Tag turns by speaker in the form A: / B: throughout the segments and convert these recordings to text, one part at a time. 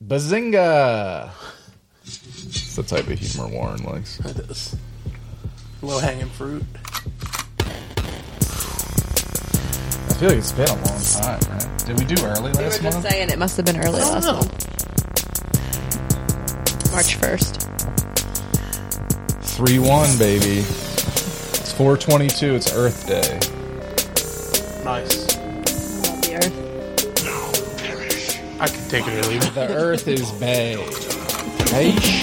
A: Bazinga! It's the type of humor Warren likes.
B: It is. Low-hanging fruit.
A: I feel like it's been a long time, right? Did we do early
C: We were
A: last
C: just
A: month?
C: saying it must have been early last month. March 1st.
A: 3-1, baby. It's 4/22. It's Earth Day.
B: Nice.
C: Love the earth.
B: I can take it or leave it.
A: The Earth is bay. Hey.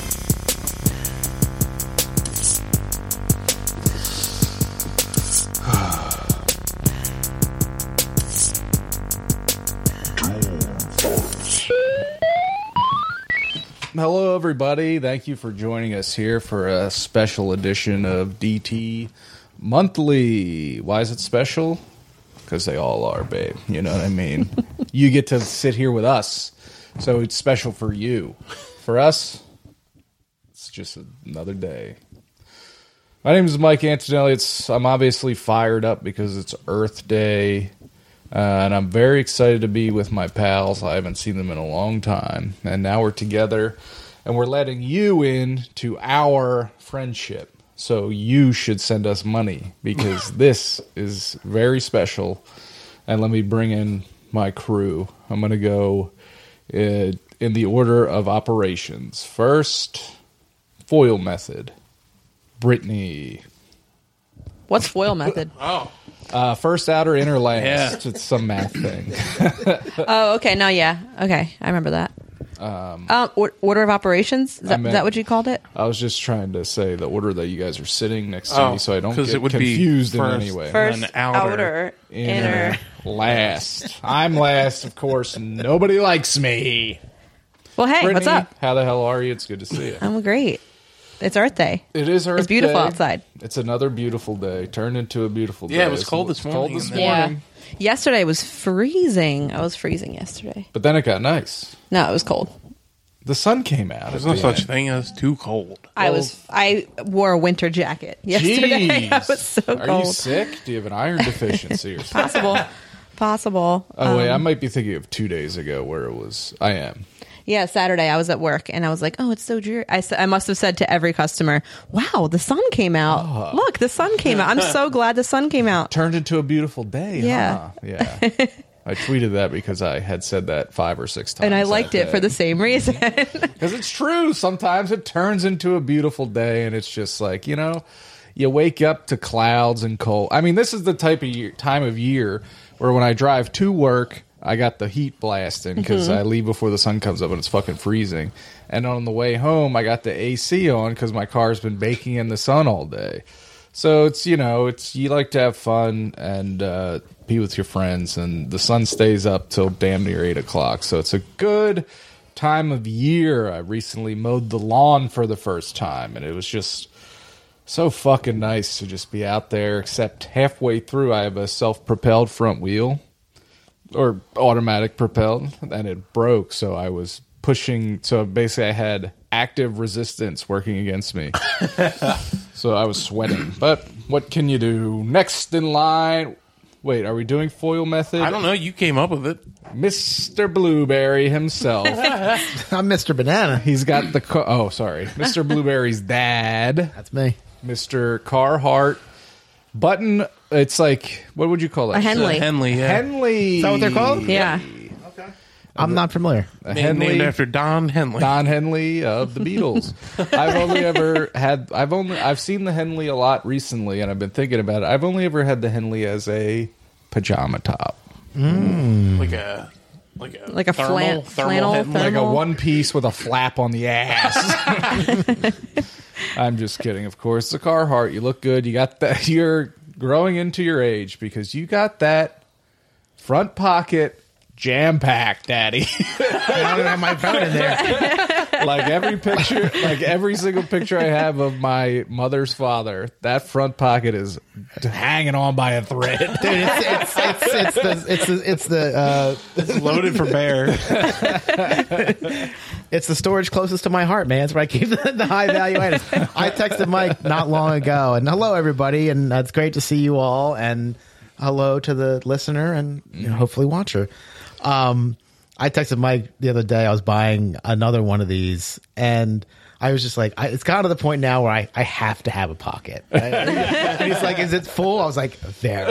A: Hello, everybody. Thank you for joining us here for a special edition of DT Monthly. Why is it special? Because they all are, babe. You know what I mean? You get to sit here with us, so it's special for you. For us, it's just another day. My name is Mike Antonelli. I'm obviously fired up because it's Earth Day. And I'm very excited to be with my pals. I haven't seen them in a long time. And now we're together, and we're letting you in to our friendship. So you should send us money, because this is very special. And let me bring in my crew. I'm going to go in the order of operations. First, foil method. Brittany.
C: What's foil method?
B: Oh.
A: First outer, inner last.
B: Yeah.
A: It's some math thing.
C: Oh, okay. No, yeah. Okay. I remember that. Order of operations? Is that what you called it?
A: I was just trying to say the order that you guys are sitting next to me, so I don't
B: 'cause
A: get
B: it would be
A: confused in
B: first.
A: any way.
C: First,
B: And outer.
C: outer, inner.
A: Last. I'm last, of course. Nobody likes me.
C: Well, hey,
A: Brittany,
C: what's up?
A: how the hell are you? It's good to see you.
C: I'm great. It's Earth Day.
A: It is Earth
C: It's beautiful
A: Day.
C: outside.
A: It's another beautiful day. Turned into a beautiful day.
B: Yeah, it was
A: It's
B: cold this morning,
A: Cold this
B: and
A: morning.
C: Yeah. Yesterday was freezing. I was freezing yesterday.
A: But then it got nice.
C: No, it was cold.
A: The sun came out.
B: There's
A: at
B: no
A: the
B: such
A: end.
B: thing as too cold.
C: I wore a winter jacket yesterday.
A: Jeez.
C: I was so cold.
A: Are you sick? Do you have an iron deficiency or something?
C: Possible.
A: Oh, wait, I might be thinking of 2 days ago where it was. I am.
C: Yeah, Saturday I was at work and I was like, "Oh, it's so dreary." I must have said to every customer, "Wow, the sun came out! Look, the sun came out! I'm so glad the sun came out."
A: Turned into a beautiful day.
C: Yeah.
A: Huh? Yeah. I tweeted that because I had said that 5 or 6 times.
C: And I liked it for the same reason.
A: Because it's true. Sometimes it turns into a beautiful day, and it's just like, you wake up to clouds and cold. I mean, this is the time of year where when I drive to work, I got the heat blasting because I leave before the sun comes up and it's fucking freezing. And on the way home, I got the AC on because my car's been baking in the sun all day. So it's, you like to have fun and be with your friends, and the sun stays up till damn near 8 o'clock. So it's a good time of year. I recently mowed the lawn for the first time, and it was just so fucking nice to just be out there, except halfway through I have a self-propelled front wheel, or automatic propelled, and it broke, so I was pushing, so basically I had active resistance working against me. So I was sweating. But what can you do? Next in line. Wait, are we doing foil method?
B: I don't know. You came up with it.
A: Mr. Blueberry himself.
D: I'm Mr. Banana.
A: He's got the Mr. Blueberry's dad,
D: That's me.
A: Mr. Carhartt. Button, it's like, what would you call that?
C: A Henley.
B: Henley, yeah.
A: Henley.
D: Is that what they're called?
C: Yeah.
D: I'm not familiar.
A: A
B: Named
A: Henley.
B: after Don Henley.
A: Don Henley of the Beatles. I've seen the Henley a lot recently, and I've been thinking about it. I've only ever had the Henley as a pajama top.
B: Like a
C: flannel
B: Henley.
A: Like a
C: Thermal.
A: one piece with a flap on the ass. I'm just kidding, of course. The Carhartt, you look good. You got that. You're growing into your age because you got that front pocket jam-packed, Daddy.
D: I don't have my phone in there.
A: Like every single picture I have of my mother's father, that front pocket is hanging on by a thread.
D: Dude, it's the
B: Loaded for bear.
D: it's the storage closest to my heart, man. That's where I keep the high value items. I texted Mike not long ago, and hello everybody, and it's great to see you all, and hello to the listener and hopefully watcher. I texted Mike the other day. I was buying another one of these, and I was just like, it's gotten to the point now where I have to have a pocket. And he's like, is it full? I was like, very.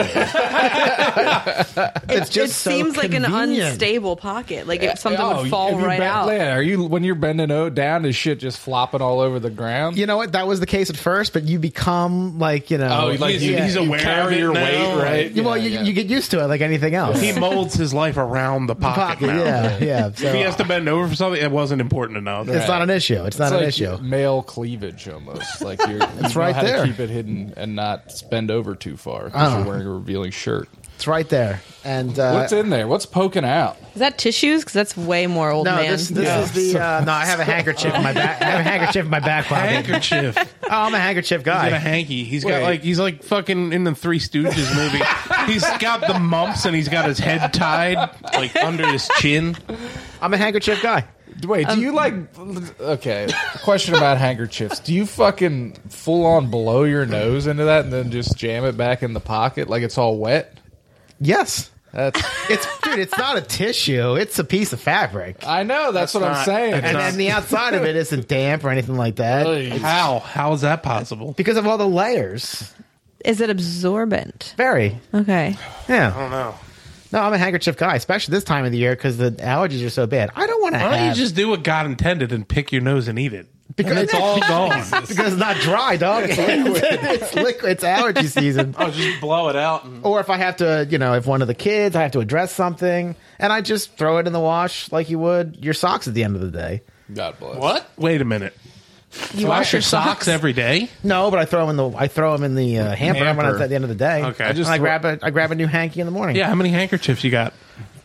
D: It's just
C: it
D: so
C: seems like an
D: convenient.
C: unstable pocket. Like if something would fall
A: if you
C: right
A: bend-
C: out.
A: Yeah, are you when you're bending down? Is shit just flopping all over the ground?
D: You know what? That was the case at first, but you become like, you know.
B: he's aware
A: carry
B: of it
A: your
B: now.
A: weight, right?
D: Well,
A: Yeah,
D: you get used to it like anything else.
B: He molds his life around the pocket now.
D: Yeah. So
B: If he has to bend over for something, it wasn't important enough.
D: it's not an issue. It's not
A: It's
D: an
A: like
D: issue.
A: male cleavage almost. Like you're it's
D: right
A: how
D: there.
A: to keep it hidden and not bend over too far because you're wearing a revealing shirt.
D: It's right there. And
A: What's in there? What's poking out?
C: Is that tissues? Because that's way more old
D: no,
C: man.
D: this is the. No, I have a handkerchief in my back. I have a handkerchief in my back pocket.
B: Handkerchief.
D: Oh, I'm a handkerchief
B: He's got a
D: guy.
B: hanky. He's
A: Wait.
B: he's like fucking in the Three Stooges movie. He's got the mumps and he's got his head tied like under his chin.
D: I'm a handkerchief guy.
A: Wait, do you like? Okay, question about handkerchiefs. Do you fucking full on blow your nose into that and then just jam it back in the pocket like it's all wet?
D: Yes.
A: That's.
D: It's not a tissue. It's a piece of fabric.
A: I know. That's what I'm
B: not-
A: saying.
B: it's
D: And
B: not-
D: then the outside of it isn't damp or anything like that.
B: How is that possible?
D: Because of all the layers.
C: Is it absorbent?
D: Very.
C: Okay.
B: I
D: Yeah.
B: don't know.
D: No, I'm a handkerchief guy, especially this time of the year because the allergies are so bad. I don't want to
B: Why don't you
D: have...
B: just do what God intended and pick your nose and eat it?
D: because
B: It's all gone.
D: because it's not dry, dog. It's liquid. It's allergy season.
B: I'll just blow it out. And...
D: Or if I have to, if one of the kids, I have to address something, and I just throw it in the wash like you would your socks at the end of the day.
A: God bless.
B: What? Wait a minute.
C: You
B: Wash your socks every day?
D: No, but I throw them in the hamper when it's at the end of the day.
B: Okay.
D: I grab a new hanky in the morning.
B: Yeah, how many handkerchiefs you got?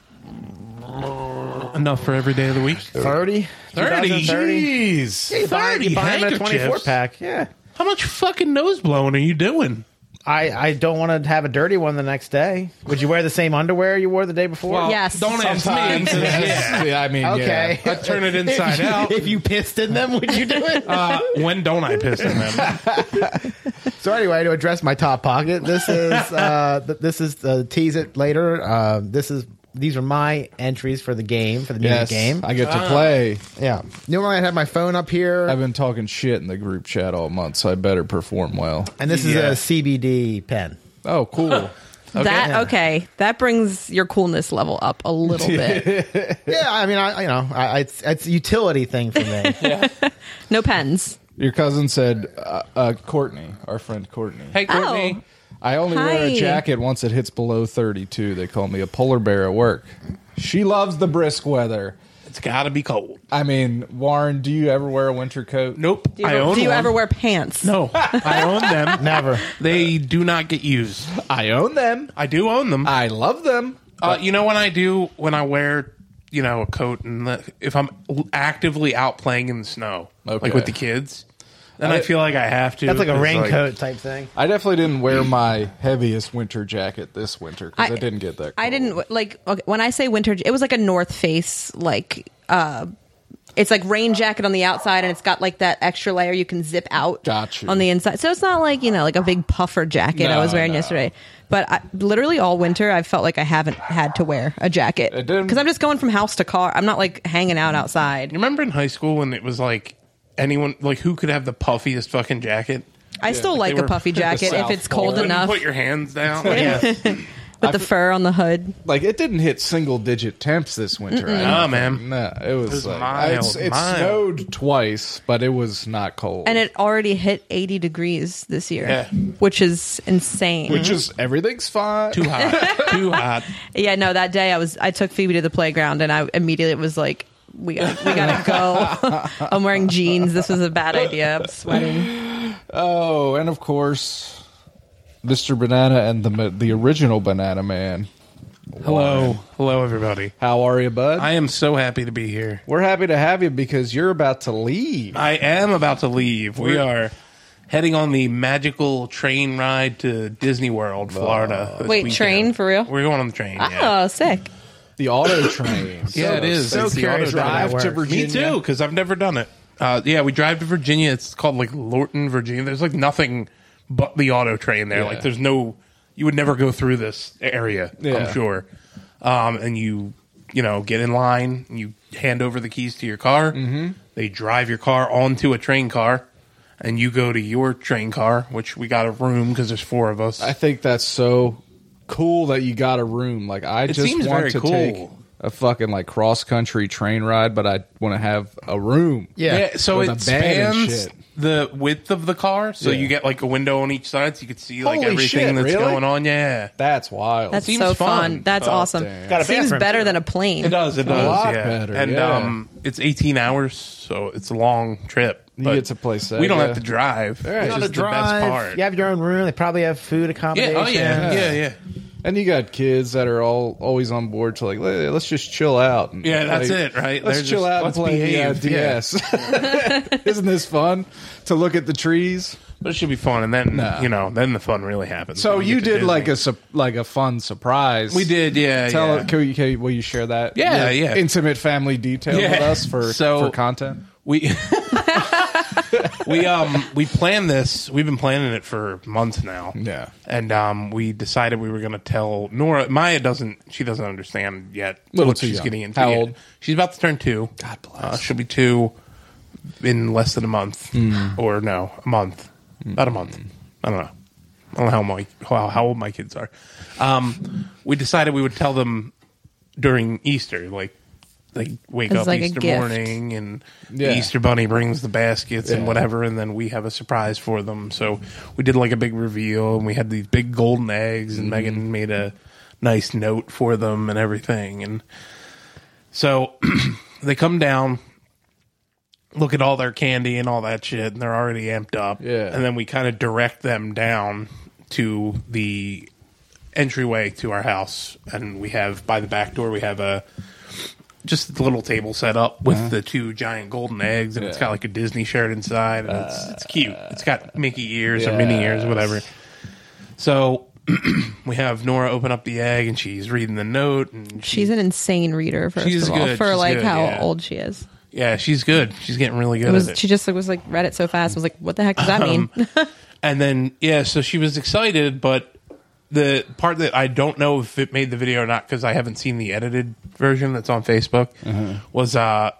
B: Enough for every day of the week?
D: 30.
B: 30?
D: 30.
A: Jeez.
D: Yeah, you buy
B: 30
D: them in a
B: handkerchiefs?
D: 24 pack. Yeah.
B: How much fucking nose blowing are you doing?
D: I don't want to have a dirty one the next day. Would you wear the same underwear you wore the day before?
B: Well,
C: Yes.
B: Don't ask me.
A: Sometimes,
B: 'cause,
A: yes.
B: yeah.
A: I mean,
D: Okay.
A: yeah.
B: I'd turn it inside out.
D: If you pissed in them, would you do it?
B: When don't I piss in them?
D: So anyway, to address my top pocket, this is tease it later. These are my entries for the game, for the music
A: Yes,
D: game.
A: I get to play.
D: Yeah. Normally I'd have my phone up here,
A: I've been talking shit in the group chat all month, so I better perform well.
D: and this is
B: Yeah.
D: a CBD pen.
A: Oh, cool.
C: That brings your coolness level up a little bit.
D: Yeah, I mean, it's a utility thing for me.
C: No pens.
A: Your cousin said, Courtney, our friend Courtney.
B: Hey, Courtney.
C: Oh.
A: I only wear a
C: Hi.
A: jacket once it hits below 32. They call me a polar bear at work. She loves the brisk weather.
B: It's got to be cold.
A: I mean, Warren, do you ever wear a winter coat?
B: Nope.
C: Do you,
B: I own
C: do you
B: one.
C: ever wear pants?
B: No, I own them.
D: Never.
B: They do not get used.
A: I own them.
B: I do own them.
A: I love them.
B: You know when I wear, a coat and if I'm actively out playing in the snow,
A: Okay.
B: like with the kids, then I feel like I have to.
D: That's like a
B: 'cause,
D: raincoat type thing.
A: I definitely didn't wear my heaviest winter jacket this winter because I didn't get that cold.
C: I didn't like. Okay, when I say winter, it was like a North Face, it's like rain jacket on the outside, and it's got like that extra layer you can zip out
A: Got you.
C: on the inside. So it's not like like a big puffer jacket I was wearing yesterday. But literally all winter, I felt like I haven't had to wear a jacket
A: It didn't-
C: because I'm just going from house to car. I'm not like hanging out outside.
B: You remember in high school when it was like anyone, like who could have the puffiest fucking jacket?
C: I still like
B: they
C: a
B: were
C: puffy jacket if
A: South
C: it's cold
A: Pole.
B: Couldn't
C: enough.
B: put your hands down.
C: With the fur on the hood.
A: Like, it didn't hit single-digit temps this winter. I don't
B: Nah,
A: think.
B: man.
A: No, it was like,
B: mild,
A: it
B: mild.
A: snowed twice, but it was not cold.
C: And it already hit 80 degrees this year,
B: Yeah.
C: which is insane.
A: Which is, everything's fine.
B: Too hot. Too hot.
C: Yeah, no, that day I took Phoebe to the playground and I immediately was like, we gotta go. I'm wearing jeans. This was a bad idea. I'm sweating.
A: Oh, and of course, Mr. Banana and the original Banana Man.
B: Hello. Hello, everybody.
A: How are you, bud?
B: I am so happy to be here.
A: We're happy to have you because you're about to leave.
B: I am about to leave. We are heading on the magical train ride to Disney World, Florida. this
C: Wait,
B: weekend.
C: train for real?
B: We're going on the train. Yeah.
C: Oh, sick.
A: The auto train.
B: Yeah, it is.
A: So
B: It's the
A: curious.
B: auto train.
A: Drive to
D: works.
A: Virginia.
B: Me too, because I've never done it. Yeah, we drive to Virginia. It's called like Lorton, Virginia. There's like nothing but the auto train there.
A: Yeah.
B: Like there's no, you would never go through this area.
A: Yeah.
B: I'm sure. And you get in line, and you hand over the keys to your car. Mm-hmm. They drive your car onto a train car, and you go to your train car, which we got a room because there's 4 of us.
A: I think that's so cool that you got a room. Like, I just
B: seems
A: want
B: very
A: to
B: cool.
A: take a fucking like cross country train ride, but I want to have a room.
D: Yeah.
B: So
A: With
B: it
A: a bed and
B: spans
A: shit.
B: the width of the car, so
A: Yeah.
B: you get like a window on each side, so you can see like
A: Holy
B: everything
A: shit,
B: that's
A: really?
B: going on. Yeah,
A: That's wild.
C: That's
B: seems
C: so
B: fun.
C: fun. That's
A: Oh,
C: awesome.
A: damn.
D: Got a
C: Seems
D: bathroom,
C: better
D: too.
C: than a plane.
B: it does. It
A: A
B: does.
A: lot
B: yeah.
A: better,
B: And
A: yeah.
B: it's 18 hours, so it's a long trip.
A: You
B: but
A: get to play safe,
B: We don't
A: yeah.
B: have to drive.
A: Right.
B: Which
D: On
B: is
D: the
B: the best
D: drive,
B: part.
D: you have your own room. They probably have food accommodation.
B: Oh yeah.
A: And you got kids that are always on board to like, let's just chill out. And,
B: Yeah, that's
A: like,
B: it, right?
A: Let's
B: They're
A: chill
B: just,
A: out
B: let's
A: and play
B: behave,
A: DS. Isn't this fun to look at the trees?
B: But it should be fun, and then then the fun really happens.
A: So
B: when we
A: you
B: get to
A: did like
B: Disney.
A: a fun surprise.
B: We did, yeah.
A: Tell
B: yeah.
A: will you share that?
B: Yeah,
A: Your
B: yeah.
A: Intimate family detail
B: Yeah.
A: with us for content.
B: We we planned this. We've been planning it for months now.
A: Yeah.
B: And we decided we were going to tell Nora. Maya doesn't understand yet
A: Little
B: what
A: too
B: she's
A: young.
B: getting into.
A: How
B: yet.
A: old?
B: She's about to turn 2.
A: God bless.
B: She'll be 2 in less than a month, or no, a month, about a month. I don't know. I don't know how old my kids are. We decided we would tell them during Easter, like they wake
C: As
B: up
C: like a
B: Easter
C: gift.
B: morning, and
A: Yeah.
B: the Easter Bunny brings the baskets and
A: Yeah.
B: whatever, and then we have a surprise for them. So we did like a big reveal, and we had these big golden eggs, and Megan made a nice note for them and everything. And so they come down, look at all their candy and all that shit, and they're already amped up.
A: Yeah.
B: And then we kind of direct them down to the entryway to our house, and we have by the back door we have just a little table set up with the 2 giant golden eggs, and it's got like a Disney shirt inside, and it's cute. It's got Mickey ears or Minnie ears or whatever. So we have Nora open up the egg, and she's reading the note, and
C: She's an insane reader, first
B: She's
C: of all,
B: good.
C: for
B: She's
C: like
B: good,
C: how
B: yeah.
C: old she is.
B: yeah, she's good. She's getting really good at it.
C: She just was like read it so fast. I was like, what the heck does that mean?
B: And then, so she was excited, but the part that I don't know if it made the video or not, because I haven't seen the edited version that's on Facebook, was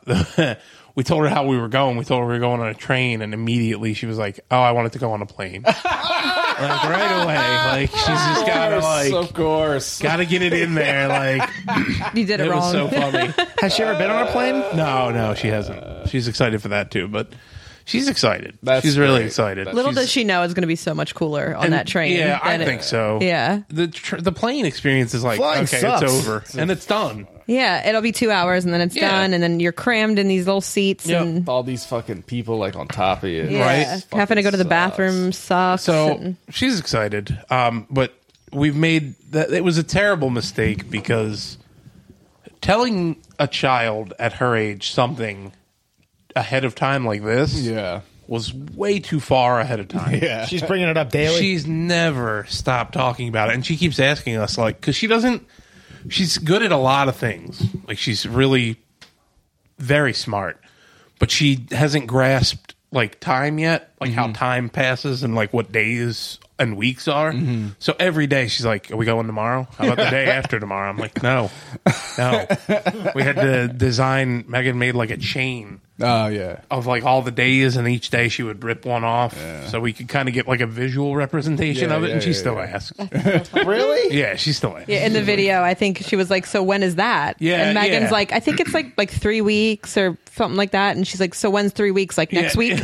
B: we told her how we were going. We told her we were going on a train, and immediately she was like, oh, I wanted to go on a plane. Like right away. Like she's just got to
A: of course.
B: got to get it in there. Like
C: You did it
B: it was
C: wrong.
B: so funny.
D: Has she ever been on a plane?
B: No, she hasn't. She's excited for that too, but she's excited.
A: That's
B: she's really
A: great.
B: excited.
C: Little
B: She's-
C: does she know it's going to be so much cooler on
B: and-
C: that train.
B: Yeah, I
C: than it-
B: think so.
C: Yeah.
B: The plane experience is like,
D: Flying
B: okay,
D: sucks.
B: it's over. And it's done.
C: Yeah, it'll be 2 hours and then it's
B: Yeah.
C: done, and then you're crammed in these little seats,
B: Yep.
C: and
A: All these fucking people like on top of you.
C: yeah,
B: Right.
C: having to go to the
A: Fucking
C: bathroom sucks.
B: So
C: and-
B: she's excited. But we've made that. It was a terrible mistake because telling a child at her age something ahead of time like this
A: Yeah.
B: was way too far ahead of time.
A: Yeah.
D: She's bringing it up daily.
B: She's never stopped talking about it, and she keeps asking us, like, because she's good at a lot of things. Like, she's really very smart, but she hasn't grasped like time yet, like how time passes and like what days and weeks are. So every day she's like, "Are we going tomorrow? How about the day after tomorrow?" I'm like, "No." We had to design. Megan made like a chain
A: Oh yeah.
B: of like all the days, and each day she would rip one off, so we could kind of get like a visual representation
A: Yeah,
B: of it.
A: yeah,
B: And she
A: yeah,
B: still
A: yeah.
B: asks.
D: Really?
B: Yeah, she still asks.
C: yeah, in the video, I think she was like, "So when is that?"
B: Yeah,
C: and Megan's
B: yeah.
C: like, "I think it's like 3 weeks or something like that." And she's like, "So when's 3 weeks? Like next
B: Yeah.
C: week?"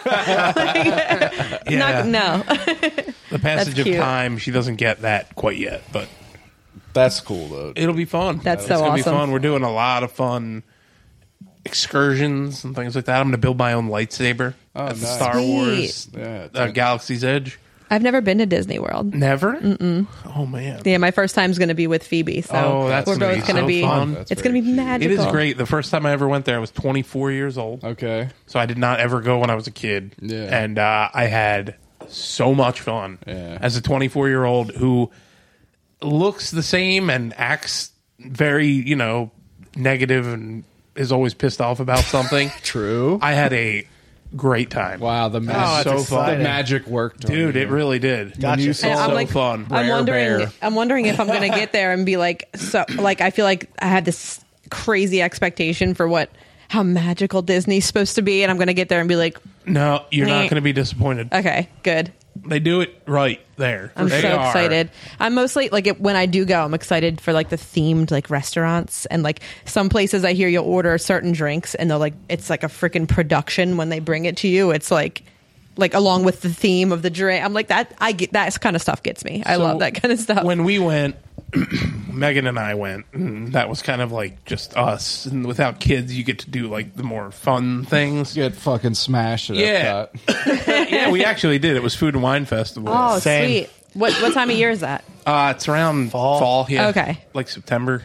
B: Yeah.
C: No.
B: The passage
C: That's
B: of
C: cute.
B: time, she doesn't get that quite yet, but
A: That's cool though.
B: it'll be fun.
C: That's
B: It's
C: so
B: gonna be
C: awesome.
B: fun. We're doing a lot of fun excursions and things like that. I'm going to build my own lightsaber at the
A: nice.
B: Star
C: Sweet.
B: Wars
A: Yeah.
B: Galaxy's Edge.
C: I've never been to Disney World.
B: Never? Oh, man.
C: Yeah, my first time's going to be with Phoebe, so
B: Oh, that's
C: we're
B: gonna
C: both
B: be
C: going to
B: so
C: be.
B: fun.
A: That's
C: It's going to be
A: very cute.
C: magical.
B: It is great. The first time I ever went there, I was 24 years old.
A: Okay.
B: So I did not ever go when I was a kid.
A: Yeah.
B: And I had so much fun
A: Yeah.
B: as a 24-year-old who looks the same and acts very, negative and is always pissed off about something.
A: True.
B: I had a great time.
A: Wow. The
B: that's
A: magic.
B: exciting.
A: The magic worked, on
B: Dude,
A: you.
B: it really did.
D: Gotcha.
A: you
C: And
A: saw
C: I'm
B: so
C: like,
B: fun.
C: I'm
A: Rare
C: wondering.
A: bear.
C: I'm wondering if I'm going to get there and be like, so. Like, I feel like I had this crazy expectation for how magical Disney's supposed to be, and I'm going to get there and be like,
B: No, you're not
C: Meh.
B: going to be disappointed.
C: okay, good.
B: They do it right there.
C: I'm
B: They
C: so
B: are-
C: excited. I'm mostly like when I do go, I'm excited for like the themed like restaurants, and like some places I hear you'll order certain drinks and they'll like it's like a freaking production when they bring it to you. It's like along with the theme of the drink. I'm like that. I get that kind of stuff gets me. I
B: So
C: love that kind of stuff.
B: When we went, Megan and I went, and that was kind of like just us. And without kids, you get to do like the more fun things.
A: Get fucking smashed at
B: Yeah.
A: Epcot.
B: Yeah, we actually did. It was Food and Wine Festival.
C: oh,
D: Same.
C: sweet. What time of year is that?
B: It's around fall. Yeah.
C: Okay.
B: Like September.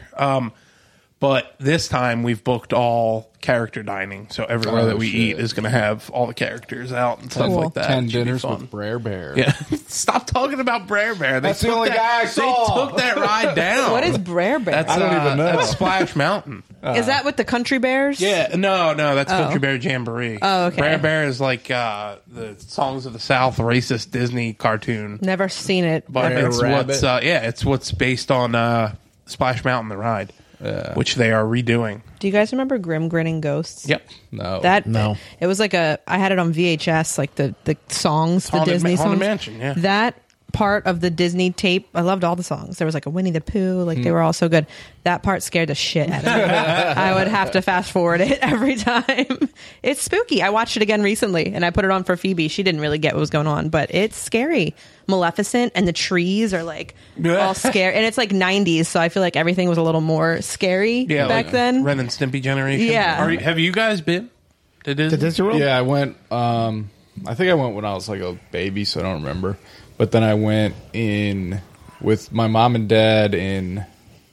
B: But this time we've booked all character dining, so everywhere
A: Oh,
B: that we
A: shit.
B: eat is going to have all the characters out and stuff
C: Cool.
B: like that.
A: 10
B: It should be
A: dinners
B: fun.
A: with Brer Bear.
B: Yeah, stop talking about Brer Bear. They
A: That's the
B: took
A: only
B: that-
A: guy I saw.
B: They took that ride down.
C: What is Brer Bear?
B: That's,
A: I don't even know.
B: That's Splash Mountain.
C: Is that with the Country Bears?
B: Yeah, no, that's Country Bear Jamboree.
C: Oh, okay.
B: Brer Bear is like the Songs of the South racist Disney cartoon,
C: Never seen it.
B: but
A: Brer
B: it's
A: Rabbit.
B: what's it's what's based on Splash Mountain, the ride, which they are redoing.
C: Do you guys remember Grim Grinning Ghosts?
B: Yep.
A: No.
D: No.
C: It was like I had it on VHS, like the songs, the Disney
B: Haunted
C: songs.
B: Mansion, yeah.
C: That part of the Disney tape, I loved all the songs. There was like a Winnie the Pooh, like they were all so good. That part scared the shit out of me. I would have to fast forward it every time. It's spooky. I watched it again recently and I put it on for Phoebe. She didn't really get what was going on, but it's scary. Maleficent and the trees are like all scary. And it's like 90s, so I feel like everything was a little more scary
B: Yeah,
C: back
B: like
C: then.
B: Ren and Stimpy generation.
C: Yeah.
B: Have you guys been to Disney?
D: To Disney World?
A: Yeah, I went. I think I went when I was like a baby, so I don't remember. But then I went in with my mom and dad in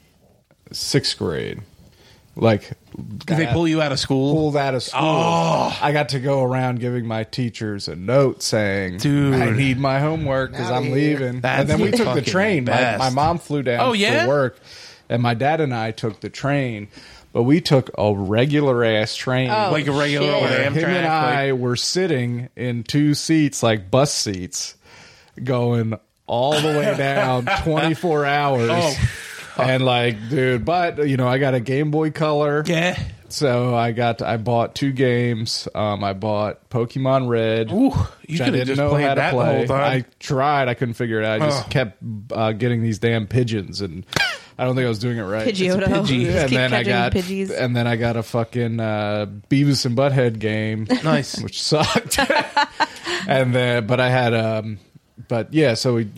A: 6th grade. Like,
B: Did they pull you out of school?
A: pulled out of school. I got to go around giving my teachers a note saying,
B: Dude.
A: I need my homework because I'm leaving.
B: That's
A: And then we
B: the
A: took the
B: fucking
A: train. My
B: best.
A: mom flew down
B: Oh, yeah?
A: for work, and my dad and I took the train. But we took a regular ass train.
C: Oh,
B: Like a regular
C: shit.
B: old
A: Where
B: Amtrak.
A: him and I
B: like-
A: were sitting in 2 seats, like bus seats, going all the way down 24 hours.
B: Oh,
A: and like, dude, but I got a Game Boy Color.
B: yeah.
A: So I bought 2 games. I bought Pokemon Red.
B: Ooh, you
A: which I
B: could have
A: didn't
B: just
A: know
B: played
A: how to
B: that the
A: play.
B: whole time.
A: I tried. I couldn't figure it out. I just kept getting these damn pigeons, and I don't think I was doing it right.
C: Pidgeotto.
B: Pidgey.
C: Just
A: And
C: keep
A: then I
C: catching
A: got,
C: Pidgeys.
A: and then I got a fucking Beavis and Butthead game,
B: Nice.
A: which sucked. And then, but I had, but yeah, so we,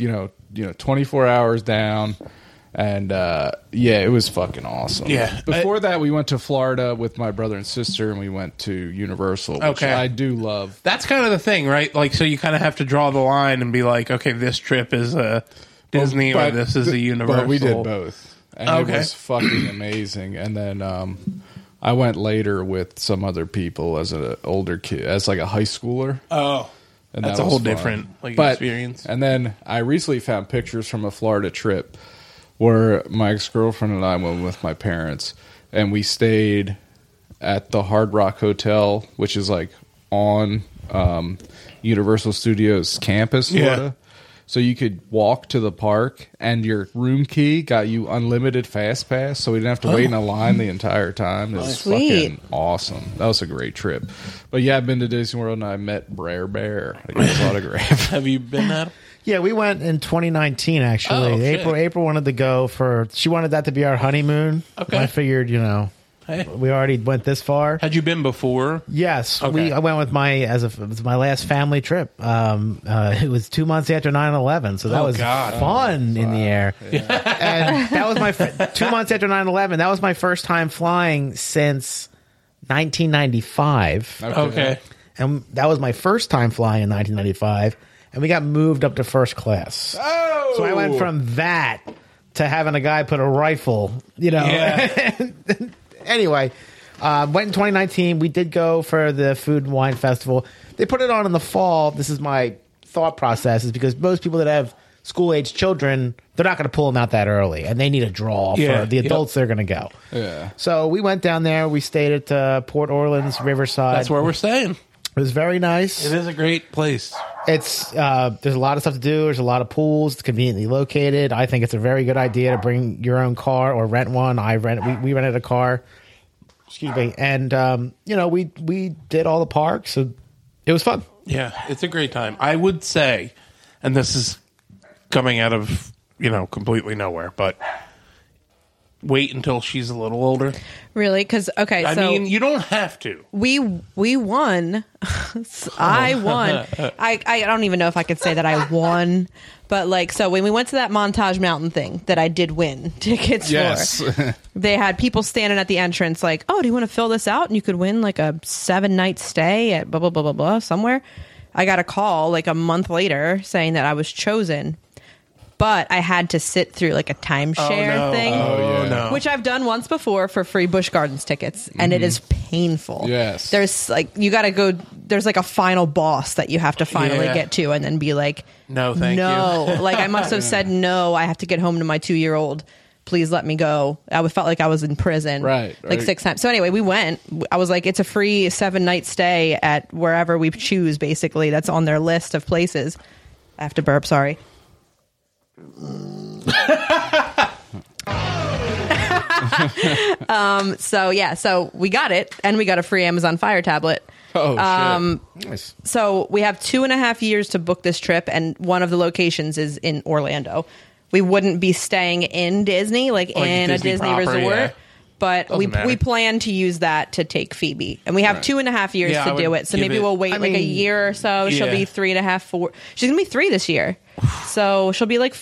A: 24 hours down, and yeah, it was fucking awesome.
B: Yeah.
A: Before that, we went to Florida with my brother and sister, and we went to Universal, which
B: Okay.
A: I do love.
B: That's kind of the thing, right? Like, so you kind of have to draw the line and be like, okay, this trip is a Disney or
A: But
B: this is a Universal.
A: But we did both, and
B: Okay.
A: it was fucking amazing. And then I went later with some other people as an older kid, as like a high schooler.
B: Oh,
A: And
B: that's
A: that
B: a
A: was
B: whole
A: fun.
B: different
A: But-
B: experience.
A: And then I recently found pictures from a Florida trip where my ex-girlfriend and I went with my parents, and we stayed at the Hard Rock Hotel, which is like on Universal Studios campus,
B: Yeah.
A: Florida. So you could walk to the park, and your room key got you unlimited fast pass, so we didn't have to wait in a line the entire time. It was
C: Sweet.
A: fucking awesome. That was a great trip. But yeah, I've been to Disney World, and I met Brer Bear. I got his autograph.
B: Have you been at?
D: Yeah, we went in 2019. Actually,
B: Oh, shit.
D: April wanted to go for. She wanted that to be our honeymoon.
B: Okay.
D: I figured,
B: Hey.
D: we already went this far.
B: Had you been before?
D: Yes,
B: Okay.
D: I went with it was my last family trip. It was 2 months after 9/11, so that
B: Oh,
D: was
B: God.
D: fun in the air. And that was my 2 months after 9/11. That was my first time flying since 1995,
B: Okay.
D: and that was my first time flying in 1995. And we got moved up to first class.
A: Oh!
D: So I went from that to having a guy put a rifle,
B: Yeah.
D: Anyway, went in 2019. We did go for the Food and Wine Festival. They put it on in the fall. This is my thought process, is because most people that have school-age children, they're not going to pull them out that early, and they need a draw
B: Yeah,
D: for the
B: yep.
D: adults they're going to go.
A: Yeah.
D: So we went down there. We stayed at Port Orleans, Riverside.
B: That's where we're staying.
D: It was very nice.
B: It is a great place.
D: It's there's a lot of stuff to do. There's a lot of pools. It's conveniently located. I think it's a very good idea to bring your own car or rent one. We rented a car Excuse me. And we did all the parks, and it was fun.
B: Yeah, it's a great time. I would say, and this is coming out of, completely nowhere, but wait until she's a little older.
C: Really? Because
B: I mean, you don't have to.
C: we won. I won. I don't even know if I could say that I won, but so when we went to that Montage Mountain thing that I did win tickets
A: Yes.
C: for, they had people standing at the entrance like, oh, do you want to fill this out? And you could win like a 7-night stay at blah, blah, blah, blah, blah, somewhere. I got a call like a month later saying that I was chosen. But I had to sit through like a timeshare thing,
B: no.
C: which I've done once before for free Busch Gardens tickets, and it is painful.
A: Yes.
C: There's you got to go. There's like a final boss that you have to finally get to, and then be like,
B: No, thank you.
C: Like I must have said no. I have to get home to my 2-year-old. Please let me go. I felt like I was in prison,
A: Right.
C: 6 times. So anyway, we went. I was like, it's a free 7-night stay at wherever we choose. Basically, that's on their list of places. I have to burp. Sorry. So we got it, and we got a free Amazon Fire tablet.
A: Oh, shit.
D: Nice.
C: So we have 2.5 years to book this trip, and one of the locations is in Orlando. We wouldn't be staying in Disney, in
B: Disney
C: a Disney
B: proper,
C: resort.
B: yeah.
C: But
B: Doesn't matter.
C: we plan to use that to take Phoebe, and we have 2.5 years
B: Yeah, I
C: to do
B: would
C: it. So
B: give
C: maybe
B: it-
C: we'll wait
D: I
C: like a
D: mean,
C: year or so. She'll
B: yeah.
C: be 3.5, 4. She's gonna be 3 this year, so she'll be like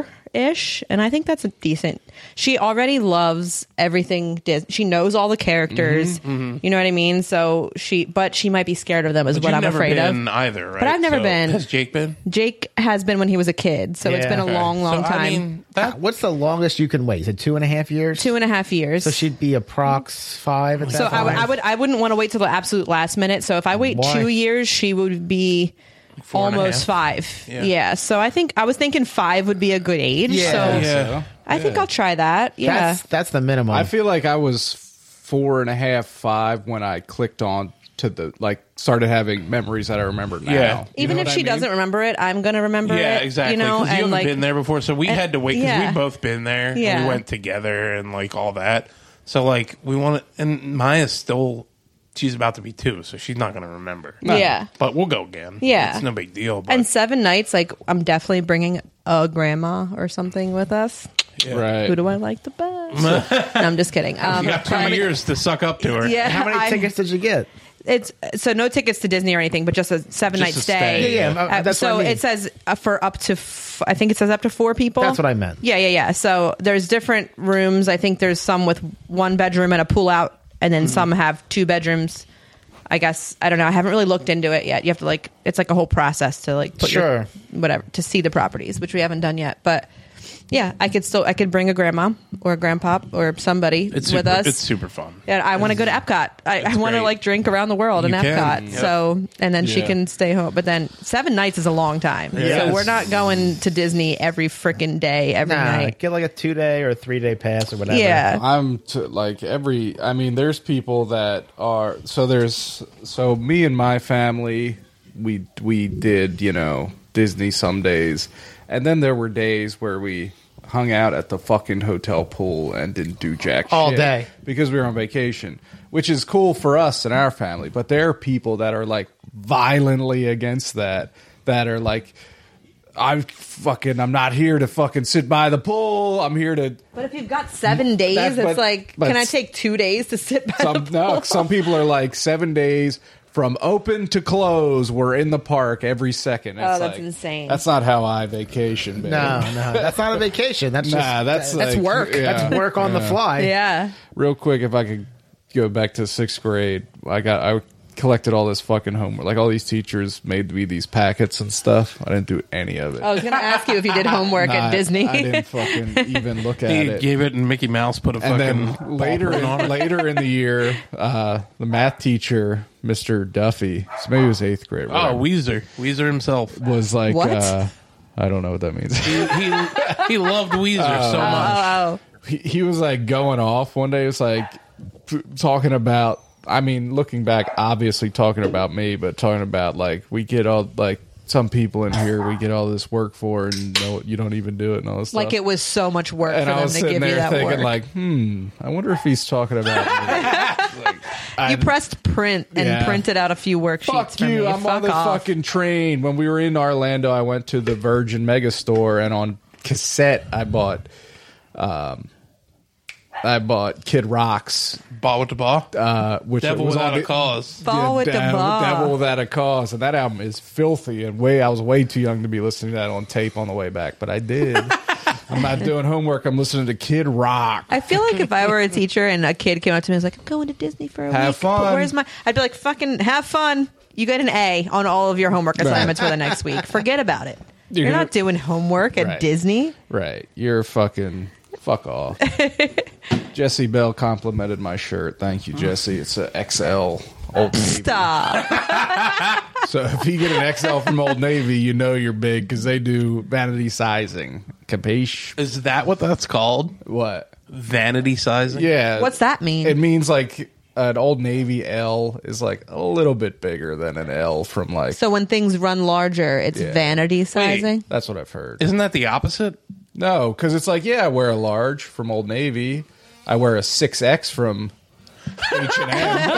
C: 4-ish, and I think that's a decent. She already loves everything Disney. She knows all the characters. You know what I mean? So she might be scared of them, is
B: But
C: what
B: you've
C: I'm
B: never
C: afraid
B: been
C: of.
B: either, right?
C: But I've never been.
B: Has Jake been?
C: Jake has been when he was a kid, so it's
D: Yeah.
C: been a
D: Okay.
C: long, long
B: So,
C: time.
B: I mean, that
D: What's the longest you can wait? Is it 2.5 years?
C: 2.5 years.
D: So she'd be approx 5 at that
C: So
D: time?
C: I wouldn't want to wait till the absolute last minute. So if I wait
D: Why?
C: 2 years, she would be
B: 4.5.
C: almost 5.
B: Yeah.
C: Yeah. So I was thinking 5 would be a good age.
D: Yeah.
C: So
B: Yeah.
C: I think I'll try that. Yeah.
D: That's the minimum.
A: I feel like I was 4.5, 5 when I clicked on to the started having memories that I remember now.
B: Yeah.
A: You
C: Even
A: know
C: if
A: what
C: she
A: I mean?
C: doesn't remember it, I'm going to remember it.
B: Yeah, exactly.
C: You know,
B: Because you
C: and
B: haven't been there before, so we had to wait because
C: yeah.
B: we've both been there.
C: Yeah.
B: And we went together and all that. So we want to, and Maya's still, she's about to be 2, so she's not going to remember.
C: Yeah.
B: But we'll go again.
C: Yeah.
B: It's no big deal. But
C: And 7 nights, I'm definitely bringing a grandma or something with us.
B: yeah.
A: Right.
C: Who do I like the best? No, I'm just kidding.
B: You got 2 years to suck up to her.
C: Yeah.
D: How many tickets did you get?
C: It's so no tickets to Disney or anything, but just a 7-night
B: Just a
C: stay.
B: stay.
D: Yeah, that's
C: so
D: what I mean.
C: it says for up to, I think it says up to 4 people.
D: That's what I meant.
C: Yeah. So there's different rooms. I think there's some with 1 bedroom and a pull out, and then some have 2 bedrooms. I guess I don't know. I haven't really looked into it yet. You have to it's a whole process to put
D: Sure.
C: whatever to see the properties, which we haven't done yet. But yeah, I could bring a grandma or a grandpa or somebody
B: It's
C: with
B: super,
C: us.
B: It's super fun.
C: And I want to go to Epcot. I want to
B: great.
C: drink around the world in
B: You can,
C: Epcot.
B: yep.
C: So, and then she
A: Yeah.
C: can stay home. But then 7 nights is a long time.
B: Yes.
C: So we're not going to Disney every freaking day, every night.
D: Get like a 2-day or a 3-day pass or whatever.
C: Yeah.
A: I'm there's people that are so me and my family we did Disney some days, and then there were days where we hung out at the fucking hotel pool and didn't do jack
D: All
A: shit
D: day.
A: because we were on vacation, which is cool for us and our family. But there are people that are violently against that are I'm not here to fucking sit by the pool. I'm here to
C: But if you've got 7 days,
A: That's-
C: it's
A: but
C: can I take 2 days to sit by the pool?
A: no, some people are 7 days from open to close. We're in the park every second. It's
C: that's insane.
A: That's not how I vacation, baby.
D: No, that's not a vacation. That's
A: Nah,
D: just
A: that's
C: work.
D: that's work on the fly.
C: Yeah.
A: Real quick, if I could go back to 6th grade, I collected all this fucking homework. All these teachers made me these packets and stuff. I didn't do any of it.
C: I was going to ask you if you did homework
A: Nah,
C: at Disney.
A: I didn't fucking even look at
B: He
A: it.
B: gave it, and Mickey Mouse put a
A: And
B: fucking
A: then later in the year, the math teacher, Mr. Duffy, so maybe it was 8th grade.
B: Oh,
A: whatever,
B: Weezer himself.
A: was like,
C: What?
A: I don't know what that means.
B: He loved Weezer so much.
A: he was going off one day. It was talking about. I mean, looking back, obviously talking about me, but talking about we get all some people in here we get all this work for, and you don't even do it and all this stuff.
C: It was so much work
A: And
C: for
A: I
C: them
A: was
C: to
A: sitting
C: give you
A: there
C: that
A: thinking,
C: work.
A: I wonder if he's talking about me.
C: You pressed print and
A: Yeah.
C: printed out a few worksheets
A: Fuck
C: for
A: you!
C: me.
A: I'm on
C: Fuck
A: the
C: off.
A: fucking train. When we were in Orlando, I went to the Virgin Megastore, and on cassette, I bought Kid Rock's,
B: Ball with the ball.
A: which
B: Devil
A: was
B: Without
A: on
B: a Cause.
C: Ball with the ball.
A: Devil Without a Cause, and that album is filthy. And I was way too young to be listening to that on tape on the way back, but I did. I'm not doing homework. I'm listening to Kid Rock.
C: I feel like if I were a teacher and a kid came up to me and was like, I'm going to Disney for a week.
A: Have fun.
C: But where's my... I'd be like, fucking have fun. You get an A on all of your homework assignments for the next week. Forget about it. You're not doing homework at
A: Right.
C: Disney.
A: Right. You're fucking... Fuck off. Jesse Bell complimented my shirt. Thank you, Jesse. It's a XL Old Navy.
C: Stop.
A: So if you get an XL from Old Navy, you know you're big because they do vanity sizing. Capiche?
B: Is that what that's called?
A: What?
B: Vanity sizing?
A: Yeah.
C: What's that mean?
A: It means like an Old Navy L is like a little bit bigger than an L from like...
C: So when things run larger, it's
A: Yeah.
C: vanity sizing?
A: That's what I've heard.
B: Isn't that the opposite?
A: No, because it's like, yeah, I wear a large from Old Navy. I wear a 6X from H&M.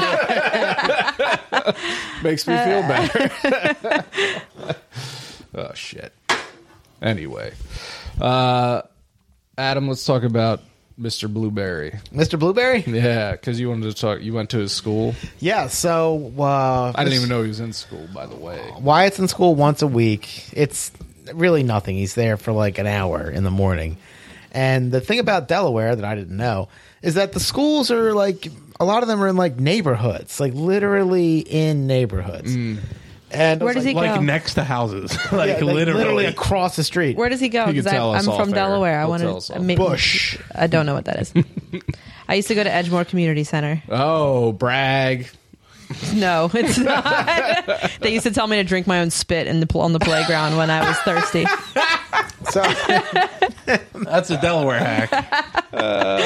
A: Makes me feel better. Oh, shit. Anyway. Adam, let's talk about Mr. Blueberry.
D: Mr. Blueberry?
A: Yeah, because you wanted to talk. You went to his school.
D: Yeah, so
A: I didn't even know he was in school, by the way.
D: Wyatt's in school once a week. It's really nothing. He's there for like an hour in the morning. And the thing about Delaware that I didn't know is that the schools are like, a lot of them are in like neighborhoods, like literally in neighborhoods. And I
C: Where
D: was
C: does he
D: like,
B: Like
C: go?
B: next to houses.
D: yeah,
B: like
D: literally across the street.
C: Where does he go?
A: He can
C: 'Cause
A: tell us
C: I'm
A: off
C: from
A: air.
C: Delaware. I
A: He'll
C: want
A: tell us off.
C: to...
D: Bush.
C: I don't know what that is. I used to go to Edgemoor Community Center.
A: Oh, brag.
C: No, it's not. They used to tell me to drink my own spit on the playground when I was thirsty.
D: So,
B: That's a Delaware hack.
D: so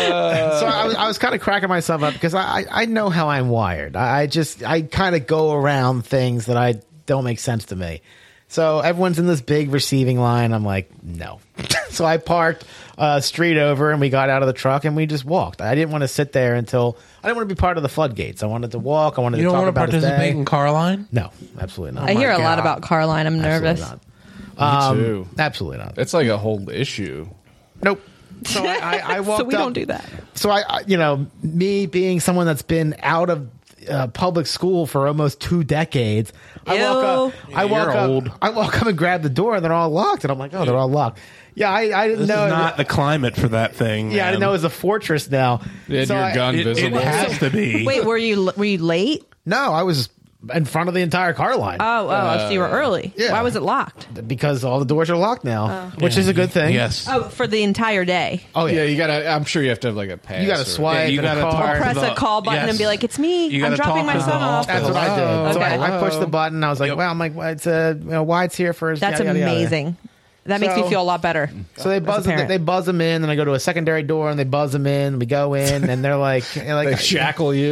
D: I was kind of cracking myself up because I know how I'm wired. I kind of go around things that I don't make sense to me. So everyone's in this big receiving line. I'm like, no. So I parked street over and we got out of the truck and we just walked. I didn't want to sit there until I didn't want to be part of the floodgates. I wanted to walk. I wanted
B: You
D: to
B: don't
D: talk
B: want to
D: about his
B: participate
D: day.
B: in Carline?
D: No, absolutely not.
C: I hear a lot
B: God.
C: about Carline. I'm nervous.
D: Absolutely not.
A: Me too.
D: Absolutely not.
A: It's like a whole issue.
D: Nope. So I walked
C: So we
D: up-
C: don't do that.
D: So I me being someone that's been out of public school for almost 2 decades, I walk up.
B: Yeah, you're old.
D: I walk up and grab the door, and they're all locked. And I'm like, oh, they're all locked. Yeah, I didn't
B: This
D: know.
B: is not the climate for that thing.
D: Yeah, I didn't know it was a fortress now.
A: You had
D: So
A: your gun
B: It
A: visible.
B: has to be.
C: Wait, were you late?
D: No, I was in front of the entire car line
C: So you were early.
D: yeah.
C: Why was it locked?
D: because all the doors are locked now, which is a good thing.
B: Yes.
C: Oh, for the entire day.
D: Oh
A: Yeah,
D: yeah.
A: you gotta. I'm sure you have to have like a pass.
D: You got to
A: or-
D: swipe.
B: Yeah, you
D: in a
B: gotta
D: car.
B: talk
C: Press
B: the-
C: a call button
B: yes.
C: and be like, "It's me.
B: You
C: I'm
B: gotta
C: dropping
B: talk
C: my
B: to the
C: son off."
D: That's what I did.
C: Oh,
D: So
C: okay.
D: I pushed the button. I was like,
C: Yep.
D: "Well, I'm like, well, it's Wyatt's here first."
C: That's
D: yada, yada, yada.
C: amazing. That makes me
D: So-
C: feel a lot better.
D: So they buzz
C: parent.
D: they buzz them in, and I go to a secondary door, and they buzz them in. We go in, and they're like,
A: They shackle you.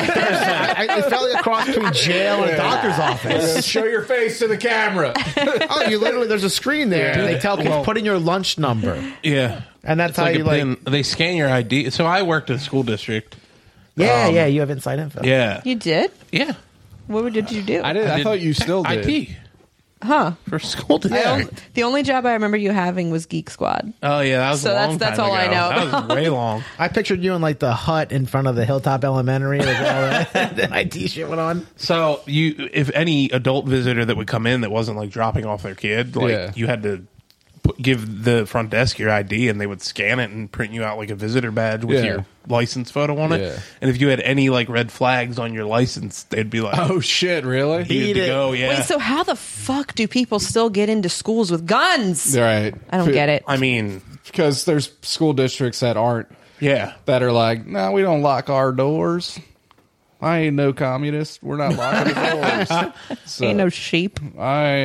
D: it felt like a cross between jail and a doctor's office.
A: Show your face to the camera.
D: Oh, you literally there's a screen there, and they tell kids put in your lunch number,
B: Yeah.
D: and that's
B: It's
D: how
B: like
D: you
B: a
D: like.
B: pin. They scan your ID. So I worked at a school district.
D: Yeah, yeah, you have inside info.
B: Yeah.
C: You did?
B: Yeah.
C: What did you do?
A: I did. I thought you still did.
B: IT
C: Huh?
B: for school
C: I
B: district.
C: don't- the only job I remember you having was Geek Squad.
B: Oh yeah, that was
C: So
B: a long
C: that's
B: time
C: all I
B: ago.
C: know
B: That was way long.
D: I pictured you in like the hut in front of the Hilltop Elementary, like all that IT shit went on.
B: So if any adult visitor that would come in that wasn't like dropping off their kid, like
A: Yeah.
B: you had to give the front desk your ID, and they would scan it and print you out like a visitor badge with
A: Yeah.
B: your license photo on it.
A: Yeah.
B: And if you had any like red flags on your license, they'd be like,
A: Oh shit! Really?
B: "You good
D: Eat
B: to
D: it.
B: go." Yeah.
C: Wait, so how the fuck do people still get into schools with guns?
A: Right.
C: I don't get it.
B: I mean,
A: Because there's school districts that aren't
B: yeah.
A: that are like, no, we don't lock our doors. I ain't no communist. We're not locking the doors. So,
C: Ain't no sheep.
D: So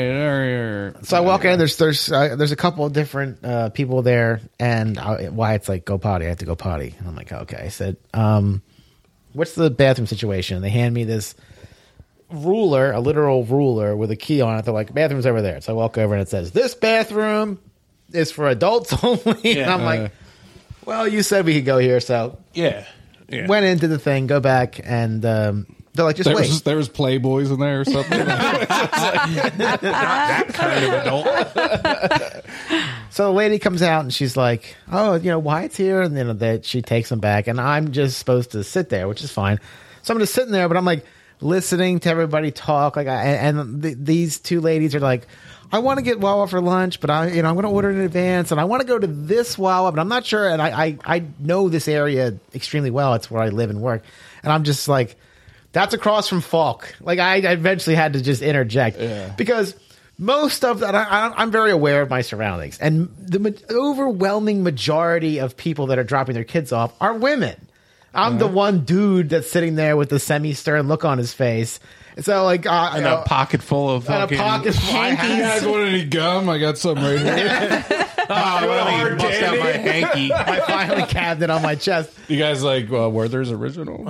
D: I walk in. There's a couple of different people there, and Wyatt's like, "Go potty." I have to go potty, and I'm like, "Okay." I said, "What's the bathroom situation?" They hand me this ruler, a literal ruler with a key on it. They're like, "Bathroom's over there." So I walk over, and it says, "This bathroom is for adults only." And I'm like, "Well, you said we could go here, so
B: Yeah. Yeah.
D: went in, did the thing, go back, and they're like, just wait.
A: There was Playboys in there or something.
B: That kind of adult.
D: So the lady comes out and she's like, "Oh, Wyatt's here," and then that she takes him back, and I'm just supposed to sit there, which is fine. So I'm just sitting there, but I'm like listening to everybody talk, these two ladies are like, "I want to get Wawa for lunch, but I'm going to order in advance, and I want to go to this Wawa, but I'm not sure." And I know this area extremely well. It's where I live and work, and I'm just like, that's across from Falk. Like I eventually had to just interject because most of that, I'm very aware of my surroundings, and the overwhelming majority of people that are dropping their kids off are women. I'm the one dude that's sitting there with the semi-stern look on his face. So like,
B: And a pocket full of fucking...
C: Hankies.
A: You guys want any gum? I got some right here.
B: really bust out my hanky.
D: My filing cabinet on my chest.
A: You guys like Werther's Original?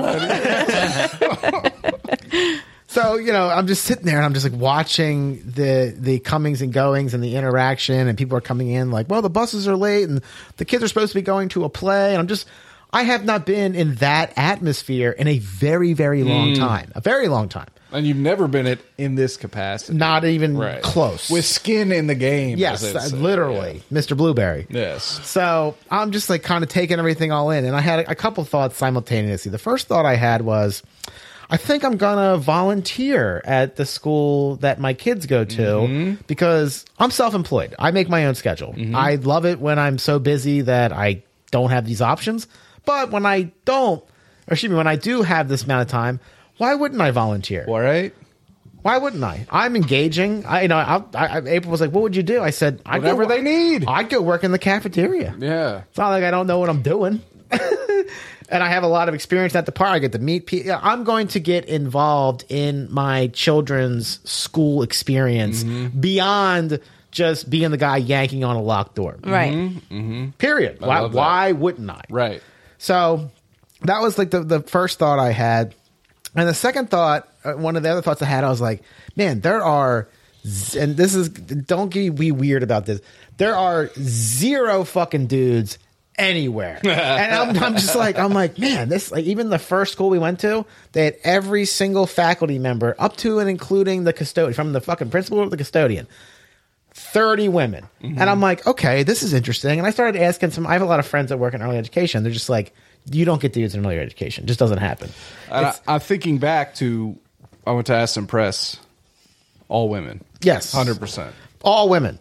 D: So, I'm just sitting there and I'm just like watching the comings and goings and the interaction, and people are coming in like, well, the buses are late and the kids are supposed to be going to a play. And I have not been in that atmosphere in a very, very long time. A very long time.
A: And you've never been in this capacity.
D: Not even close.
A: With skin in the game.
D: Yes, literally. Yeah. Mr. Blueberry.
A: Yes.
D: So I'm just like kind of taking everything all in. And I had a couple thoughts simultaneously. The first thought I had was, I think I'm going to volunteer at the school that my kids go to because I'm self-employed. I make my own schedule. I love it when I'm so busy that I don't have these options. But when I when I do have this amount of time, why wouldn't I volunteer?
A: All right.
D: Why wouldn't I? I'm engaging. April was like, "What would you do?" I said,
A: "Whatever they need."
D: I'd go work in the cafeteria.
A: Yeah.
D: It's not like I don't know what I'm doing. And I have a lot of experience at the park. I get to meet people. I'm going to get involved in my children's school experience beyond just being the guy yanking on a locked door.
C: Right.
D: Period. Why wouldn't I?
A: Right.
D: So that was like the first thought I had. And the second thought, one of the other thoughts I had, I was like, man, there are, and this is, don't be weird about this. There are zero fucking dudes anywhere. And I'm just like, man, this, like, even the first school we went to, they had every single faculty member up to and including the custodian, from the fucking principal to the custodian. 30 women. And I'm like, okay, this is interesting. And I started asking I have a lot of friends that work in early education. They're just like, you don't get dudes in early education. It just doesn't happen.
A: I'm thinking back to, I went to Aston Press, all women.
D: Yes.
A: 100%.
D: All women.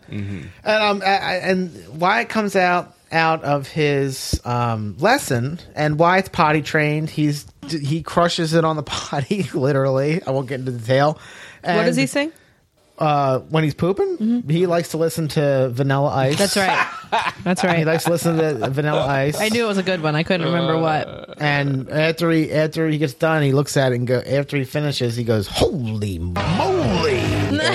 D: And Wyatt comes out of his lesson, and Wyatt's potty trained. He crushes it on the potty, literally. I won't get into detail. And
C: What does he sing?
D: When he's pooping, he likes to listen to Vanilla Ice.
C: That's right. That's right.
D: He likes to listen to Vanilla Ice.
C: I knew it was a good one. I couldn't remember what.
D: And after he gets done, he looks at it and after he finishes, he goes, "Holy moly!"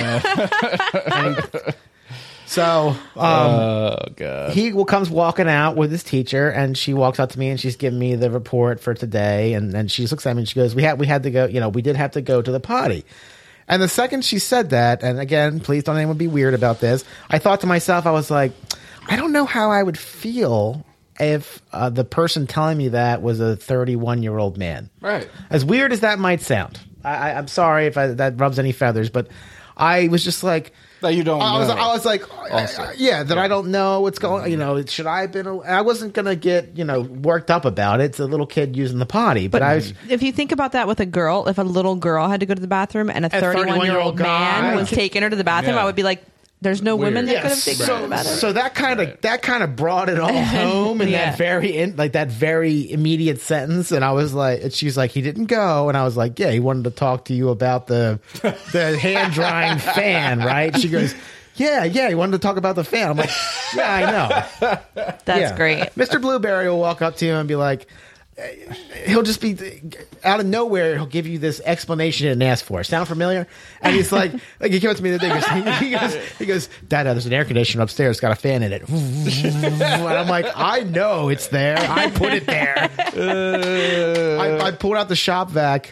D: So,
A: Oh, God.
D: he comes walking out with his teacher, and she walks up to me and she's giving me the report for today. And she looks at me and she goes, we had to go, we did have to go to the potty. And the second she said that, and again, please don't anyone be weird about this, I thought to myself, I was like, I don't know how I would feel if the person telling me that was a 31-year-old man.
A: Right.
D: As weird as that might sound. I'm sorry if that rubs any feathers, but I was just like,
A: That you don't know.
D: I was like,
A: Also.
D: I don't know what's going. Should I have been? I wasn't gonna get worked up about it. It's a little kid using the potty, but I was.
C: If you think about that with a girl, if a little girl had to go to the bathroom and a 31-year-old man was taking her to the bathroom,
A: Yeah.
C: I would be like, "There's no
A: Weird.
C: women that
D: Yeah,
C: could have taken her to the bathroom."
D: so that kind of brought it all home in
C: Yeah.
D: that very immediate sentence, and I was like, and she's like, he didn't go, and I was like, yeah, he wanted to talk to you about the hand drying fan, right? She goes, yeah, he wanted to talk about the fan. I'm like, yeah, I know.
C: That's
D: Yeah.
C: great.
D: Mr. Blueberry will walk up to you and be like, he'll just be out of nowhere. He'll give you this explanation you didn't ask for. Sound familiar? And he's like he came up to me the other day. He goes, Dad, there's an air conditioner upstairs. It's got a fan in it. And I'm like, I know it's there. I put it there. I pulled out the shop vac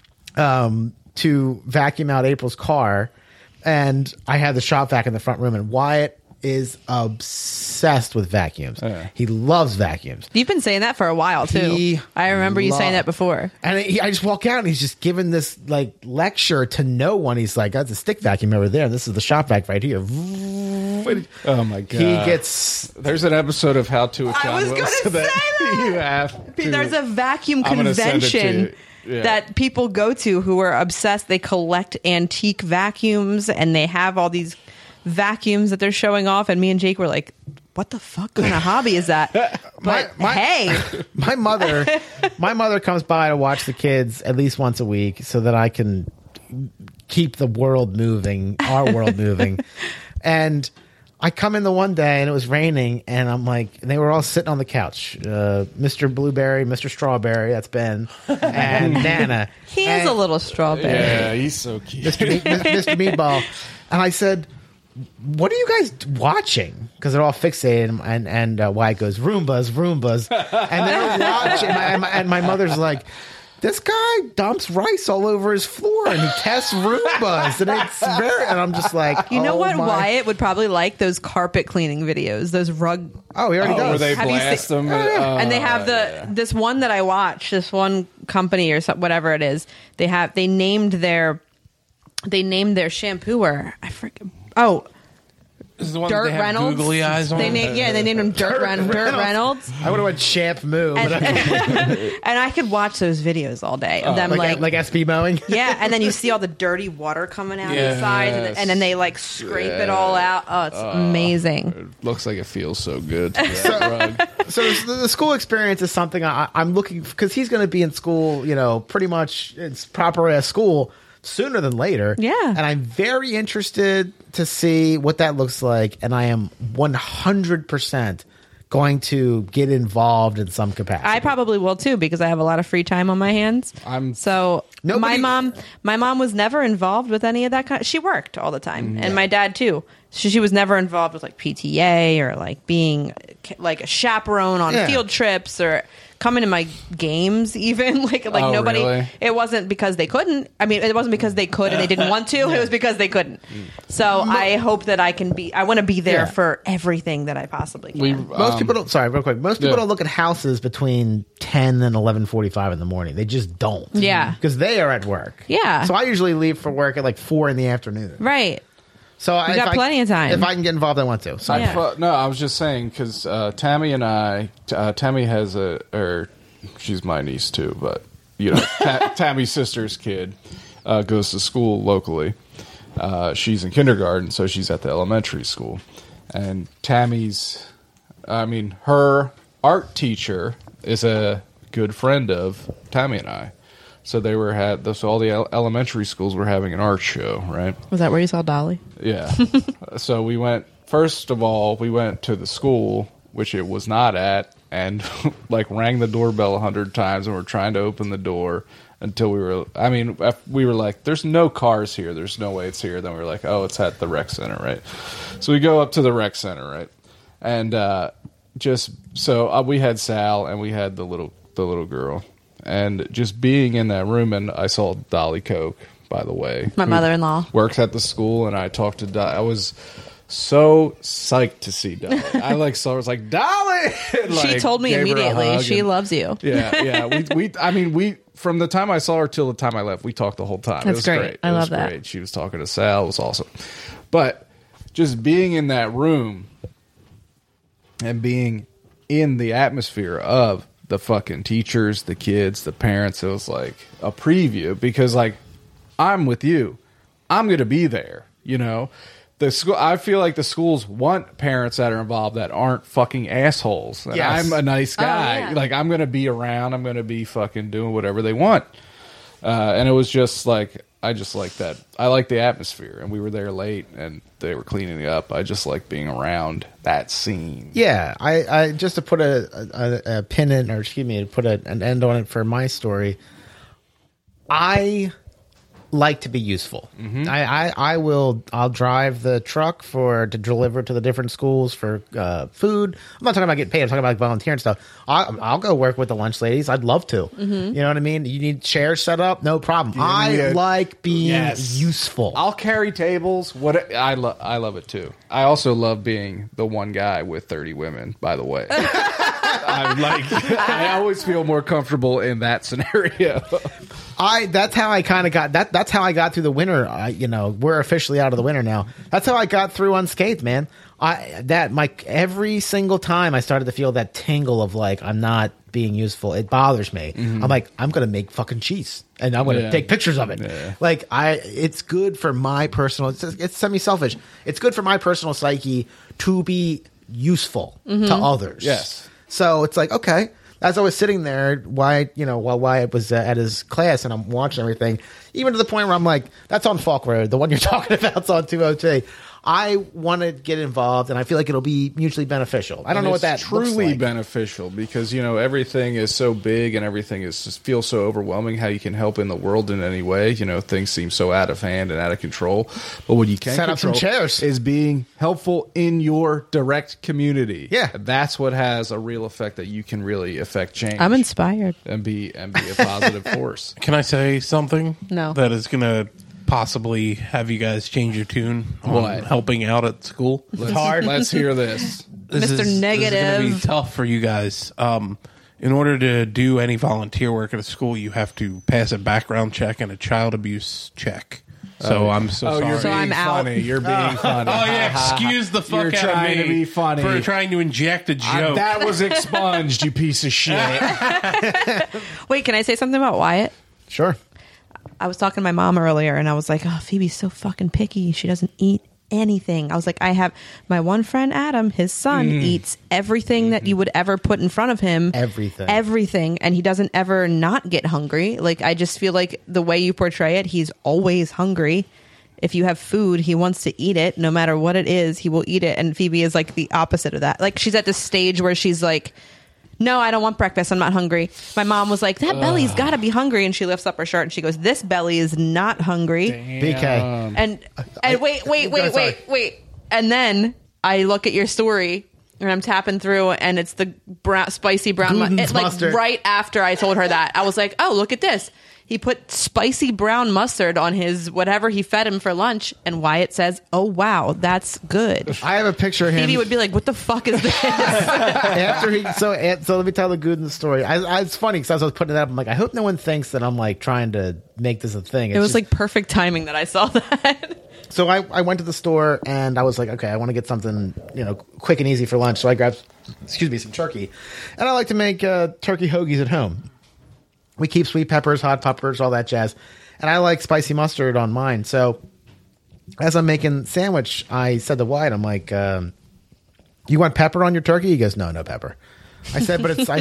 D: to vacuum out April's car, and I had the shop vac in the front room, and Wyatt is obsessed obsessed with vacuums.
A: Yeah.
D: He loves vacuums.
C: You've been saying that for a while too. I remember you saying that before.
D: And I just walk out and he's just giving this like lecture to no one. He's like, that's a stick vacuum over there. This is the shop vac right here.
A: Oh my god!
D: He gets.
A: There's an episode of How to with John
C: I was
A: Wilson
C: gonna say that.
A: you have to-
C: There's a vacuum
A: I'm gonna send it to
C: convention
A: you. Yeah.
C: that people go to who are obsessed. They collect antique vacuums and they have all these vacuums that they're showing off. And me and Jake were like, what the fuck kind of hobby is that? But hey,
D: my mother comes by to watch the kids at least once a week so that I can keep the world moving, our world moving. And I come in the one day and it was raining and I'm like, and they were all sitting on the couch. Mr. Blueberry, Mr. Strawberry, that's Ben, and Nana.
C: he is a little strawberry.
A: Yeah, he's so cute.
D: Mr. Meatball. And I said, what are you guys watching? Because they're all fixated, and Wyatt goes, Roombas. And they're watching, and my mother's like, this guy dumps rice all over his floor and he tests Roombas. And I'm just like,
C: You know
D: oh
C: what?
D: my-
C: Wyatt would probably like those carpet cleaning videos, those rug.
D: Oh, he already
A: Where
D: does.
A: they
C: Have you
A: blast
C: seen-
A: them,
C: And they have this one that I watched, this one company or whatever it is. They named their shampooer. I forget. Oh,
B: This is the one
C: Dirt
B: that they have
C: Reynolds.
B: googly eyes on.
C: They named him Dirt Reynolds.
D: I would have went Champ Moo.
C: And,
D: But
C: and I could watch those videos all day of them
D: like SB mowing.
C: yeah, and then you see all the dirty water coming out
A: Yes.
C: the sides, and then they like scrape it all out. Oh, it's amazing.
A: It looks like it feels so good. That rug.
D: So the school experience is something I'm looking, because he's going to be in school, pretty much it's proper as school sooner than later.
C: Yeah.
D: And I'm very interested to see what that looks like. And I am 100% going to get involved in some capacity.
C: I probably will too because I have a lot of free time on my hands.
D: Nobody-
C: my mom was never involved with any of that kind. She worked all the time, and my dad too. She was never involved with like PTA or like being like a chaperone on field trips or coming to my games even like
A: Oh,
C: nobody.
A: really?
C: It wasn't because they couldn't. I mean, it wasn't because they could and they didn't want to. It was because they couldn't. So I hope that I can be. I want to be there for everything that I possibly can.
D: Most people don't. Sorry, real quick. Most people don't look at houses between 10 and 11:45 in the morning. They just don't.
C: Yeah.
D: because they are at work.
C: Yeah.
D: So I usually leave for work at like 4 in the afternoon.
C: Right.
D: So I
C: got plenty of time.
D: If I can get involved, I want to. So
C: Yeah.
A: No, I was just saying because Tammy and I, Tammy has she's my niece too, but Tammy's sister's kid goes to school locally. She's in kindergarten, so she's at the elementary school, and her art teacher is a good friend of Tammy and I. So all the elementary schools were having an art show, right?
C: Was that where you saw Dolly?
A: Yeah. So we went to the school, which it was not at, and like rang the doorbell 100 times and we're trying to open the door until we were like, there's no cars here. There's no way it's here. Then we were like, oh, it's at the rec center, right? So we go up to the rec center, right? And we had Sal and we had the little girl. And just being in that room, and I saw Dolly Koch, by the way.
C: My
A: who
C: mother-in-law.
A: works at the school, and I talked to Dolly. I was so psyched to see Dolly. I was like, Dolly!
C: She told me
A: gave her a
C: immediately
A: hug
C: she
A: and-
C: loves you.
A: Yeah. We from the time I saw her till the time I left, we talked the whole time.
C: That's
A: it was
C: great.
A: great.
C: I
A: It
C: love
A: was
C: that.
A: Great. She was talking to Sal. It was awesome. But just being in that room and being in the atmosphere of the fucking teachers, the kids, the parents, it was like a preview because like I'm with you. I'm going to be there, The school, I feel like the schools want parents that are involved that aren't fucking assholes. And
D: Yes.
A: I'm a nice guy.
C: yeah.
A: Like I'm going to be around. I'm going to be fucking doing whatever they want. And it was just like I just like that. I like the atmosphere, and we were there late, and they were cleaning it up. I just like being around that scene.
D: Yeah, I just to put a pin in, or excuse me, to put an end on it for my story. I like to be useful. I'll drive the truck to deliver to the different schools for food. I'm not talking about getting paid. I'm talking about volunteering stuff. I'll go work with the lunch ladies. I'd love to. You know what I mean? You need chairs set up? No problem. I like being useful.
A: I'll carry tables. I love it too. I also love being the one guy with 30 women, by the way. I always feel more comfortable in that scenario.
D: That's how I kind of got that. That's how I got through the winter. We're officially out of the winter now. That's how I got through unscathed, man. Every single time I started to feel that tingle of like, I'm not being useful. It bothers me. I'm like, I'm going to make fucking cheese and I'm going to take pictures of it. Yeah. It's good for my personal, it's semi-selfish. It's good for my personal psyche to be useful to others.
A: Yes.
D: So it's like, okay, as I was sitting there, while Wyatt was at his class and I'm watching everything, even to the point where I'm like, that's on Falk Road. The one you're talking about's on 202. I want to get involved, and I feel like it'll be mutually beneficial. I don't know what that
A: truly
D: looks like.
A: Beneficial because everything is so big and everything just feels so overwhelming. How you can help in the world in any way? Things seem so out of hand and out of control. But what you can
D: set up some chairs
A: is being helpful in your direct community.
D: Yeah,
A: that's what has a real effect that you can really affect change.
C: I'm inspired
A: and be a positive force.
B: Can I say something?
C: No,
B: that is going to possibly have you guys change your tune on helping out at school.
D: It's hard.
A: Let's hear this.
C: Mr. Negative.
B: This is going to be tough for you guys. In order to do any volunteer work at a school, you have to pass a background check and a child abuse check. So I'm so sorry.
A: You're being funny. You're being funny.
B: Oh yeah, excuse the fuck
A: You're
B: out of me
A: to be funny.
B: for trying to inject a joke.
A: That was expunged, you piece of shit.
C: Wait, can I say something about Wyatt?
D: Sure.
C: I was talking to my mom earlier and I was like, oh, Phoebe's so fucking picky. She doesn't eat anything. I was like, I have my one friend, Adam, his son eats everything that you would ever put in front of him. Everything. And he doesn't ever not get hungry. Like, I just feel like the way you portray it, he's always hungry. If you have food, he wants to eat it. No matter what it is, he will eat it. And Phoebe is like the opposite of that. Like, she's at this stage where she's like, no, I don't want breakfast. I'm not hungry. My mom was like, that belly's got to be hungry. And she lifts up her shirt and she goes, this belly is not hungry.
A: Damn.
D: BK.
C: And wait. And then I look at your story and I'm tapping through and it's the spicy brown
D: mustard.
C: Right after I told her that, I was like, oh, look at this. He put spicy brown mustard on his whatever he fed him for lunch, and Wyatt says, "Oh wow, that's good."
D: I have a picture of him.
C: Phoebe would be like, "What the fuck is this?"
D: So let me tell the Gooden story. It's funny because as I was putting it up, I'm like, I hope no one thinks that I'm like trying to make this a thing.
C: It was like perfect timing that I saw that.
D: So I went to the store and I was like, okay, I want to get something quick and easy for lunch. So I grabbed, some turkey, and I like to make turkey hoagies at home. We keep sweet peppers, hot peppers, all that jazz. And I like spicy mustard on mine. So as I'm making sandwich, I said to Wyatt, I'm like, you want pepper on your turkey? He goes, no pepper. I said,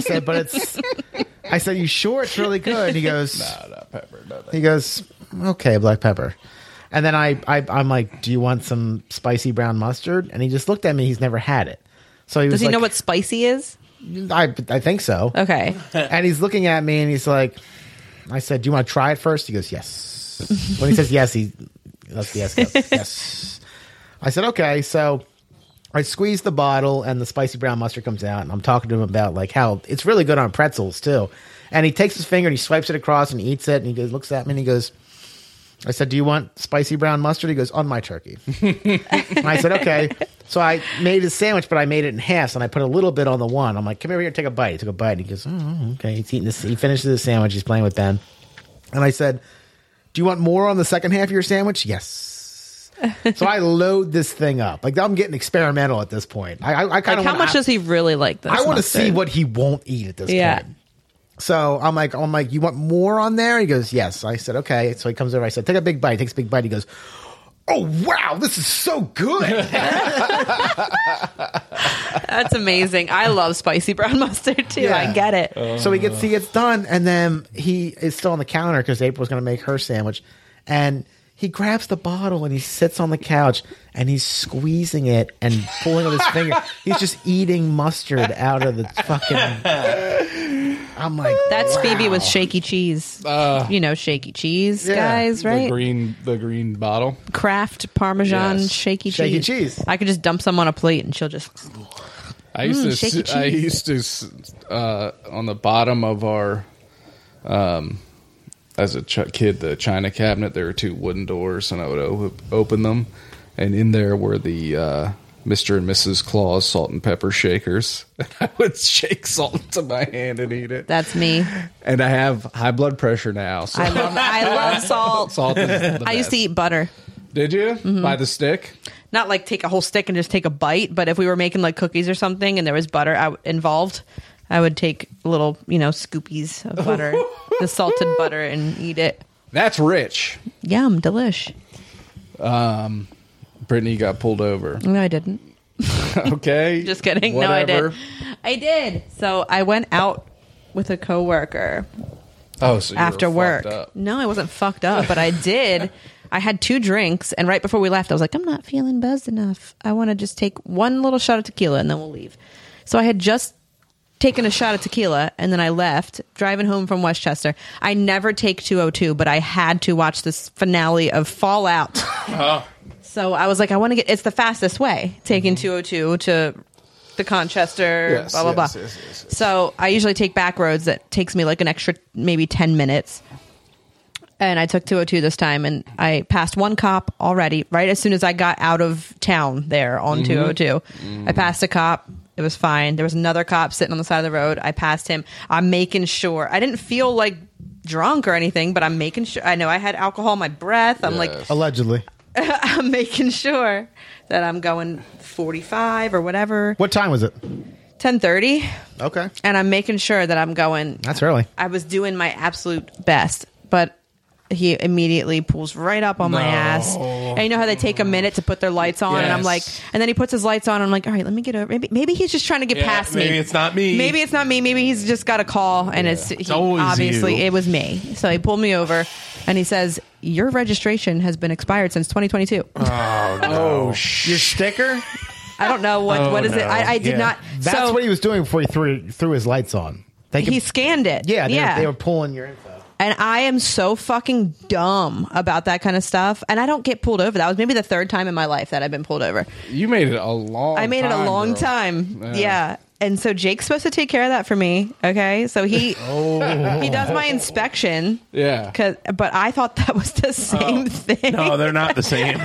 D: you sure it's really good? And he goes,
A: no pepper. No.
D: He goes, okay, black pepper. And then I'm like, do you want some spicy brown mustard? And he just looked at me. He's never had it. So he was
C: Does he know what spicy is?
D: I think so.
C: Okay.
D: And he's looking at me and he's like, I said, do you want to try it first? He goes, yes. When he says yes, he lets the yes go. Yes. I said, okay. So I squeeze the bottle and the spicy brown mustard comes out, and I'm talking to him about like how it's really good on pretzels too. And he takes his finger and he swipes it across and eats it, and he goes, looks at me and he goes, I said, do you want spicy brown mustard? He goes, on my turkey. And I said, okay. So I made his sandwich, but I made it in half, and I put a little bit on the one. I'm like, come over here, take a bite. He took a bite. And he goes, oh, okay. He's eating this. He finishes his sandwich. He's playing with Ben. And I said, do you want more on the second half of your sandwich? Yes. So I load this thing up. Like, I'm getting experimental at this point. I kind of
C: how much does he really like this?
D: I want to see what he won't eat at this point. So I'm like, you want more on there? He goes, yes. I said, okay. So he comes over. I said, take a big bite. He takes a big bite. He goes, oh, wow, this is so good.
C: That's amazing. I love spicy brown mustard too.
D: Yeah.
C: I get it.
D: So he gets done, and then he is still on the counter because April's going to make her sandwich. And he grabs the bottle and he sits on the couch and he's squeezing it and pulling with his finger. He's just eating mustard out of the fucking... I'm like,
C: That's
D: wow.
C: Phoebe with shaky cheese. You know, shaky cheese,
D: Yeah.
C: guys, right?
A: The green bottle.
C: Kraft Parmesan
A: Yes.
C: shaky cheese.
D: Shaky cheese.
C: I could just dump some on a plate and she'll just.
A: I used
C: shaky
A: to. I
C: cheese.
A: used to on the bottom of our, as a kid, the china cabinet. There were 2 wooden doors, and I would open them, and in there were the Mr. and Mrs. Claus salt and pepper shakers. And I would shake salt into my hand and eat it.
C: That's me.
A: And I have high blood pressure now. So
C: I love salt.
A: salt is the
C: I used to
A: best.
C: eat butter.
A: Did you by the stick?
C: Not like take a whole stick and just take a bite, but if we were making like cookies or something and there was butter involved, I would take little, scoopies of butter, the salted butter, and eat it.
A: That's rich.
C: Yum, delish.
A: Brittany got pulled over.
C: No, I didn't.
A: Okay,
C: Just kidding.
A: Whatever.
C: No, I did. So I went out with a coworker
A: Oh, so you
C: after
A: were
C: work.
A: fucked up.
C: No, I wasn't fucked up, but I did. I had 2 drinks, and right before we left, I was like, I'm not feeling buzzed enough. I want to just take one little shot of tequila, and then we'll leave. So I had just taken a shot of tequila, and then I left, driving home from Westchester. I never take 202, but I had to watch this finale of Fallout. So I was like, I want to it's the fastest way, taking 202 to the Conchester,
A: Yes,
C: blah, blah, blah.
A: yes.
C: So I usually take back roads that takes me like an extra maybe 10 minutes. And I took 202 this time, and I passed one cop already right as soon as I got out of town there on 202. I passed a cop. It was fine. There was another cop sitting on the side of the road. I passed him. I'm making sure. I didn't feel like drunk or anything, but I'm making sure. I know I had alcohol in my breath. I'm like,
D: Allegedly.
C: I'm making sure that I'm going 45 or whatever,
D: What time was it?
C: 10:30.
D: Okay.
C: And I'm making sure that I'm going.
D: That's early.
C: I was doing my absolute best, but he immediately pulls right up on my ass. And you know how they take a minute to put their lights on, and I'm
A: Yes.
C: like, and then he puts his lights on, and I'm like, all right, let me get over. Maybe he's just trying to get past me.
B: Maybe it's not me.
C: Maybe it's not me. Maybe he's just got a call, and it's
B: always
C: obviously
B: you.
C: it was me. So he pulled me over, and he says, "Your registration has been expired since 2022."
D: Your sticker?
C: I don't know what is it.
B: no.
C: I did
B: Yeah.
C: not.
D: That's
C: so
D: what he was doing before he threw his lights on.
C: he scanned it.
D: Yeah, they were pulling your info.
C: And I am so fucking dumb about that kind of stuff. And I don't get pulled over. That was maybe the 3rd time in my life that I've been pulled over.
A: You made it a long.
C: I made it a long
A: girl.
C: time. Yeah. And so Jake's supposed to take care of that for me. Okay. So he does my inspection.
A: Yeah.
C: But I thought that was the same thing.
B: No, they're not the same.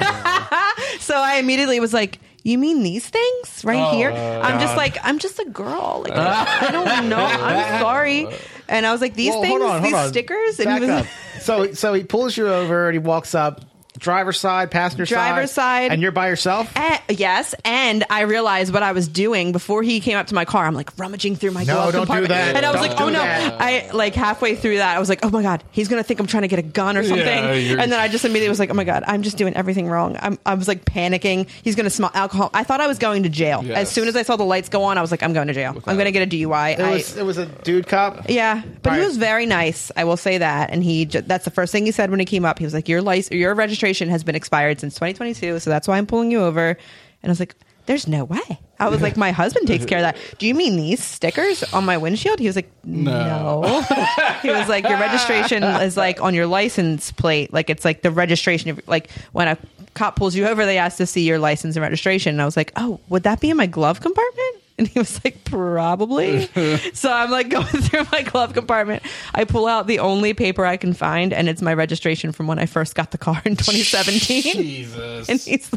C: So I immediately was like, you mean these things right here? I'm just
B: God.
C: like, I'm just a girl. Like, I don't know. I'm sorry. And I was like, these
D: Well,
C: things,
D: hold
C: these
D: on.
C: stickers. And
D: Back
C: he was
D: up. So he pulls you over and he walks up, driver's side, passenger
C: Driver's side.
D: and you're by yourself.
C: Yes, and I realized what I was doing before he came up to my car. I'm like rummaging through my glove
D: don't do
C: compartment,
D: that.
C: and I was
D: Don't
C: like,
D: do
C: "Oh no!"
D: that.
C: I like halfway through that, I was like, "Oh my god, he's gonna think I'm trying to get a gun or something."
A: you're-
C: And then I just immediately was like, "Oh my god, I'm just doing everything wrong." I was like panicking. He's gonna smell alcohol. I thought I was going to jail.
A: Yes.
C: As soon as I saw the lights go on, I was like, "I'm going to jail. I'm gonna get a DUI."
D: It was a dude cop.
C: Yeah, but he
D: Right.
C: was very nice. I will say that, and that's the first thing he said when he came up. He was like, "Your registration has been expired since 2022, so that's why I'm pulling you over." And I was like, "There's no way." I was like, "My husband takes care of that. Do you mean these stickers on my windshield?" He was like, "No." He was like, "Your registration is like on your license plate. Like it's like the registration of like when a cop pulls you over, they ask to see your license and registration." And I was like, "Oh, would that be in my glove compartment?" And he was like, "Probably." So I'm like going through my glove compartment. I pull out the only paper I can find, and it's my registration from when I first got the car in 2017.
A: Jesus.
C: And he's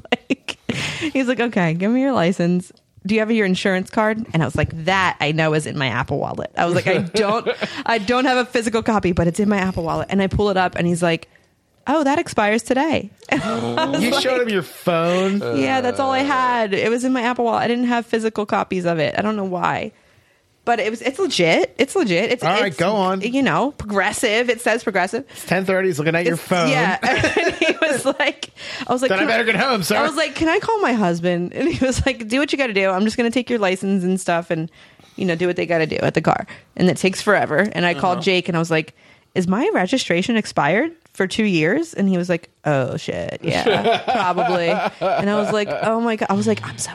C: like, "Okay, give me your license. Do you have your insurance card?" And I was like, "That I know is in my Apple Wallet." I was like, I don't have a physical copy, but it's in my Apple Wallet. And I pull it up, and he's like, "Oh, that expires today."
D: You showed him your phone.
C: Yeah, that's all I had. It was in my Apple Wallet. I didn't have physical copies of it. I don't know why. But it's legit. It's legit. It's
D: All right,
C: it's,
D: go on.
C: You know, progressive. It says progressive.
D: It's 10:30. He's looking at your phone.
C: Yeah. And he was like, I was like,
D: Then I better get home, sir.
C: I was like, "Can I call my husband?" And he was like, "Do what you got to do. I'm just going to take your license and stuff and, do what they got to do at the car." And it takes forever. And I called Jake and I was like, "Is my registration expired for 2 years?" And he was like, "Oh shit. Yeah, probably." And I was like, "Oh my God." I was like, "I'm so nervous."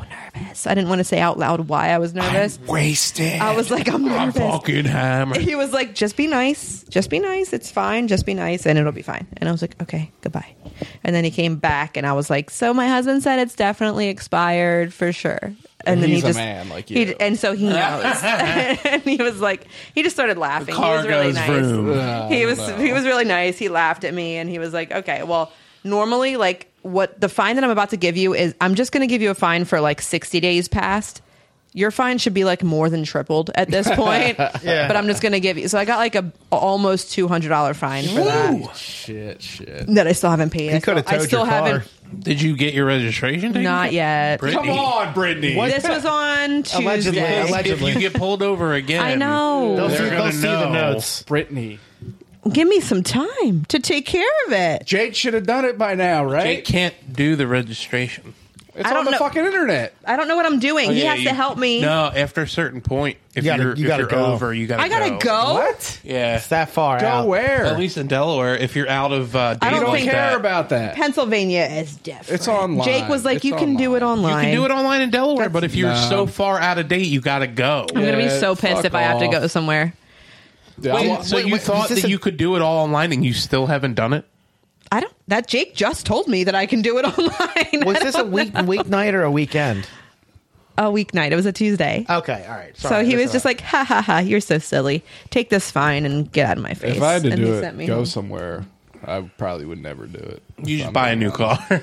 C: nervous. I didn't want to say out loud why I was nervous.
B: Wasted.
C: I was like, I'm nervous.
B: fucking hammered.
C: He was like, just be nice. Just be nice. It's fine. Just be nice and it'll be fine. And I was like, okay, goodbye. And then he came back and I was like, so my husband said it's definitely expired for sure. And then
A: he's
C: he just,
A: a man like you.
C: and so he knows. And he was like, he just started laughing. He was really nice. He was really nice. He laughed at me and he was like, okay, well, normally like what the fine that I'm about to give you is, I'm just going to give you a fine for like 60 days past. Your fine should be like more than tripled at this point.
D: Yeah.
C: But I'm just going to give you. So I got like a almost $200 fine for that.
A: Shit.
C: That I still haven't paid.
D: He could have
C: I
D: towed
C: still
D: your car.
C: haven't.
B: Did you get your registration taken?
C: Not yet.
B: Brittany.
A: Come on, Brittany.
C: This was on
D: Allegedly.
C: Tuesday.
B: If you get pulled over again,
C: I know.
D: They'll see the notes.
A: Brittany.
C: Give me some time to take care of it.
A: Jake should have done it by now, right?
B: Jake can't do the registration.
A: It's
C: I
A: on
C: don't
A: the
C: know.
A: fucking internet.
C: I don't know what I'm doing. He has to help me.
B: No, after a certain point, if
D: You gotta-
B: you're,
D: you
B: if
D: gotta
B: you're
D: go.
B: over, you gotta
C: I gotta go.
A: What?
B: Yeah.
D: It's that far
A: Go
D: out.
A: where?
B: At least in Delaware, if you're out of date
C: I
A: You don't
B: like
A: care
B: that.
A: about that.
C: Pennsylvania is different.
A: It's online.
C: Jake was like,
A: It's
C: you can do it
A: online.
C: online.
B: You can do it online in Delaware, but if you're
A: No.
B: so far out of date, you gotta go.
C: I'm going to be
A: Yeah,
C: so pissed
A: fuck
C: if I have to
A: off.
C: go somewhere.
A: Dude, I wa-
B: So you
D: wait,
B: thought
D: is this
B: that
D: a-
B: you could do it all online and you still haven't done it?
C: I don't. That Jake just told me that I can do it online.
D: Was this a weeknight or a weekend?
C: A weeknight. It was a Tuesday.
D: Okay, all right.
C: So he was just like, ha ha ha, you're so silly. Take this fine and get out of my face.
A: if I had to
C: And
A: do
C: he sent
A: it,
C: me
A: go
C: home.
A: somewhere, I probably would never do it.
B: You
A: If
B: just
A: I'm
B: buy a
A: being
B: new
A: honest.
B: car.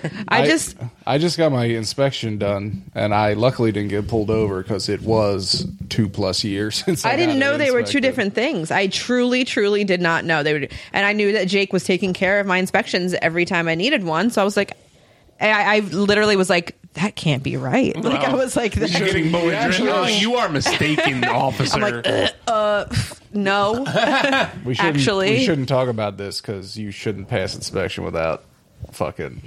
C: I just
A: got my inspection done, and I luckily didn't get pulled over because it was 2+ years since
C: I didn't
A: got
C: know
A: it
C: they were two
A: inspected.
C: different things. I truly did not know they were. And I knew that Jake was taking care of my inspections every time I needed one. So I was like, I literally was like, that can't be right. Like I was like,
B: You're getting belligerent. Oh, you are mistaken, officer.
C: I'm like, no.
A: We shouldn't talk about this because you shouldn't pass inspection without fucking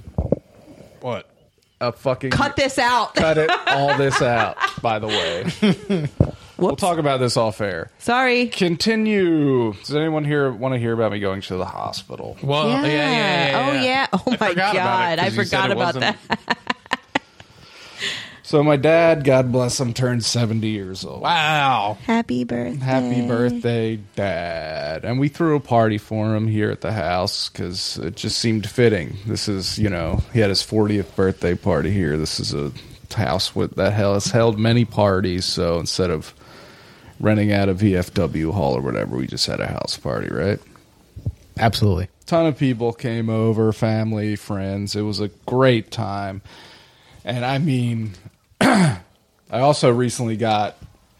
B: What?
A: a fucking
C: Cut this out.
A: cut it all this out. By the way, we'll talk about this off air.
C: Sorry.
A: Continue. Does anyone here want to hear about me going to the hospital?
B: Well, yeah.
C: Oh yeah. Oh
B: I
C: my
B: forgot about it
C: god.
B: 'cause
C: I
B: you said
C: forgot
B: it
C: about
B: wasn't-
C: that.
A: So my dad, God bless him, turned 70 years old.
B: Wow.
C: Happy birthday.
A: Happy birthday, Dad. And we threw a party for him here at the house because it just seemed fitting. This is, he had his 40th birthday party here. This is a house that has held many parties. So instead of renting out a VFW hall or whatever, we just had a house party, right?
D: Absolutely.
A: Ton of people came over, family, friends. It was a great time. And I mean, I also recently got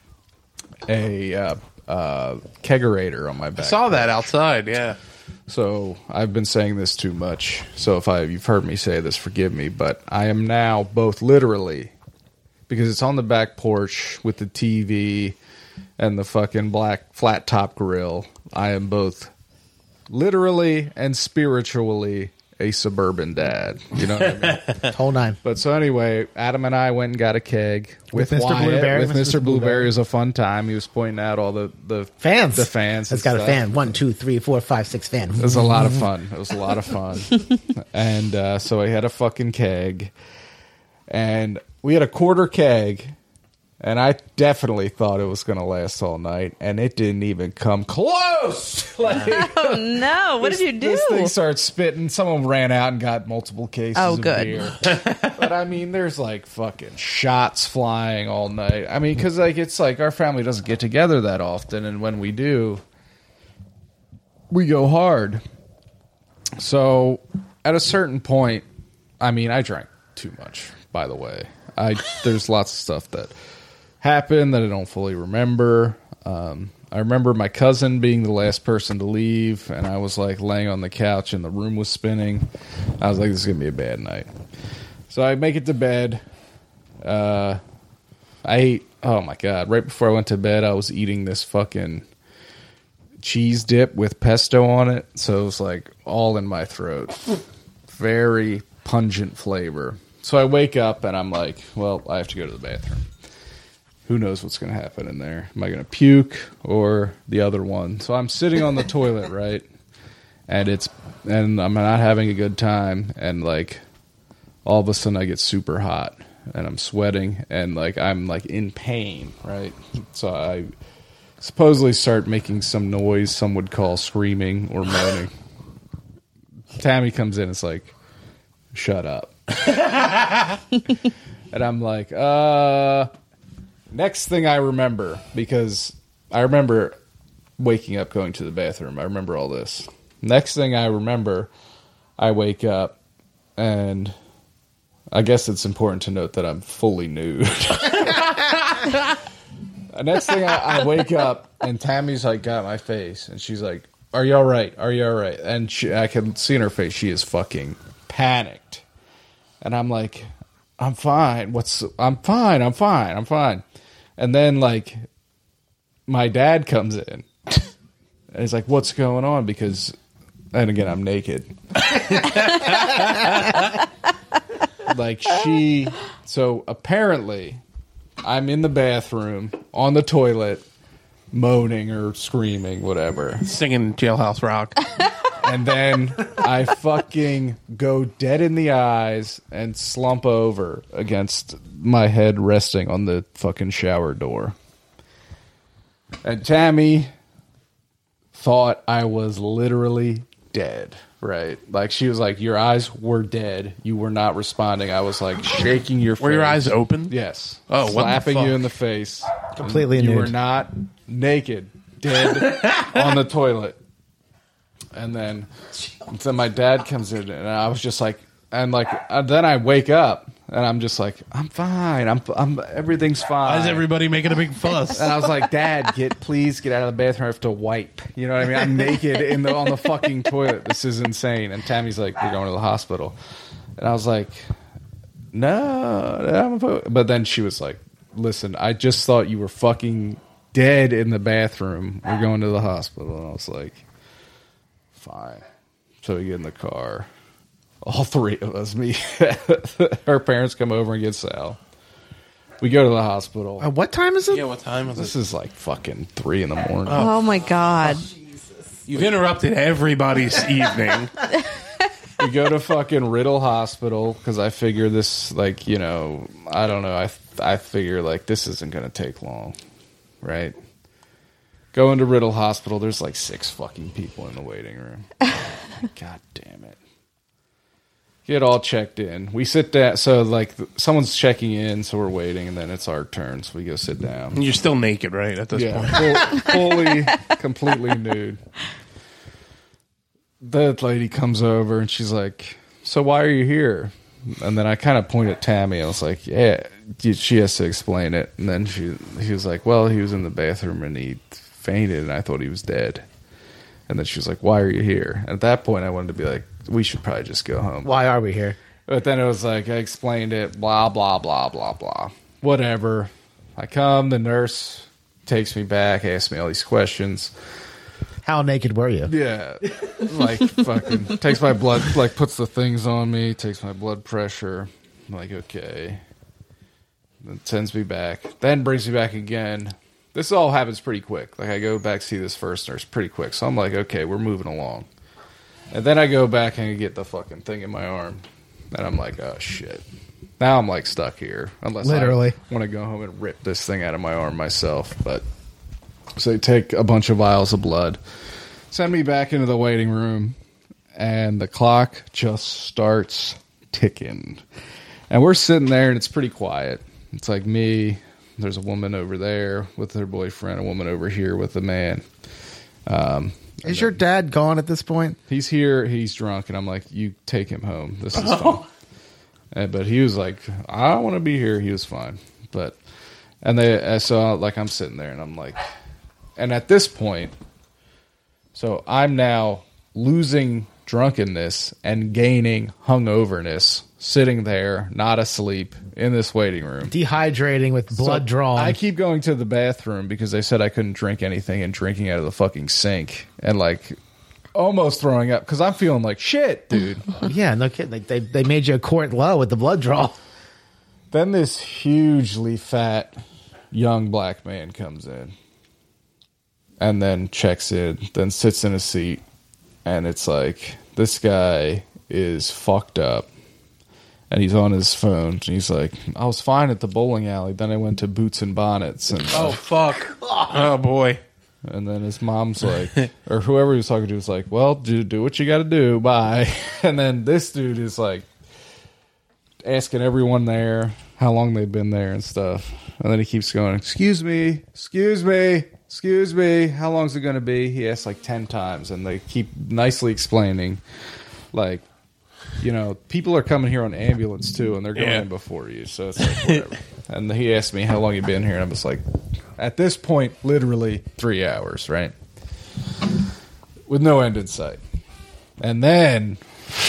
A: a kegerator on my back.
B: I saw that outside, yeah.
A: So I've been saying this too much. So if you've heard me say this, forgive me. But I am now both literally, because it's on the back porch with the TV and the fucking black flat top grill. I am both literally and spiritually a suburban dad. You know what I mean?
D: Whole nine.
A: But so anyway, Adam and I went and got a keg with
D: Mr.
A: Wyatt,
D: Blueberry.
A: with Mr. Blueberry. It was a fun time. He was pointing out all the
D: Fans.
A: the fans.
D: It's
A: and
D: got a
A: stuff.
D: fan. 1, 2, 3, 4, 5, 6 fan.
A: It was a lot of fun. It was a lot of fun. And so I had a fucking keg. And we had a quarter keg. And I definitely thought it was going to last all night. And it didn't even come close. Like,
C: Oh no! What did you do?
A: This thing starts spitting. Someone ran out and got multiple cases
C: Oh,
A: of
C: good.
A: beer. But I mean, there's like fucking shots flying all night. I mean, because like it's like our family doesn't get together that often, and when we do, we go hard. So at a certain point, I mean, I drank too much. By the way, there's lots of stuff that happened that I don't fully remember. I remember my cousin being the last person to leave, and I was like laying on the couch and the room was spinning. I was like, this is going to be a bad night. So I make it to bed. I ate, oh my God, right before I went to bed, I was eating this fucking cheese dip with pesto on it. So it was like all in my throat. Very pungent flavor. So I wake up and I'm like, well, I have to go to the bathroom. Who knows what's going to happen in there? Am I going to puke or the other one? So I'm sitting on the toilet, right? And I'm not having a good time. And like all of a sudden I get super hot and I'm sweating and like I'm like in pain, right? So I supposedly start making some noise some would call screaming or moaning. Tammy comes in, it's like, shut up. And I'm like, next thing I remember, because I remember waking up, going to the bathroom. I remember all this. Next thing I remember, I wake up, and I guess it's important to note that I'm fully nude. Next thing I wake up, and Tammy's like got my face, and she's like, "Are you all right? Are you all right?" And I can see in her face she is fucking panicked, and I'm like, "I'm fine. I'm fine." And then like my dad comes in, and he's like, "What's going on?" Because, and again, I'm naked. So apparently I'm in the bathroom on the toilet moaning or screaming, whatever,
B: Singing Jailhouse Rock.
A: and then I fucking go dead in the eyes and slump over against my head resting on the fucking shower door. And Tammy thought I was literally dead, right? Like, she was like, your eyes were dead. You were not responding. I was like shaking your face.
B: Were your eyes open?
A: Yes.
B: Oh, what the
A: slapping
B: fuck?
A: you in the face.
D: Completely
A: You
D: nude.
A: were not naked, dead on the toilet. And then my dad comes in, and I was just like, and like, then I wake up, and I'm just like, I'm fine. I'm everything's fine.
B: Why is everybody making a big fuss?
A: And I was like, Dad, please get out of the bathroom. I have to wipe. You know what I mean? I'm naked on the fucking toilet. This is insane. And Tammy's like, we're going to the hospital. And I was like, no. But then she was like, listen, I just thought you were fucking dead in the bathroom. We're going to the hospital. And I was like, fine. So we get in the car. All three of us, her parents come over and get Sal. We go to the hospital.
D: What time is it?
B: Yeah, what time is
A: This
B: it?
A: is like fucking 3 in the morning.
C: Oh my God.
B: You've interrupted everybody's evening.
A: We go to fucking Riddle Hospital because I figure this, like, you know, I don't know. I figure like this isn't going to take long, right? Go into Riddle Hospital. There's like 6 fucking people in the waiting room. God damn it. Get all checked in. We sit down. So, like, someone's checking in, so we're waiting, and then it's our turn, so we go sit down.
B: And you're still naked, right, at this point?
A: Fully, completely nude. The lady comes over, and she's like, so why are you here? And then I kind of point at Tammy. I was like, yeah, she has to explain it. And then she was like, well, he was in the bathroom, and he fainted, and I thought he was dead. And then she was like, why are you here? And at that point, I wanted to be like, we should probably just go home.
D: Why are we here?
A: But then it was like, I explained it, blah, blah, blah, blah, blah. Whatever. I come, the nurse takes me back, asks me all these questions.
D: How naked were you?
A: Yeah. Like, fucking takes my blood, like, puts the things on me, takes my blood pressure. I'm like, okay. Then sends me back. Then brings me back again. This all happens pretty quick. Like, I go back, see this first nurse pretty quick. So I'm like, okay, we're moving along. And then I go back and I get the fucking thing in my arm. And I'm like, oh, shit. Now I'm, like, stuck here. Unless
D: Literally.
A: I want to go home and rip this thing out of my arm myself. But so they take a bunch of vials of blood, send me back into the waiting room, and the clock just starts ticking. And we're sitting there, and it's pretty quiet. It's like me. There's a woman over there with her boyfriend, a woman over here with a man.
D: Is your dad gone at this point?
A: He's here. He's drunk, and I'm like, "You take him home. This is fine." But he was like, "I don't want to be here." He was fine, so like I'm sitting there, and I'm like, and at this point, so I'm now losing drunkenness and gaining hungoverness, sitting there, not asleep in this waiting room,
D: Dehydrating with blood drawn.
A: I keep going to the bathroom because they said I couldn't drink anything and drinking out of the fucking sink and like almost throwing up because I'm feeling like shit, dude.
D: Yeah, no kidding. Like they made you a quart low with the blood draw.
A: Then this hugely fat young black man comes in and then checks in, then sits in a seat, and it's like, this guy is fucked up And he's on his phone. And he's like, I was fine at the bowling alley. Then I went to Boots and Bonnets. And,
B: Oh, fuck. Oh, boy.
A: and then his mom's like, or whoever he was talking to was like, well, do what you got to do. Bye. And then this dude is like asking everyone there how long they've been there and stuff. And then he keeps going, excuse me. How long's it going to be? He asks like 10 times. And they keep nicely explaining, like, you know, people are coming here on ambulance too, and they're going in before you, so it's like whatever. And he asked me how long you've been here, and I was like, at this point, literally 3 hours, right? With no end in sight. And then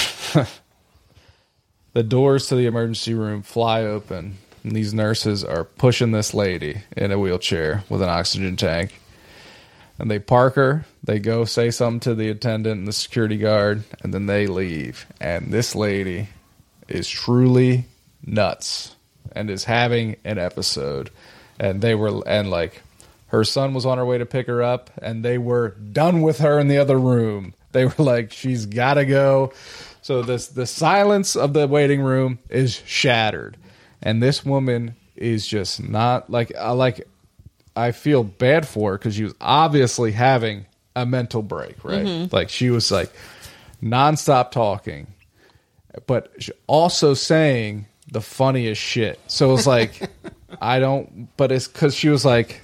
A: the doors to the emergency room fly open, and these nurses are pushing this lady in a wheelchair with an oxygen tank. And they park her, they go say something to the attendant and the security guard, and then they leave. And this lady is truly nuts and is having an episode. And like, her son was on her way to pick her up, and they were done with her in the other room. They were like, she's got to go. So the silence of the waiting room is shattered. And this woman is just not, I feel bad for her because she was obviously having a mental break, right? Mm-hmm. Like, she was like nonstop talking, but also saying the funniest shit. So it was like, but it's because she was like,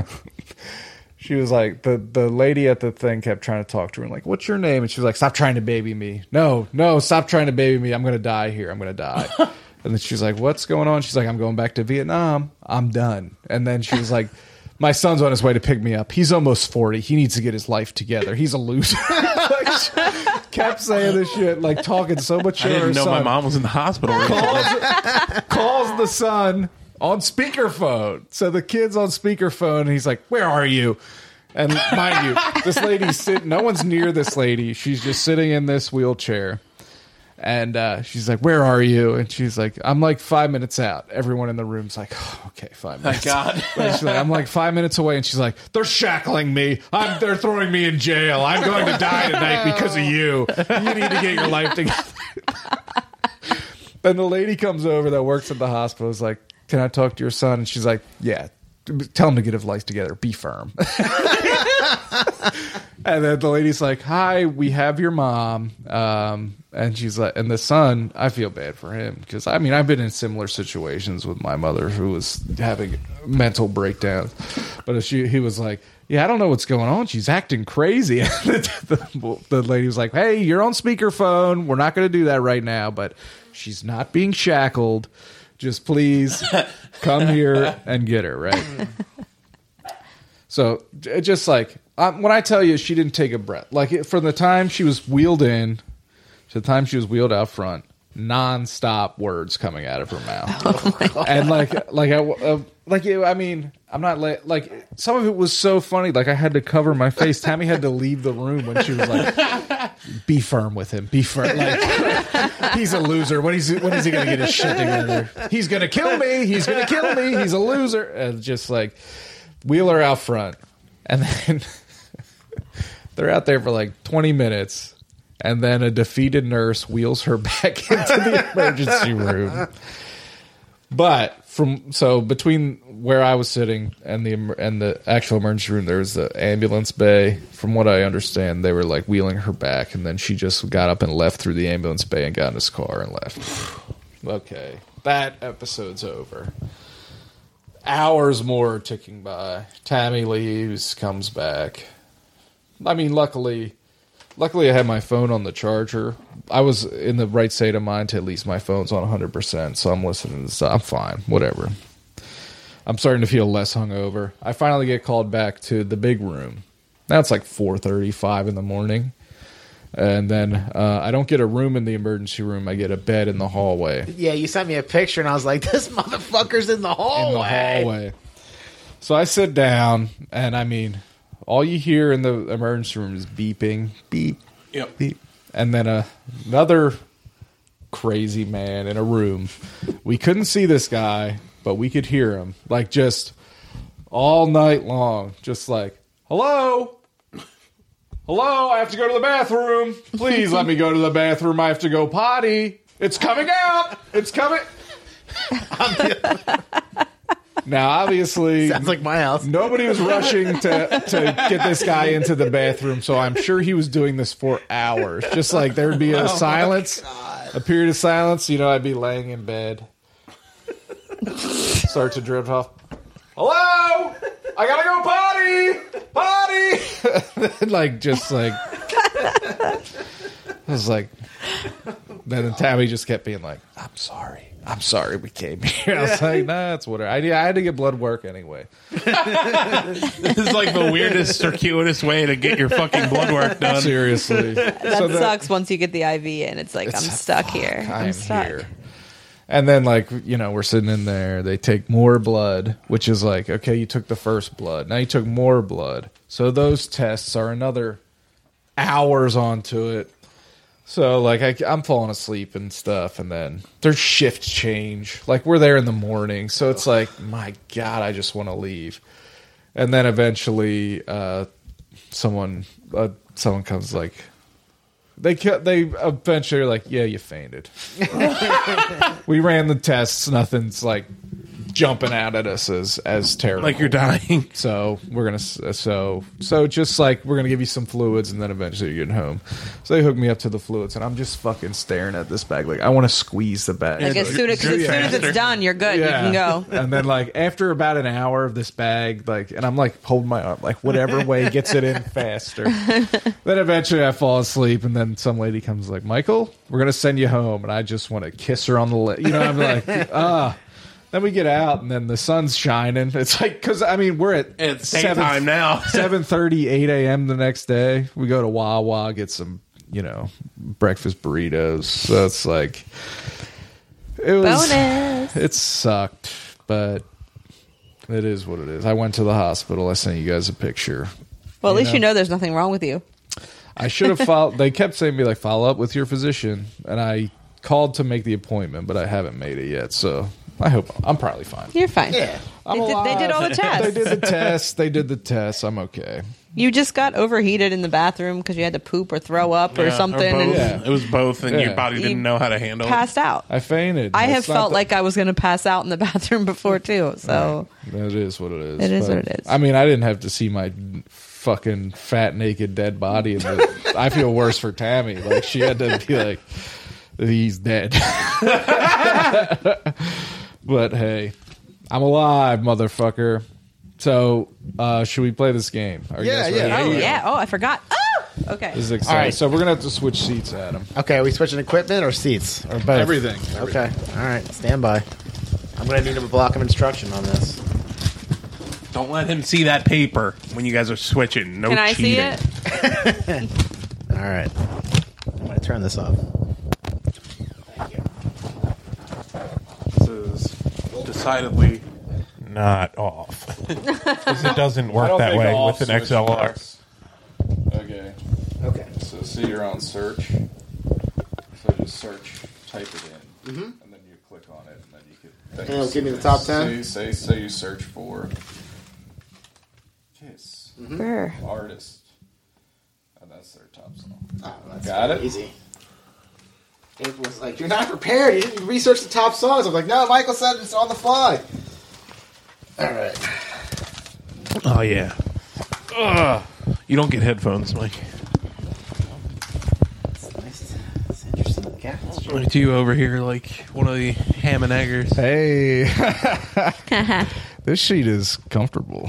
A: the lady at the thing kept trying to talk to her and like, what's your name? And she was like, stop trying to baby me. No, stop trying to baby me. I'm going to die here. I'm going to die. And then she's like, what's going on? She's like, I'm going back to Vietnam. I'm done. And then she was like, my son's on his way to pick me up. He's almost 40. He needs to get his life together. He's a loser. Like, kept saying this shit, like talking so much shit.
B: I didn't know my mom was in the hospital.
A: Calls the son on speakerphone. So the kid's on speakerphone, and he's like, where are you? And mind you, this lady's sitting, no one's near this lady. She's just sitting in this wheelchair. And she's like, where are you? And she's like, I'm like 5 minutes out. Everyone in the room's like, oh, okay, 5 minutes.
B: Thank God.
A: She's like, I'm like 5 minutes away. And she's like, they're shackling me. They're throwing me in jail. I'm going to die tonight because of you. You need to get your life together. Then the lady comes over that works at the hospital. Is like, can I talk to your son? And she's like, yeah, tell him to get his life together. Be firm. And then the lady's like, hi, we have your mom. And she's like, and the son, I feel bad for him because, I mean, I've been in similar situations with my mother who was having mental breakdowns. But he was like, yeah, I don't know what's going on. She's acting crazy. The lady was like, hey, you're on speakerphone. We're not going to do that right now, but she's not being shackled. Just please come here and get her, right? So just like, when I tell you she didn't take a breath, like from the time she was wheeled in to the time she was wheeled out front, nonstop words coming out of her mouth. Oh, and I mean, I'm not like some of it was so funny. Like I had to cover my face. Tammy had to leave the room when she was like, be firm with him. Be firm. Like, he's a loser. When is he going to get his shit together? He's going to kill me. He's going to kill me. He's a loser. And just like wheel her out front. And then they're out there for like 20 minutes. And then a defeated nurse wheels her back into the emergency room. But between where I was sitting and the actual emergency room, there was the ambulance bay. From what I understand, they were like wheeling her back, and then she just got up and left through the ambulance bay and got in his car and left. Okay, that episode's over. Hours more ticking by. Tammy leaves, comes back. I mean, luckily I had my phone on the charger. I was in the right state of mind to at least my phone's on 100%, so I'm listening to stuff. I'm fine, whatever. I'm starting to feel less hungover. I finally get called back to the big room. Now it's like 4:35 in the morning. And then I don't get a room in the emergency room. I get a bed in the hallway.
D: Yeah, you sent me a picture, and I was like, this motherfucker's in the hallway.
A: In the hallway. So I sit down, and I mean, all you hear in the emergency room is beeping, beep,
B: yep,
A: beep. And then another crazy man in a room. We couldn't see this guy, but we could hear him. Like just all night long. Just like, hello? Hello, I have to go to the bathroom. Please let me go to the bathroom. I have to go potty. It's coming out. It's coming. Now, obviously,
D: Sounds like my house.
A: nobody was rushing to get this guy into the bathroom, so I'm sure he was doing this for hours. Just like there would be a silence, a period of silence. You know, I'd be laying in bed, start to drift off. Hello, I gotta go potty. Like, just like, I was like, then Tabby just kept being like, I'm sorry we came here. I was like, nah, it's whatever. I had to get blood work anyway.
B: This is like the weirdest circuitous way to get your fucking blood work done.
A: Seriously.
C: That sucks once you get the IV in. It's like, I'm stuck here. I'm stuck.
A: Here. And then, like, you know, we're sitting in there. They take more blood, which is like, okay, you took the first blood. Now you took more blood. So those tests are another hours onto it. So, like, I'm falling asleep and stuff, and then there's shift change. Like, we're there in the morning, so it's like, my God, I just want to leave. And then eventually, someone comes, like, they eventually are like, yeah, you fainted. We ran the tests, nothing's, like, jumping out at us as terrible.
B: Like you're dying.
A: So we're gonna just like we're gonna give you some fluids and then eventually you're getting home. So they hook me up to the fluids and I'm just fucking staring at this bag like I want to squeeze the bag.
C: Like as soon as it's done, you're good.
A: Yeah.
C: You can go.
A: And then like after about an hour of this bag, like, and I'm like holding my arm, like whatever way gets it in faster. Then eventually I fall asleep and then some lady comes like, Michael, we're gonna send you home, and I just want to kiss her on the lip. You know, I'm like, Then we get out, and then the sun's shining. It's like, because, I mean, we're at
B: daytime now.
A: 7:30, 8 a.m. the next day. We go to Wawa, get some, you know, breakfast burritos. So it's like, it was,
C: bonus.
A: It sucked, but it is what it is. I went to the hospital. I sent you guys a picture.
C: Well, at least you know there's nothing wrong with you.
A: I should have followed. They kept saying to me, like, follow up with your physician. And I called to make the appointment, but I haven't made it yet. So I hope I'm probably fine.
C: You're fine.
D: Yeah.
C: They did all the tests.
A: They did the tests. I'm okay.
C: You just got overheated in the bathroom because you had to poop or throw up or something, and
A: Yeah.
B: It was both, and your body didn't know how to handle it.
C: passed out.
A: I fainted.
C: I have
A: It's not
C: felt
A: the-
C: like I was going to pass out in the bathroom before too. So
A: That is what it is.
C: It is
A: But,
C: what it is.
A: I mean, I didn't have to see my fucking fat, naked, dead body. In the, I feel worse for Tammy. Like, she had to be like, he's dead. But hey, I'm alive, motherfucker. So, should we play this game? Are you guys ready?
C: oh yeah. Oh, I forgot. Oh, okay.
A: This is exciting.
D: All right.
A: So we're gonna have to switch seats, Adam.
D: Okay, are we switching equipment or seats? Or both?
A: Everything.
D: Okay. All right. Stand by. I'm going to need a block of instruction on this.
B: Don't let him see that paper when you guys are switching. No
C: Can I see
B: cheating.
C: it?
D: All right. I'm going to turn this off.
B: This is decidedly not off. Because it doesn't work that way with an XLR.
A: Okay.
D: Okay.
A: So see you're on search. So just search, type it in, and then you click on it, and then you can.
D: And it'll give me the top 10?
A: Say you search for Kiss
C: Brr.
A: artist, and that's their top song.
D: Oh, that's
A: Got it?
D: easy. It was like, you're not prepared. You didn't research the top songs. I was like, no, Michael said it's on the fly. All right.
B: Oh, yeah. Ugh. You don't get headphones, Mike.
D: That's nice. That's interesting. Yeah, that's true.
B: Look at you over here like one of the ham and eggers.
A: Hey, this sheet is comfortable.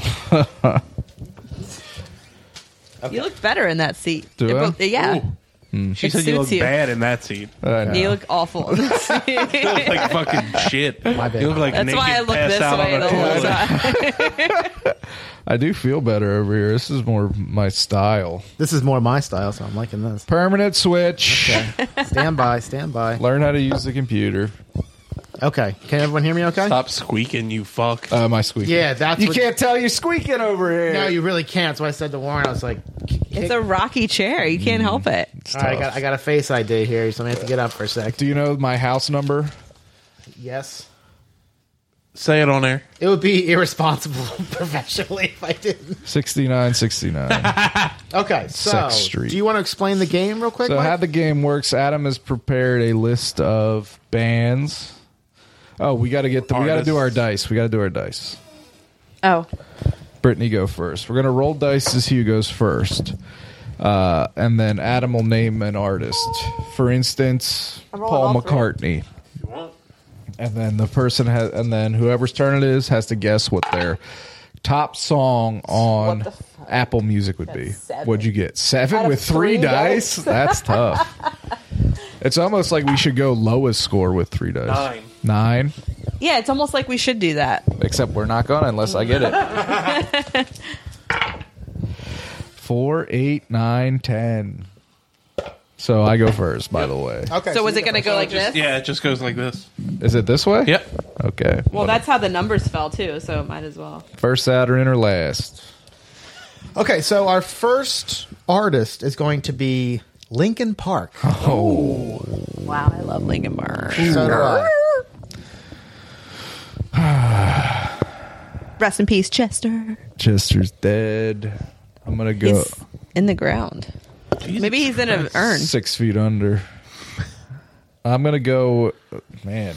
C: You look better in that seat.
A: Do
C: They're
A: I?
C: both- yeah.
B: She
C: It
B: said you look
C: suits you.
B: bad in that seat.
A: I know.
C: You look awful in that seat.
B: You look like fucking shit.
D: My bad.
B: You look like
C: That's
B: naked
C: why I look
B: passed
C: this
B: out
C: way
B: on
C: the
B: the
C: whole
B: toilet.
C: time.
A: I do feel better over here. This is more my style.
D: This is more my style, so I'm liking this.
A: Permanent switch.
D: Stand by, stand by.
A: Learn how to use the computer.
D: Okay. Can everyone hear me okay?
B: Stop squeaking, you fuck.
A: My squeaky.
D: Yeah, that's
A: You
D: what...
A: can't tell you're squeaking over here.
D: No, you really can't. That's why I said to Warren, I was like...
C: It's a rocky chair. You can't help it.
A: It's
D: All right,
A: tough.
D: I got a face ID here, so I have to get up for a sec.
A: Do you know my house number?
D: Yes.
B: Say it on air.
D: It would be irresponsible professionally if I didn't.
A: 6969.
D: Okay, so
A: Sex Street.
D: do you want to explain the game real quick?
A: So
D: Mike?
A: how the game works, Adam has prepared a list of bands. Oh, we got to do our dice. We got to do our dice.
C: Oh,
A: Brittany, go first. We're going to roll dice as Hugh goes first. And then Adam will name an artist. For instance,
C: rolling
A: Paul
C: all three.
A: McCartney. And then and then whoever's turn it is has to guess what their top song on
C: What the fuck?
A: Apple Music would be.
C: 7.
A: What'd you get? 7
C: Out of
A: with 3
C: 3
A: dice?
C: dice?
A: That's tough. It's almost like we should go lowest score with 3 dice. 9?
C: yeah. It's almost like we should do that.
A: Except we're not gonna unless I get it. 4, 8, 9, 10. So I go first, by the way.
D: Okay.
C: So was
D: you
C: it going to go like this?
B: Yeah, it just goes like this.
A: Is it this way?
B: Yep.
A: Okay.
C: Well, that's how the numbers fell too. So might as well.
A: First Saturn or last?
D: Okay, so our first artist is going to be Linkin Park.
A: Oh.
C: Wow, I love Linkin Park.
D: So do I.
C: Rest in peace, Chester.
A: Chester's dead. I'm gonna go
C: He's in the ground. Maybe he's in an urn.
A: 6 feet under. I'm gonna go, man.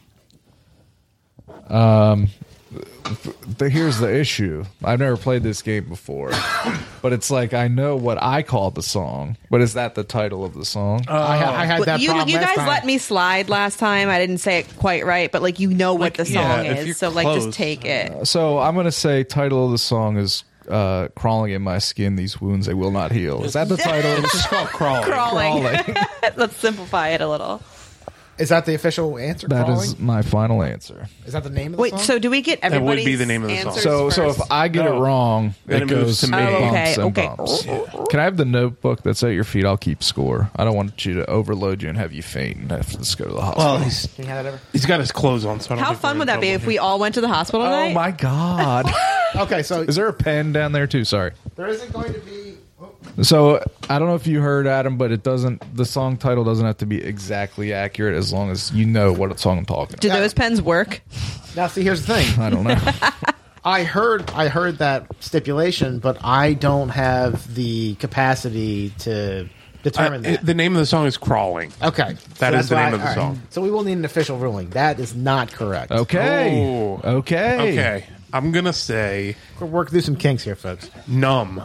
A: Here's the issue. I've never played this game before, but it's like I know what I call the song. But is that the title of the song?
D: I had
C: Well,
D: that
C: you
D: problem last
C: guys
D: time.
C: let me slide last time. I didn't say it quite right, but like you know what the
B: yeah,
C: song
B: if you're
C: is, so like
B: close.
C: just take it.
A: So I'm gonna say title of the song is "Crawling in My Skin. These wounds they will not heal." Is that the title?
B: It's just called crawling.
C: Crawling. Let's simplify it a little.
D: Is that the official answer?
A: That
D: Crawling?
A: is my final answer.
D: Is that the name of the
C: Wait,
D: song?
C: so do we get
B: would
C: everybody's
B: be the name of the song.
C: answers
A: So
C: first?
A: if I get it
B: No.
A: wrong,
B: Then
A: it
B: it moves
A: goes
B: to me.
C: Oh,
A: bumps and
C: okay.
A: bumps. Can I have the notebook that's at your feet? I'll keep score. I don't want you to overload you and have you faint and have to just go to the hospital.
B: Well,
D: Can you have that ever?
B: he's got his clothes on, so I don't
C: How
B: think we're
C: fun
B: in
C: would that be
B: trouble
C: if
B: here.
C: we all went to the hospital
A: Oh
C: tonight?
A: my god!
D: Okay, so
A: Is there a pen down there too? Sorry.
D: there isn't going to be.
A: So I don't know if you heard Adam, but it doesn't. The song title doesn't have to be exactly accurate as long as you know what song I'm talking
C: Do
A: about.
C: those pens work?
D: Now, see, here's the thing.
A: I don't know.
D: I heard that stipulation, but I don't have the capacity to determine that.
B: The name of the song is Crawling.
D: Okay,
B: That is the name of the
D: all
B: song.
D: So we will need an official ruling. That is not correct.
A: Okay.
B: Oh.
A: Okay.
B: Okay. I'm going to say
D: We're working through some kinks here, folks.
B: Numb.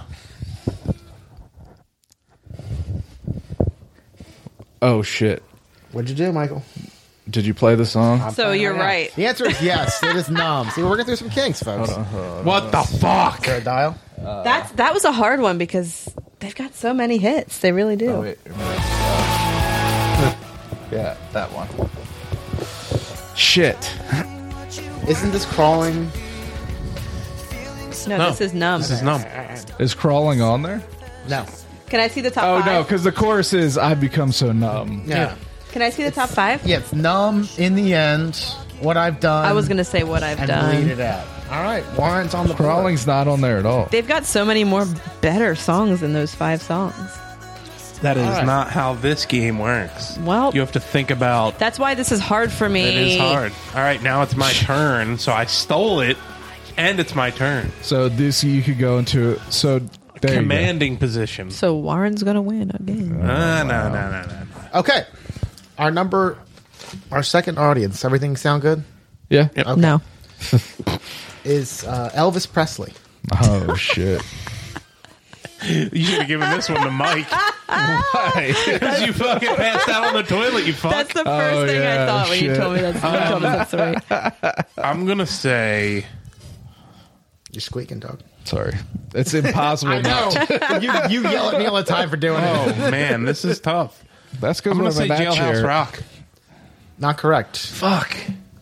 A: Oh shit!
D: What'd you do, Michael?
A: Did you play the song?
C: So you're right.
D: The answer is yes. It is numb. See, we're working through some kinks, folks.
B: What the fuck?
D: Is there a dial?
C: That was a hard one because they've got so many hits. They really do.
A: Oh, wait. Yeah, that one. Shit.
D: Isn't this crawling?
C: No, this is numb.
B: This is Numb.
A: Is Crawling on there?
D: No.
C: Can I see the top
A: Oh
C: five?
A: no, because the chorus is "I've become so numb."
D: Yeah.
C: Can I see the top five?
D: Yeah, it's numb in the end. What I've done.
C: I was going to say what I've
D: and
C: done.
D: bleed it out. All right, Warren's on the board.
A: Crawling's not on there at all.
C: They've got so many more better songs than those 5 songs.
B: That is
D: right.
B: not how this game works.
C: Well,
B: You have to think about.
C: that's why this is hard for me.
B: It is hard. All right, now it's my turn. So I stole it, and it's my turn.
A: So this you could go into. So there you go.
B: Commanding position.
C: So Warren's going to win again.
B: No.
D: Okay. Our second audience, everything sound good?
A: Yeah.
B: Yep.
D: Okay.
C: No.
D: Is Elvis Presley.
A: Oh shit.
B: You should have given this one to Mike. Why? Because you fucking passed out on the toilet, you fuck.
C: That's the first thing I
A: yeah,
C: thought when you
A: shit.
C: told me that story.
B: I'm going to say.
D: You're squeaking, dog.
A: Sorry. It's impossible. not to.
D: you yell at me all the time for doing
B: Oh,
D: it.
B: man, this is tough.
A: That's because
B: I'm
A: when
B: going to
A: I'm in
B: say
A: that
B: Jailhouse
A: chair.
B: Rock.
D: Not correct.
B: Fuck.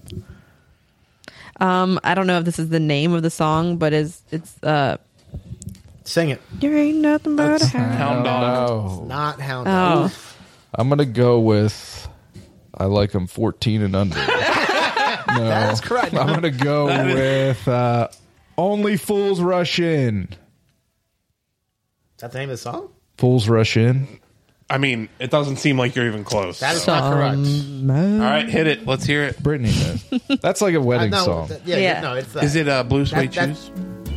C: I don't know if this is the name of the song, but it's
D: Sing it.
C: You ain't nothing but a hound.
B: Hound dog.
A: No.
D: Not Hound Dog.
C: Oh.
A: I'm gonna go with I like them 14 and under. No,
D: That's correct.
A: I'm gonna go with Only Fools Rush In.
D: Is that the name of the song?
A: Fools Rush In.
B: I mean, it doesn't seem like you're even close.
D: That is not correct.
B: All right, hit it. Let's hear it.
A: Brittany knows. That's like a wedding
D: No,
A: song.
C: Yeah.
D: No, it's that.
B: Is it Blue Suede
D: That-
B: Shoes?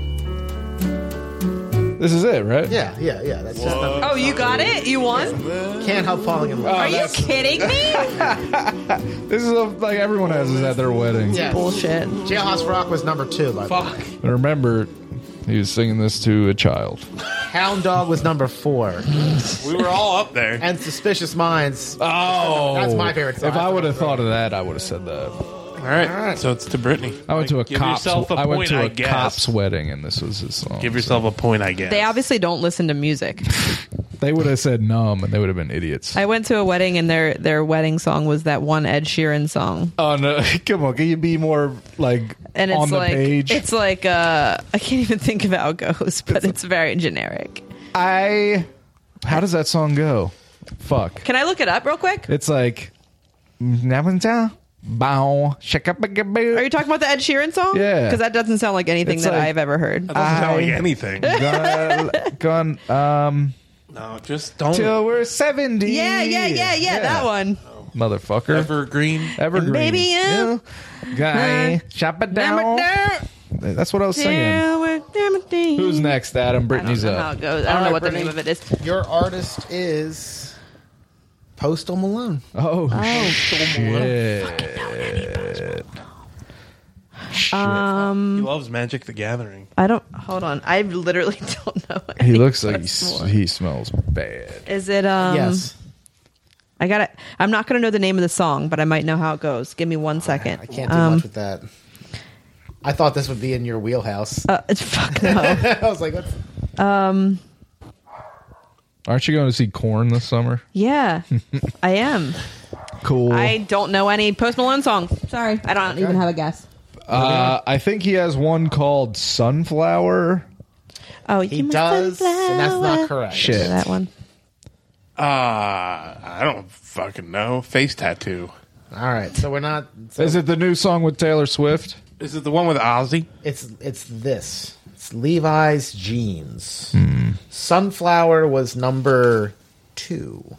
A: This is it, right?
D: Yeah. That's just
C: Oh, you got it? You won?
D: Can't help falling in love.
C: Are you kidding me?
A: This is like everyone has this at their wedding.
D: Yeah.
C: Bullshit.
D: Jailhouse Rock was number 2. By the way.
B: Fuck.
A: And remember, he was singing this to a child.
D: Hound Dog was number 4.
B: We were all up there.
D: And Suspicious Minds.
A: Oh,
D: That's my favorite song.
A: If I would have thought of that, I would have said that.
B: All right, so it's to Brittany.
A: I went to a
B: Give
A: cop's.
B: yourself a
A: I went
B: point,
A: to
B: I
A: a
B: guess.
A: cop's wedding, and this was his song.
B: Give yourself a point, I guess.
C: They obviously don't listen to music.
A: They would have said "numb," and they would have been idiots.
C: I went to a wedding and their wedding song was that one Ed Sheeran song.
A: Oh no! Come on, can you be more like
C: And it's
A: on the
C: like
A: page?
C: it's like I can't even think of how it goes, but it's very generic.
A: How does that song go? Fuck.
C: Can I look it up real quick?
A: It's like bow shake up a
C: Are you talking about the Ed Sheeran song?
A: Yeah.
C: Because that doesn't sound like anything
A: It's
C: that
A: like-
C: I've ever heard.
B: Doesn't sound like anything.
A: gone
B: No, just don't.
A: till we're 70.
C: Yeah, that one.
A: Motherfucker.
B: Evergreen.
A: Evergreen.
C: Baby, yeah.
A: Guy, chop it down. That's what I was singing. Who's next, Adam? Brittany's
C: I don't know how
A: up.
C: it goes. I don't
D: All
C: know
D: right,
C: what the
D: Brittany.
C: name of it is.
D: Your artist is Postal Malone.
A: Oh, shit.
B: He loves Magic the Gathering.
C: I don't. Hold on. I literally don't know.
A: He looks like
C: anymore.
A: he smells bad.
C: Is it?
D: Yes.
C: I got it. I'm not going to know the name of the song, but I might know how it goes. Give me 1 second.
D: I can't do much with that. I thought this would be in your wheelhouse.
C: It's fuck no.
D: I was like, what's...
A: Aren't you going to see Korn this summer?
C: Yeah, I am.
A: Cool.
C: I don't know any Post Malone song. Sorry, I don't even have a guess.
A: I think he has one called Sunflower.
C: Oh,
D: He does, and that's not correct.
A: Shit.
C: That one.
B: I don't fucking know. Face tattoo.
D: All right, so we're not... So
A: Is it the new song with Taylor Swift?
B: Is it the one with Ozzy?
D: It's this. It's Levi's Jeans. Sunflower was number 2.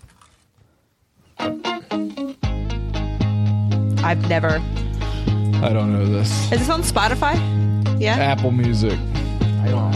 C: I've never.
A: I don't know this.
C: Is this on Spotify? Yeah.
A: Apple Music.
D: I don't...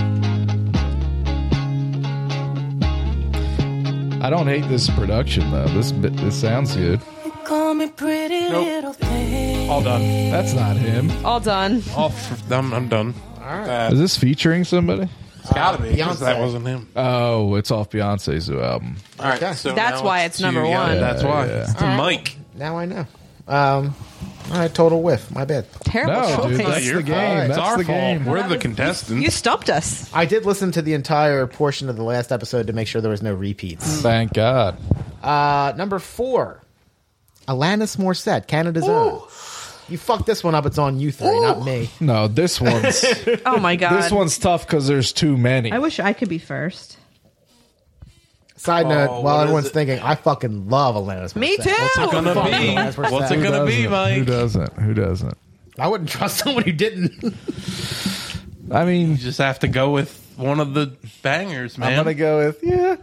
A: I don't hate this production though. This sounds good.
E: Call me pretty little thing.
B: All done.
A: That's not him.
C: All done.
B: I'm done.
D: All right.
A: Is this featuring somebody?
B: It's gotta be. 'Cause
D: Beyonce.
B: that wasn't him.
A: Oh, it's off Beyonce's album.
B: All right.
D: Okay.
B: So
C: That's
B: now
C: why it's
B: to
C: number
B: you.
C: one.
B: Yeah, that's why.
A: Yeah.
B: It's to Mike.
D: Now I know. All right, total whiff. My bad.
C: Terrible
A: No,
C: choice.
A: dude, that's
B: Your
A: the game.
B: fault. It's
A: That's
B: our
A: the
B: fault.
A: game.
B: We're the contestants.
C: You stumped us.
D: I did listen to the entire portion of the last episode to make sure there was no repeats.
A: Thank God.
D: Number 4, Alanis Morissette, Canada's Own. You fucked this one up. It's on you three, not me.
A: No, this one's
C: Oh my god.
A: this one's tough because there's too many.
C: I wish I could be first.
D: Side note,
B: what
D: while
B: is
D: everyone's
B: it?
D: thinking, I fucking love Alanis Morissette.
C: Me too.
B: What's it gonna
D: Fuck
B: be?
D: Alanis Morissette.
B: What's it
A: Who
B: gonna be,
A: doesn't?
B: Mike?
A: Who doesn't? Who doesn't?
D: I wouldn't trust someone who didn't.
A: I mean,
B: You just have to go with one of the bangers, man.
A: I'm gonna go with yeah.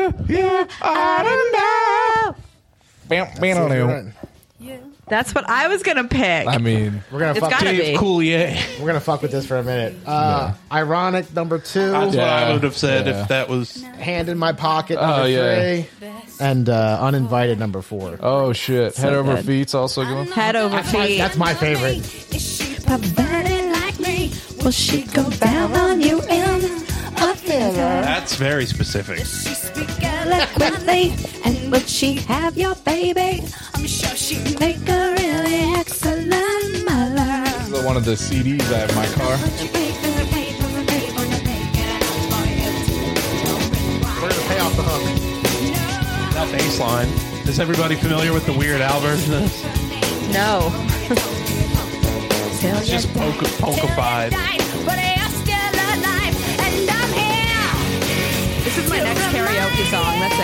A: I don't know. Bam.
C: That's what I was gonna pick.
A: I mean,
D: We're gonna
C: It's
D: fuck.
C: gotta be.
B: Coulier.
D: We're gonna fuck with this for a minute. Ironic number 2.
B: That's what I
A: Yeah.
B: would have said
A: Yeah.
B: if that was.
D: Hand in my pocket
A: Oh,
D: number
A: yeah.
D: 3, and uninvited number 4.
A: oh shit, head over
C: good.
A: feet's also going.
C: Head over feet.
D: That's my favorite.
E: Is she perverted like me? Will she go down on you in a theater?
B: That's very specific.
E: She speak eloquently, and would she have your baby? I'm sure she'd make a really excellent mother.
A: This is one of the CDs I have in my car.
D: We're gonna pay off the hook.
B: That bass line. Is everybody familiar with the Weird Al version of this?
C: No.
B: It's just polka-fied.
C: This is my next karaoke song. That's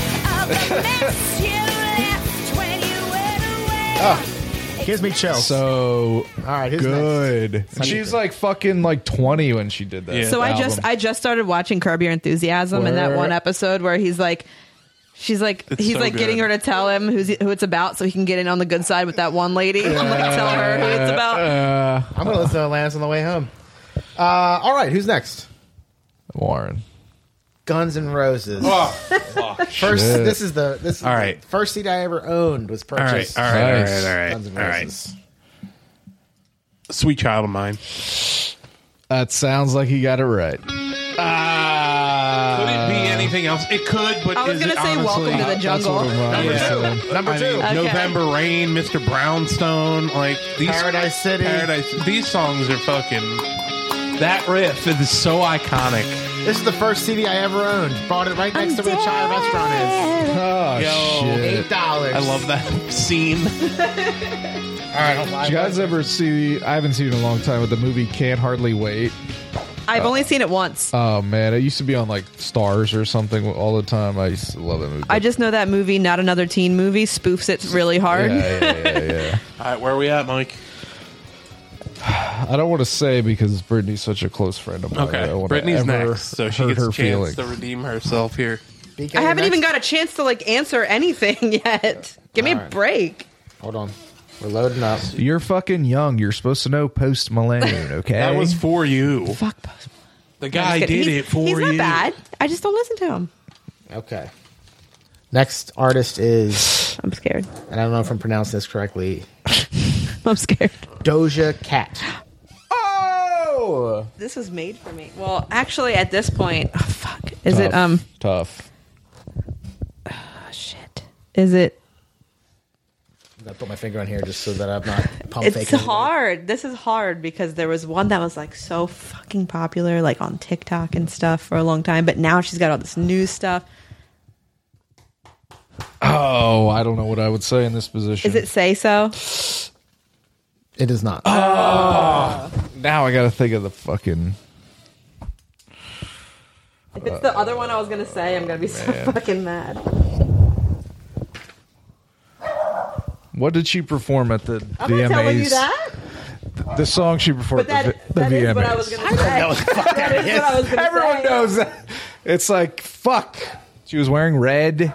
C: it.
D: Gives me chills.
A: So
D: all right, who's
A: good.
D: next?
A: She's like fucking like 20 when she did that.
B: Yeah.
C: So
A: album.
C: I just started watching Curb Your Enthusiasm, and that
A: Where-
C: one episode where he's like, He's
B: It's so
C: like getting
B: good.
C: her to tell him who it's about so he can get in on the good side with that one lady. I'm like, tell her who it's about.
D: I'm going to listen to Atlantis on the way home. All right, who's next?
A: Warren.
D: Guns N' Roses.
B: Oh, fuck.
D: First,
A: Shit.
D: this is
B: All right.
D: the first CD I ever owned was
B: All right,
D: purchased.
B: all right,
A: Nice.
B: all right,
D: Guns N'
B: all right.
D: Roses.
B: Sweet Child of Mine.
A: That sounds like he got it right.
B: Could it be anything else? It could, but
C: I was
B: is
C: gonna
B: it
C: say
B: honestly,
C: Welcome to the Jungle.
D: Number
B: I
D: two.
B: mean,
C: Okay.
B: November Rain, Mr. Brownstone, like these
D: Paradise City.
B: These songs are fucking. That riff is so iconic.
D: This is the first CD I ever owned. Bought it right next to where the Chai restaurant is.
A: Oh,
B: Yo.
A: shit.
D: $8.
B: I love that scene.
D: All right, hold on.
A: Did you guys ever see, I haven't seen it in a long time, but the movie Can't Hardly Wait?
C: I've only seen it once.
A: Oh, man. It used to be on, like, Stars or something all the time. I used to love that movie.
C: I just know that movie, Not Another Teen Movie, spoofs it really hard.
A: Yeah.
B: All right, where are we at, Mike?
A: I don't want to say because Brittany's such a close friend of mine. I don't wanna
B: Brittany's
A: ever
B: next, so she
A: hurt
B: gets
A: her
B: a chance
A: feelings.
B: to redeem herself here.
D: BK,
C: I haven't
D: next?
C: even got a chance to like answer anything yet. Give me a
D: Alright.
C: break.
D: Hold on. We're loading up.
A: You're fucking young. You're supposed to know Post Malone, okay?
B: That was for you.
C: Fuck Post.
B: The guy
C: Just kidding.
B: did it for
C: He's
B: you.
C: not bad. I just don't listen to him.
D: Okay. Next artist is,
C: I'm scared.
D: and I don't know if I'm pronouncing this correctly,
C: I'm scared.
D: Doja Cat.
A: Oh!
C: This was made for me. Well, actually, at this point, oh, fuck. Is it
A: Tough.
C: shit? Is it?
D: I'm going to put my finger on here just so that I'm not pump
C: It's
D: faking.
C: hard. This is hard because there was one that was like so fucking popular, like on TikTok and stuff for a long time. But now she's got all this new stuff.
A: Oh, I don't know what I would say in this position.
C: Is it Say So?
D: It is not.
A: Now I gotta think of the fucking...
C: If it's the other one I was gonna say, I'm gonna be so fucking mad.
A: What did she perform at the
C: I'm
A: VMAs?
C: not telling you that.
A: The song she performed
C: But
A: at the
C: that
A: VMAs.
C: is what I was gonna say. That is what I was gonna
A: Everyone
C: say.
A: knows that. It's like, fuck. She was wearing red.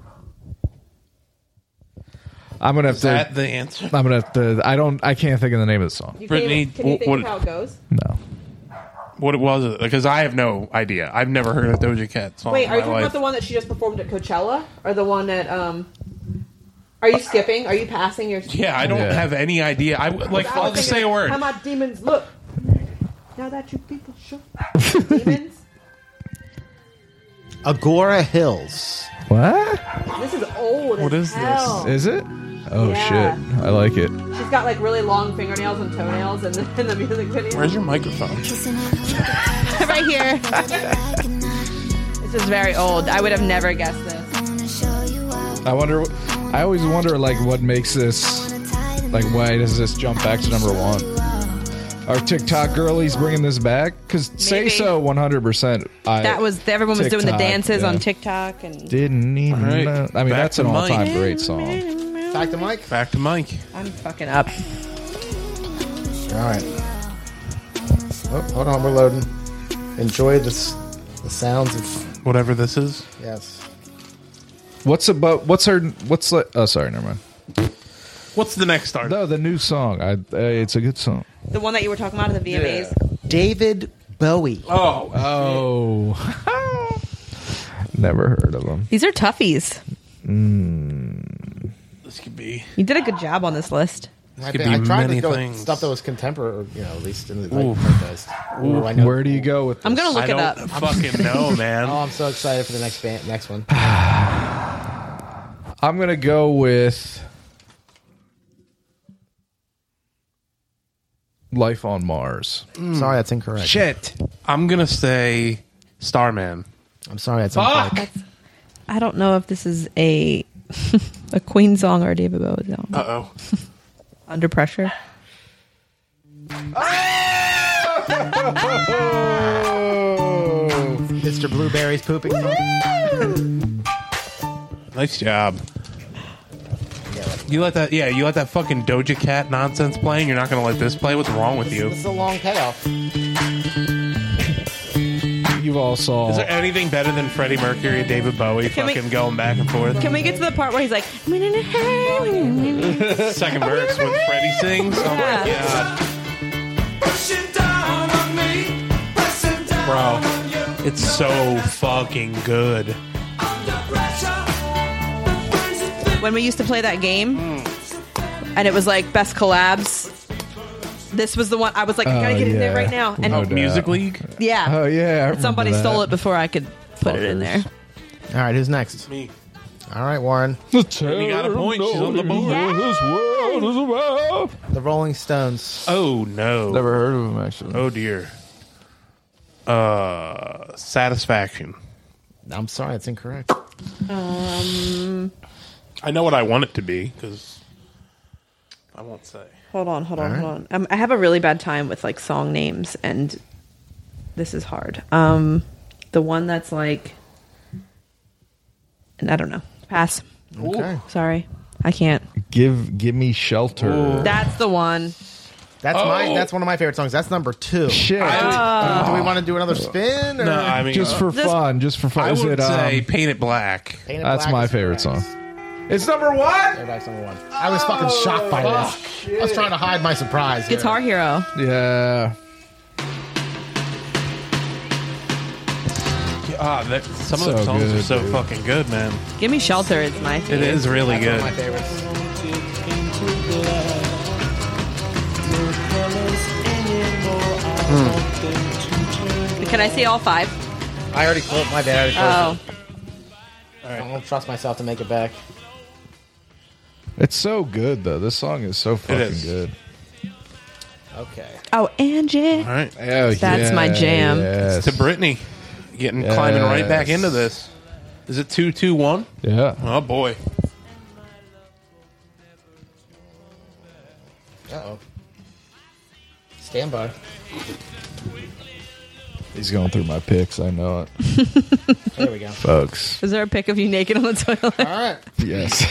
A: I'm gonna have
B: Is
A: to...
B: that the answer?
A: I'm gonna have to... I can't think of the name of the song.
C: You
B: Brittany,
C: can you think
B: what-
C: of how it goes?
A: No.
B: What was it? Because I have no idea. I've never heard a Doja Cat song
C: Wait,
B: in
C: are you
B: my
C: talking
B: life.
C: about the one that she just performed at Coachella, or the one that Are you skipping? Are you passing your?
B: Yeah, I don't
A: Yeah.
B: have any idea. I'll just say a word.
C: How my demons look? Now that you people show demons.
D: Agora Hills.
A: What?
C: This is old.
B: What
C: as
B: is
C: hell.
A: Is it? Oh,
C: Yeah.
A: shit. I like it.
C: She's got like really long fingernails and toenails in the music video.
B: Where's your microphone?
C: Right here. This is very old. I would have never guessed this.
A: I always wonder, like, what makes this, like, why does this jump back to number one? Are TikTok girlies bringing this back? Because Say
C: Maybe.
A: So 100%.
C: Everyone was doing the
A: TikTok,
C: dances
A: yeah.
C: on TikTok and
A: Didn't even
B: All right.
A: know. I mean,
B: Back
A: that's
B: to
A: an
B: Mike.
A: all-time great song.
D: Back to Mike.
B: Back to Mike.
C: I'm fucking up.
D: All right. Oh, hold on, we're loading. Enjoy this. The sounds of
B: Whatever this is.
D: yes.
A: What's like? Oh, sorry, never mind.
B: What's the next artist?
A: No, the new song. It's a good song.
C: The one that you were talking about at the VMAs.
D: David Bowie.
B: Oh,
A: Oh, never heard of them.
C: These are toughies.
B: this could be.
C: You did a good job on this list.
D: I
B: could
D: think- I
B: be
D: tried
B: many
D: to go with
B: things.
D: stuff that was contemporary, or, you know, at least in the
B: Ooh.
D: contest. Ooh, I know.
A: Where do you go with this?
C: I'm gonna look
B: I
C: it
B: don't
C: up.
B: fucking know, man.
D: Oh, I'm so excited for the next one.
A: I'm gonna go with Life on Mars.
D: Sorry, that's incorrect.
A: Shit.
B: I'm gonna say Starman.
D: I'm sorry, that's
B: Fuck.
D: incorrect.
C: I don't know if this is a a Queen song or a David Bowie song.
B: Uh oh.
C: Under Pressure.
D: Mr. Blueberry's pooping.
B: Nice job. You let that fucking Doja Cat nonsense playing. You're not gonna let this play. What's wrong with you?
D: This is a long payoff.
A: You you've all saw.
B: Is there anything better than Freddie Mercury and David Bowie
C: Can we-
B: fucking going back and forth?
C: Can we get to the part where he's like,
B: Second verse when Freddie sings. Oh my
C: Yeah.
B: god, bro, it's so fucking good.
C: when we used to play that game, and it was like best collabs. This was the one I was like, I gotta get in there right now. And
A: No doubt.
B: Music League.
C: yeah,
A: Oh yeah, I remember
C: somebody
A: that.
C: stole it before I could put it in there.
D: All right, who's next?
B: Me.
D: All right, Warren.
B: You got a point. She's on the board.
A: This world is about.
D: The Rolling Stones.
B: Oh no.
A: Never heard of him actually.
B: Oh dear. Satisfaction.
D: I'm sorry, that's incorrect.
B: I know what I want it to be because I won't say.
C: Hold on.
D: right.
C: I have a really bad time with like song names, and this is hard. The one that's like, and I don't know. Pass.
D: Okay.
C: Sorry, I can't.
A: Give me shelter.
C: That's the one.
D: That's one of my favorite songs. That's number 2.
A: Shit.
D: Do we want to do another spin? Or?
B: No, I mean,
A: Just for fun. Just for fun.
B: I
A: Is
B: would
A: it,
B: say Paint It Black.
D: Paint It
A: that's
D: Black
A: my
D: is
A: favorite
D: correct.
A: song. It's number one.
D: Everybody's number 1. I was fucking shocked by this. I was trying to hide my surprise. here.
C: Guitar Hero.
A: Yeah.
B: Some of
A: So
B: the songs are
A: good,
B: so
A: dude.
B: fucking good, man.
C: Give Me Shelter is my
B: It
C: favorite.
B: is really
D: That's one of
B: good.
D: my favorites.
C: Can I see all 5?
D: I already closed my bad.
C: Oh,
D: I don't trust myself to make it back.
A: It's so good though. This song is so fucking
B: is.
A: good.
D: Okay.
C: oh, Angie.
B: All right.
A: Oh,
C: That's my jam.
A: Yes.
B: To Brittany. Climbing right back
A: Yes.
B: into this. Is it 2-2-1?
A: Yeah.
B: Oh boy.
D: Uh-oh. Stand by.
A: He's going through my picks. I know it,
D: There we go.
A: folks.
C: Is there a pic of you naked on the toilet?
D: All right.
A: Yes.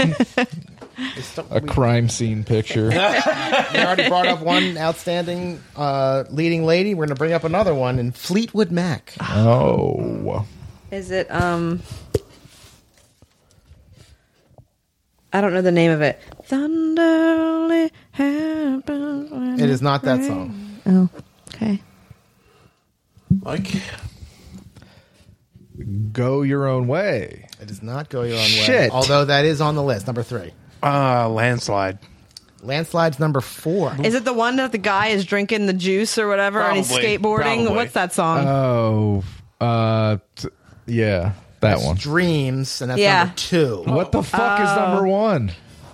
A: A crime scene picture.
D: We already brought up one outstanding leading lady. We're going to bring up another one in Fleetwood Mac.
A: Oh.
C: Is it I don't know the name of it. Thunder only happens when
D: It is not that song.
C: Oh, okay.
B: Mike.
A: Go your own way.
D: It does not Go Your Own Way.
A: Shit.
D: Although that is on the list. Number 3.
B: Landslide.
D: Landslide's number 4.
C: Is it the one that the guy is drinking the juice or whatever and he's
B: Probably.
C: skateboarding?
B: Probably.
C: What's that song?
A: Yeah, that one.
D: Dreams, and that's
C: Yeah.
D: number 2.
A: What the fuck is number 1?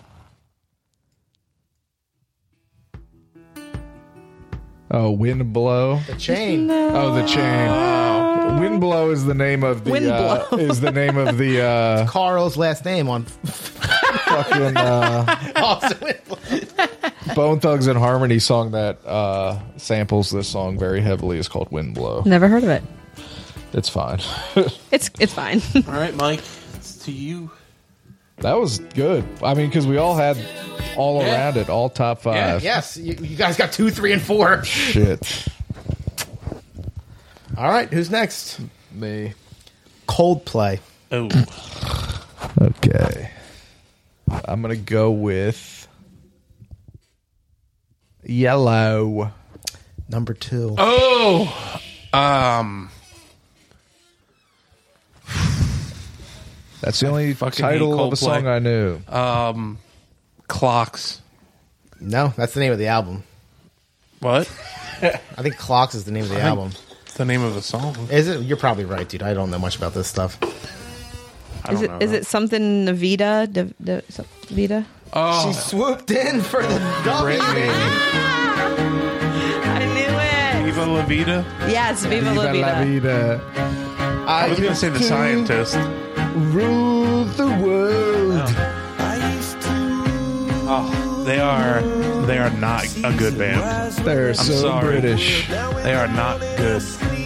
A: Oh, Wind Blow.
D: The Chain.
A: Oh, the chain. Wind Blow is the name of the
C: Wind Blow.
A: is the name of the
D: Carl's last name on
A: fucking
D: also
A: Bone Thugs and Harmony song that samples this song very heavily is called Wind Blow.
C: Never heard of it.
A: It's fine.
C: It's fine.
B: All right, Mike. It's to you.
A: That was good. I mean, because we all had all
B: Yeah.
A: around it, all top 5.
D: Yes, you guys got 2, 3, and 4.
A: Shit.
D: All right, who's next?
A: Me.
D: Coldplay.
B: Oh.
A: Okay. I'm going to go with Yellow.
D: Number 2.
B: Oh.
A: That's the only
B: fucking
A: title
B: hate
A: of a song
B: Coldplay.
A: I knew.
B: Clocks.
D: No, that's the name of the album.
B: What?
D: I think Clocks is the name of the album.
B: It's the name of the song.
D: Is it? You're probably right, dude. I don't know much about this stuff.
B: I don't know.
C: Is it something Navita? Vita?
B: Oh.
D: She swooped in for the W.
C: I knew it.
B: Viva La Vida?
C: Yes, Viva La
A: Viva la
C: Vida.
A: vida.
B: I was going to say The Scientist.
A: Rule the world.
B: Oh, they are not a good band.
A: They're so
B: sorry.
A: British.
B: They are not good.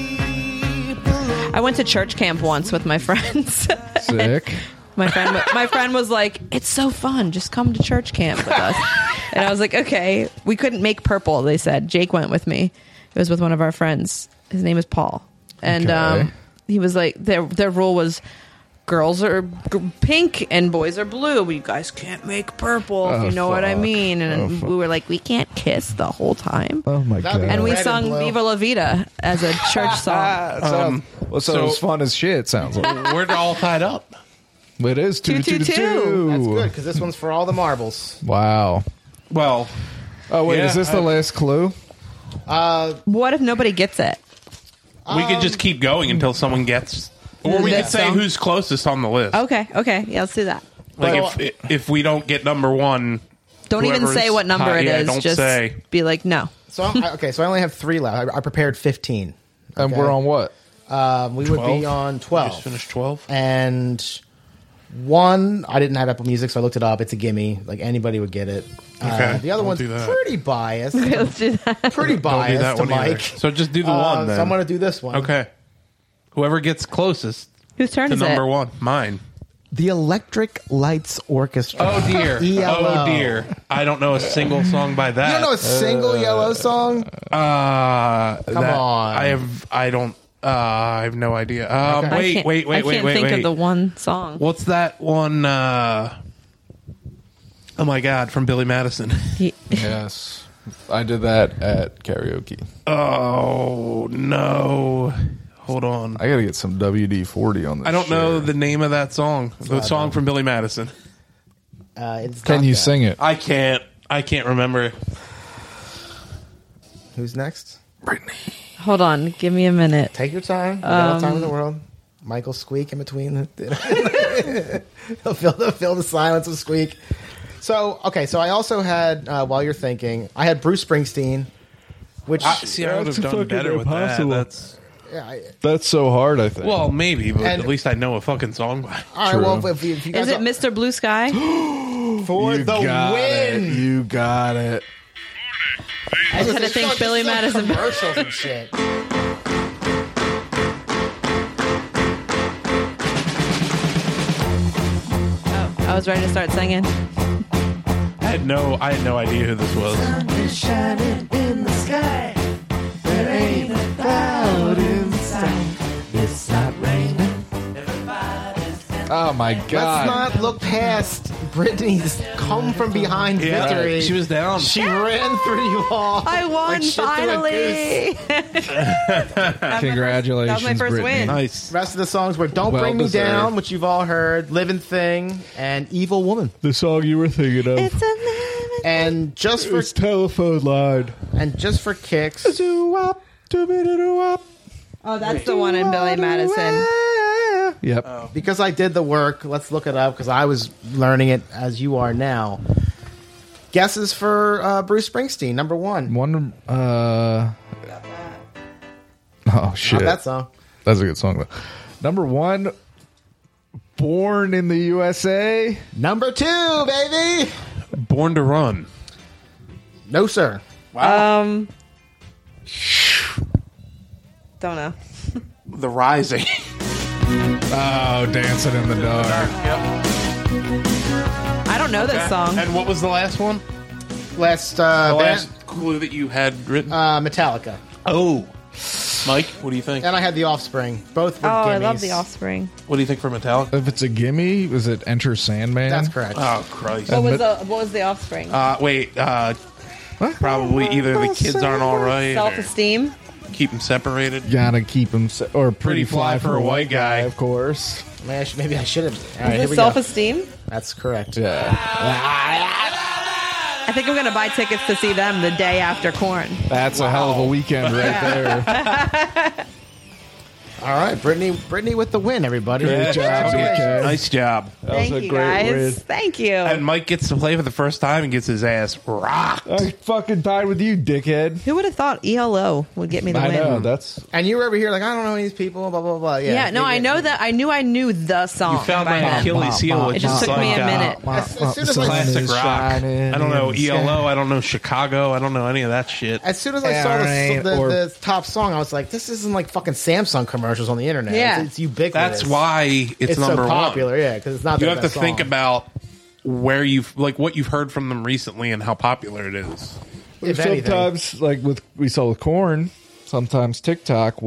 C: I went to church camp once with my friends.
A: Sick.
C: My friend was like, "It's so fun. Just come to church camp with us." And I was like, "Okay." We couldn't make purple. They said Jake went with me. It was with one of our friends. His name is Paul. and
A: Okay.
C: he was like, their rule was girls are pink and boys are blue. You guys can't make purple, if
A: Oh,
C: you know what I
A: fuck.
C: mean. And
A: Oh, fuck.
C: we were like, we can't kiss the whole time.
A: Oh my
D: That'd be
A: god!
C: And we
D: Red and
C: sung
D: blue.
C: Viva La Vida as a church song.
A: Well, so
B: so-
A: it's fun as shit. Sounds like
B: We're all tied up.
A: it is 2-2-2.
D: That's good because this one's for all the marbles.
A: Wow.
B: Well,
A: Oh wait,
B: Yeah,
A: is this the last clue?
C: What if nobody gets it?
B: we could just keep going until someone gets, or we
C: That
B: could say
C: song.
B: who's closest on the list.
C: Okay. Yeah, let's do that.
B: Like if we don't get number one,
C: Don't even
B: whoever's
C: say what number
B: high-
C: it
B: yeah,
C: is.
B: don't
C: Just
B: say.
C: be like, no.
D: So so I only have 3 left. I prepared 15.
A: And
D: Okay.
A: we're on what?
D: We would
B: 12?
D: be on
B: Just
D: 12.
B: finished 12.
D: And 1, I didn't have Apple Music, so I looked it up. It's a gimme. Like anybody would get it.
B: Okay,
D: the other
B: don't
D: one's
B: do that.
D: pretty biased.
C: Okay, let's do that.
D: Pretty
B: Don't do
D: biased
B: that
D: to
B: one either.
D: Mike.
B: So just do the one then.
D: So I'm going to do this one.
B: Okay. Whoever gets closest
C: Whose turn
B: to
C: is
B: number
C: it?
B: one, mine.
D: The Electric Lights Orchestra.
B: Oh dear.
D: ELO.
B: Oh dear. I don't know a single song by that.
D: You don't know a single Yellow song?
B: Come
D: on.
B: I have no idea.
D: Okay.
B: Wait.
C: I can't think of the one song.
B: What's that one? Oh my God, from Billy Madison.
A: Yes, I did that at karaoke.
B: Oh no. Hold on.
A: I gotta get some WD-40 on this.
B: I don't know
A: shit.
B: the name of that song. The song from Billy Madison.
D: It's
A: Can
D: not
A: you
D: that.
A: sing it?
B: I can't remember.
D: Who's next?
C: Hold on. Give me a minute.
D: Take your time. You got all the time in the world. Michael Squeak in between. He'll fill the silence with Squeak. So, okay. So I also had, while you're thinking, I had Bruce Springsteen, which...
B: I would have
A: That's
B: done
A: fucking
B: better with that.
A: impossible.
B: That's
A: That's so hard. I think.
B: well, maybe, but
D: And-
B: at least I know a fucking song by.
D: all right,
A: True.
D: well, if you guys
C: Is it Mr. Blue Sky?
D: for
A: you
D: the
A: got
D: win?
A: it. You got it.
C: I just had to think Billy Madison.
D: Commercials and shit.
C: I was ready to start singing.
B: I had no idea who this was.
A: Oh my
D: Let's
A: god.
D: not look past Brittany's come from behind victory.
B: she was down.
D: She ran through you all.
C: I won
D: like shit through a goose.
C: finally.
A: Congratulations,
C: That was my first
A: Brittany.
C: win.
B: Nice.
D: The rest of the songs were "Don't
A: Well
D: Bring Me
A: deserved.
D: Down," which you've all heard, "Living Thing," and "Evil Woman."
A: The song you were thinking of.
C: It's a living.
D: And just for
A: telephone line.
D: kicks,
C: Oh, that's the one in Billy Madison.
A: Yep.
D: because I did the work. Let's look it up because I was learning it as you are now. Guesses for Bruce Springsteen, number one.
A: One. Oh shit.
D: Not that song.
A: That's a good song though. Number one. Born in the USA.
D: Number two, baby.
B: Born to Run.
D: No, sir.
C: Don't know.
B: The Rising.
A: Oh, Dancing in the Dark.
C: I don't know this song.
B: And what was the last one?
D: Last,
B: The
D: band,
B: last clue that you had written?
D: Metallica.
B: Oh. Mike, what do you think?
D: And I had The Offspring. Both were
C: Oh, I love
D: gimmies.
C: The Offspring.
B: What do you think for Metallica?
A: If it's a gimme, is it Enter Sandman?
D: That's correct.
B: Oh, Christ.
C: What was the Offspring?
B: Wait, probably either the kids aren't all right or
C: Self-esteem.
B: keep them separated.
A: Gotta keep him, or
B: Pretty Fly for a White Guy.
A: of course.
D: Maybe I should have. All right,
C: Is
D: here
C: it
D: we go.
C: Self-esteem?
D: That's correct.
A: Yeah,
C: I think I'm going to buy tickets to see them the day after Korn.
A: that's a hell of a weekend right there.
D: All right, Brittany with the win, everybody.
A: Great job, DK.
B: Nice job.
C: Thank
A: was a
C: you,
A: great
C: guys.
A: win.
C: Thank you.
B: And Mike gets to play for the first time and gets his ass rocked.
A: I fucking died with you, dickhead.
C: Who would have thought ELO would get me the
A: I
C: win?
A: know that's
D: And you were over here like, I don't know these people, blah, blah, blah.
C: Yeah, no, I know that. I knew the song.
B: You found
C: by
B: my
C: then.
B: Achilles heel.
C: It just took me a minute.
D: As soon as I-
B: Classic rock. I don't know ELO. I don't know Chicago. I don't know any of that shit.
D: As soon as I saw the top song, I was like, this isn't like fucking Samsung commercials on the internet.
C: Yeah.
D: It's ubiquitous.
B: That's why it's number
D: so popular,
B: one.
D: yeah, because it's not
B: You
D: their
B: have to
D: best
B: think
D: song.
B: about where you've what you've heard from them recently and how popular it is.
D: If anything.
A: sometimes, like we saw with Korn, sometimes TikTok will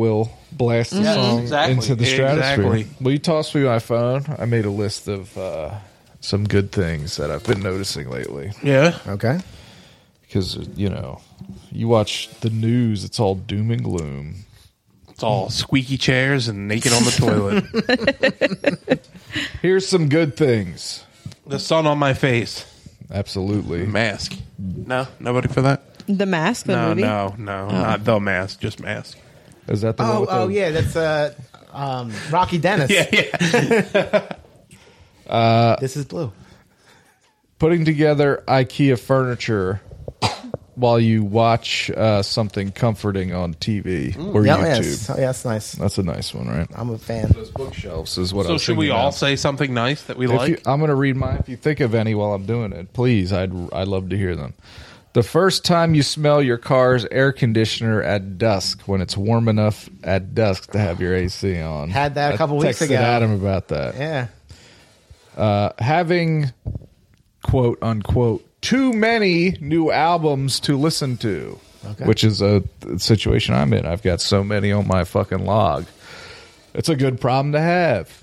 A: blast the song
B: Exactly.
A: into the stratosphere.
B: Exactly.
A: Will you toss me my phone? I made a list of some good things that I've been noticing lately.
B: Yeah.
D: Okay.
A: Because, you watch the news, it's all doom and gloom.
B: It's all squeaky chairs and naked on the toilet.
A: Here's some good things.
B: The sun on my face.
A: Absolutely.
B: Mask. No? Nobody for that?
C: The Mask, the
B: No,
C: movie.
B: no. Not The Mask, just Mask.
A: Is that the one with the...
D: yeah, that's Rocky Dennis.
B: Yeah.
D: This is blue.
A: Putting together IKEA furniture while you watch something comforting on TV or YouTube.
D: Yes. Oh, yeah, that's nice.
A: That's a nice one, right?
D: I'm a fan.
A: Those bookshelves is what I
B: So
A: was
B: should we
A: thinking
B: all
A: about.
B: say something nice that we
A: If
B: like?
A: you, I'm going to read mine. If you think of any while I'm doing it, please, I'd love to hear them. The first time you smell your car's air conditioner at dusk, when it's warm enough at dusk to have your AC on.
D: Had that a couple weeks
A: texted
D: ago.
A: Adam about that.
D: Yeah.
A: Having, quote unquote, too many new albums to listen to, which is a situation I'm in. I've got so many on my fucking log. It's a good problem to have.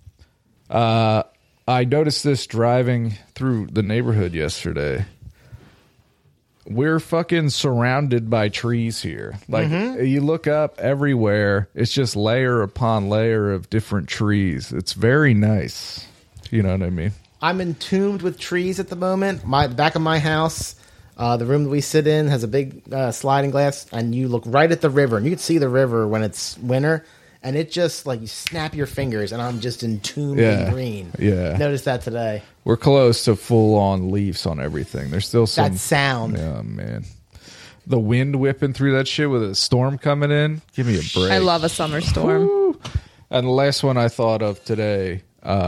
A: I noticed this driving through the neighborhood yesterday. We're fucking surrounded by trees here. Like, you look up everywhere, it's just layer upon layer of different trees. It's very nice. You know what I mean?
D: I'm entombed with trees at the moment. The back of my house, the room that we sit in has a big sliding glass, and you look right at the river, and you can see the river when it's winter, and it just, like, you snap your fingers, and I'm just entombed in green.
A: Yeah.
D: Noticed that today.
A: We're close to full-on leaves on everything. There's still some...
D: That sound.
A: Yeah, man. The wind whipping through that shit with a storm coming in. Give me a break.
C: I love a summer storm.
A: Woo. And the last one I thought of today,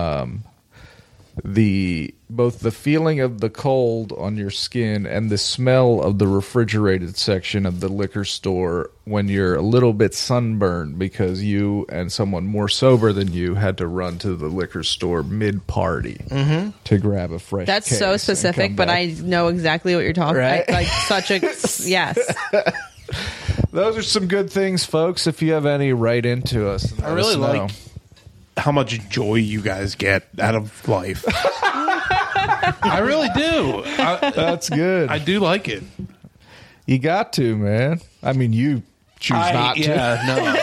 A: both the feeling of the cold on your skin and the smell of the refrigerated section of the liquor store when you're a little bit sunburned because you and someone more sober than you had to run to the liquor store mid-party to grab a fresh
C: That's
A: case
C: so
A: and
C: specific,
A: come
C: but
A: back.
C: I know exactly what you're talking
A: Right?
C: about. Like such a yes.
A: Those are some good things, folks. If you have any, write into us. And
B: I
A: let
B: really
A: us know.
B: like how much joy you guys get out of life. I really do.
A: That's good.
B: I do like it.
A: You got to, man. I mean, you choose not to.
B: Yeah, no.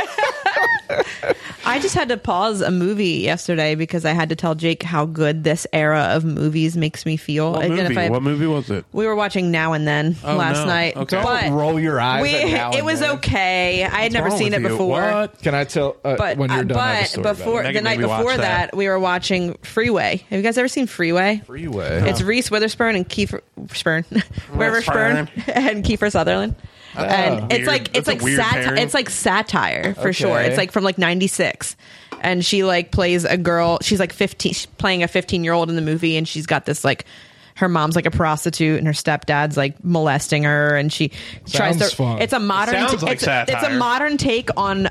C: I just had to pause a movie yesterday because I had to tell Jake how good this era of movies makes me feel.
B: What
C: And
B: movie?
C: if I-
B: What movie was it?
C: We were watching Now and Then
B: Oh,
C: last
B: no.
C: night.
B: Okay.
C: But
A: Don't roll your eyes at Now
C: it
A: and
C: was
A: Then.
C: okay. I had never
B: wrong
C: seen it
B: with you?
C: before.
B: What?
A: Can I tell
C: But
A: when you're done? I have a story about
C: before
A: it.
B: Megan
C: the night
B: made me watch
C: before
B: that.
C: that, we were watching Freeway. Have you guys ever seen Freeway?
A: Freeway.
C: It's Reese Witherspoon and Kiefer River Spurn and Kiefer Sutherland. And it's
B: Weird.
C: like
B: That's a weird pairing.
C: it's like satire for sure.
A: Okay.
C: It's like from like 96. And she like plays a girl, she's like 15, she's playing a 15-year-old in the movie, and she's got this like her mom's like a prostitute and her stepdad's like molesting her, and she tries
A: Sounds
C: to
A: fun.
C: it's a modern
B: Sounds like
C: it's a
B: satire.
C: modern take on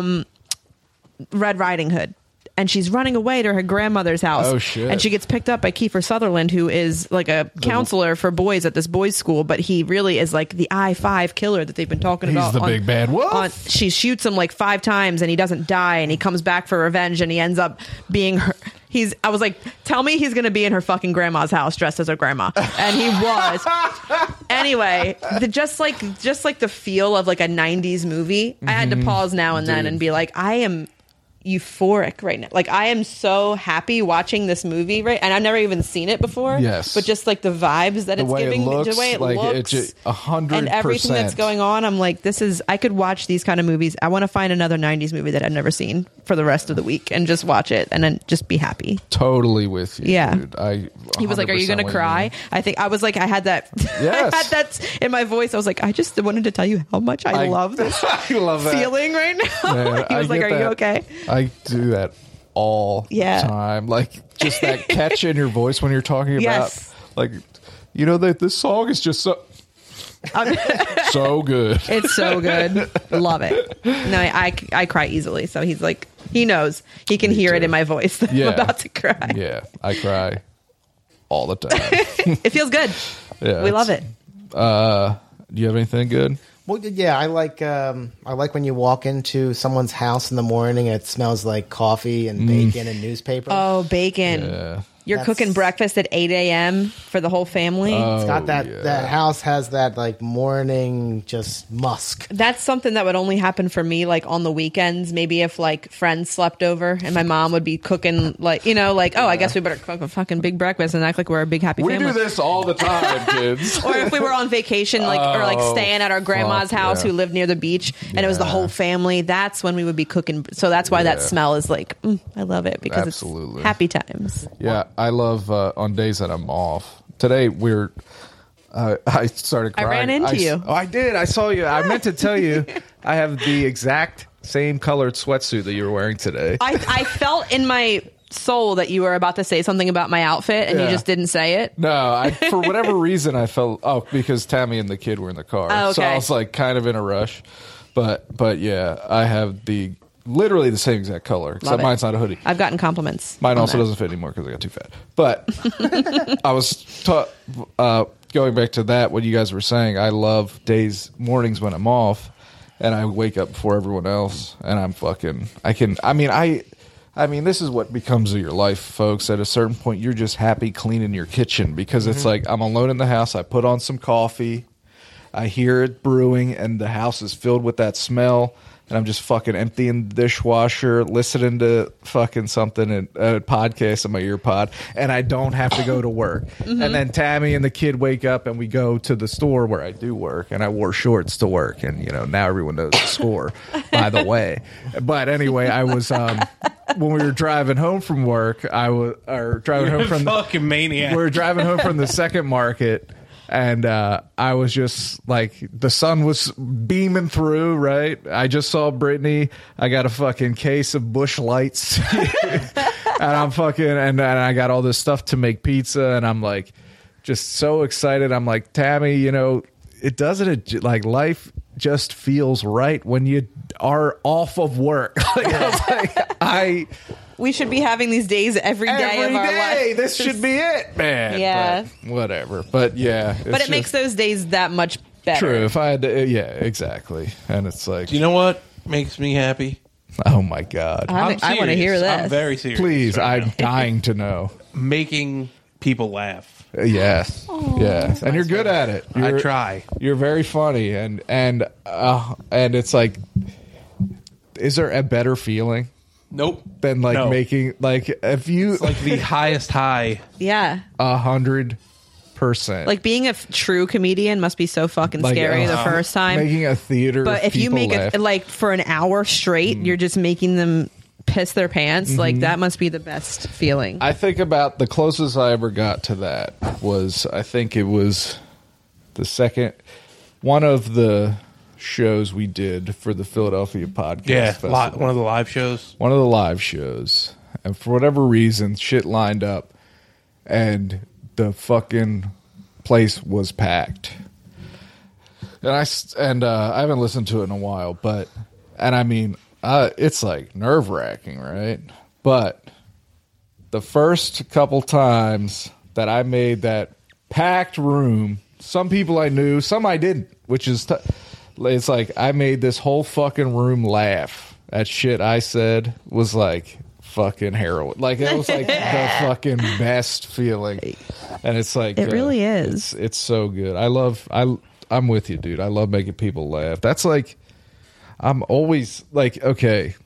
C: Red Riding Hood. And she's running away to her grandmother's house.
A: Oh, shit.
C: And she gets picked up by Kiefer Sutherland, who is like a counselor for boys at this boys' school, but he really is like the I-5 killer that they've been talking
A: He's
C: about.
A: the big bad wolf.
C: She shoots him like 5 times and he doesn't die, and he comes back for revenge, and he ends up being her. I was like, tell me he's going to be in her fucking grandma's house dressed as her grandma. And he was. Anyway, just like the feel of like a 90s movie, I had to pause now and then and be like, I am euphoric right now. Like, I am so happy watching this movie, right? And I've never even seen it before.
A: Yes.
C: But just like the vibes that
A: The
C: it's
A: way it
C: giving,
A: looks,
C: the way it
A: like,
C: looks,
A: it's just 100%.
C: and everything that's going on, I'm like, I could watch these kind of movies. I want to find another 90s movie that I've never seen for the rest of the week and just watch it and then just be happy.
A: Totally with you.
C: Yeah.
A: Dude.
C: He was like, "Are you going to cry?" I think I was like, I had that.
A: Yes.
C: I had that in my voice. I was like, I just wanted to tell you how much I love this
A: I love that.
C: feeling right now.
A: Man,
C: He was
A: I
C: like,
A: get
C: "Are you
A: that.
C: okay?"
A: I do that all
C: Yeah.
A: the time. Like, just that catch in your voice when you're talking
C: Yes.
A: about, like, you know, that this song is just so good.
C: It's so good. Love it. No, I cry easily. So he's like, he knows. He can hear it in my voice that
A: Yeah.
C: I'm about to cry.
A: Yeah, I cry all the time.
C: It feels good.
A: Yeah,
C: We love it.
A: Do you have anything good?
D: Well, yeah, I like when you walk into someone's house in the morning and it smells like coffee and bacon and newspaper.
C: Oh, bacon.
A: Yeah.
C: You're
D: That's-
C: cooking breakfast at 8 a.m. for the whole family.
D: It's got that.
A: yeah.
D: That house has that like morning just musk.
C: That's something that would only happen for me like on the weekends. Maybe if like friends slept over and my mom would be cooking like, oh, I guess we better cook a fucking big breakfast and act like we're a big happy
A: We
C: family.
A: do this all the time, kids.
C: Or if we were on vacation, or like staying at our grandma's
A: fuck,
C: house
A: yeah.
C: who lived near the beach, and it was the whole family. That's when we would be cooking. So that's why that
A: Yeah.
C: smell is like, I love it because
A: Absolutely.
C: it's happy times.
A: Yeah, I love on days that I'm off. Today I started crying.
C: ran into you.
A: Oh, I did. I saw you. I meant to tell you I have the exact same colored sweatsuit that you were wearing today.
C: I felt in my soul that you were about to say something about my outfit, and you
A: Yeah.
C: just didn't say it.
A: No, for whatever reason I felt because Tammy and the kid were in the car.
C: Oh,
A: So I
C: okay.
A: was like kind of in a rush. But yeah, I have literally the same exact color,
C: Love
A: except
C: it.
A: mine's not a hoodie.
C: I've gotten compliments.
A: Mine
C: on
A: also
C: that.
A: doesn't fit anymore because I got too fat. But I was going back to that, what you guys were saying. I love mornings when I'm off, and I wake up before everyone else, and I mean, this is what becomes of your life, folks. At a certain point, you're just happy cleaning your kitchen because it's like I'm alone in the house. I put on some coffee. I hear it brewing, and the house is filled with that smell. And I'm just fucking emptying the dishwasher, listening to fucking something, a podcast on my ear pod, and I don't have to go to work. And then Tammy and the kid wake up, and we go to the store where I do work, and I wore shorts to work, and now everyone knows the score, by the way. But anyway, I was when we were driving home from work, driving home from
B: fucking maniac.
A: we were driving home from the second market. And I was just like, the sun was beaming through, right? I just saw Brittany. I got a fucking case of Busch Lights. and I'm fucking, and I got all this stuff to make pizza. And I'm like, just so excited. I'm like, Tammy, it doesn't, like, life just feels right when you are off of work. Like, I was like,
C: We should be having these days every day of our life.
A: This should be it, man.
C: Yeah.
A: But whatever. But yeah.
C: But it makes those days that much better.
A: True. If I had to, yeah, exactly. And it's like,
B: Do you know what makes me happy?
A: oh my God.
C: I want to
B: serious.
C: hear this.
B: I'm very serious.
A: Please,
B: right
A: I'm
B: now.
A: dying to know.
B: Making people laugh.
A: Yes. Yeah. And you're good at it.
B: I
A: You're-
B: try.
A: You're very funny. And it's like, is there a better feeling
B: Nope.
A: than like
B: No.
A: making, like, if you,
B: It's like the highest high.
C: Yeah.
A: 100%.
C: Like being a true comedian must be so fucking scary the first time.
A: Making a theater.
C: But
A: of
C: if you
A: people
C: make
A: laugh.
C: it like for an hour straight, you're just making them piss their pants. Like that must be the best feeling.
A: I think about the closest I ever got to that was, I think it was one of the shows we did for the Philadelphia Podcast
B: Yeah.
A: Festival.
B: One of the live shows.
A: One of the live shows. And for whatever reason, shit lined up and the fucking place was packed. And I haven't listened to it in a while, I mean, it's like nerve-wracking, right? But the first couple times that I made that packed room, some people I knew, some I didn't, which is it's like I made this whole fucking room laugh. That shit I said was like fucking heroin. Like it was like the fucking best feeling. And it's like
C: It really is.
A: It's so good. I'm with you, dude. I love making people laugh. That's like I'm always like, okay,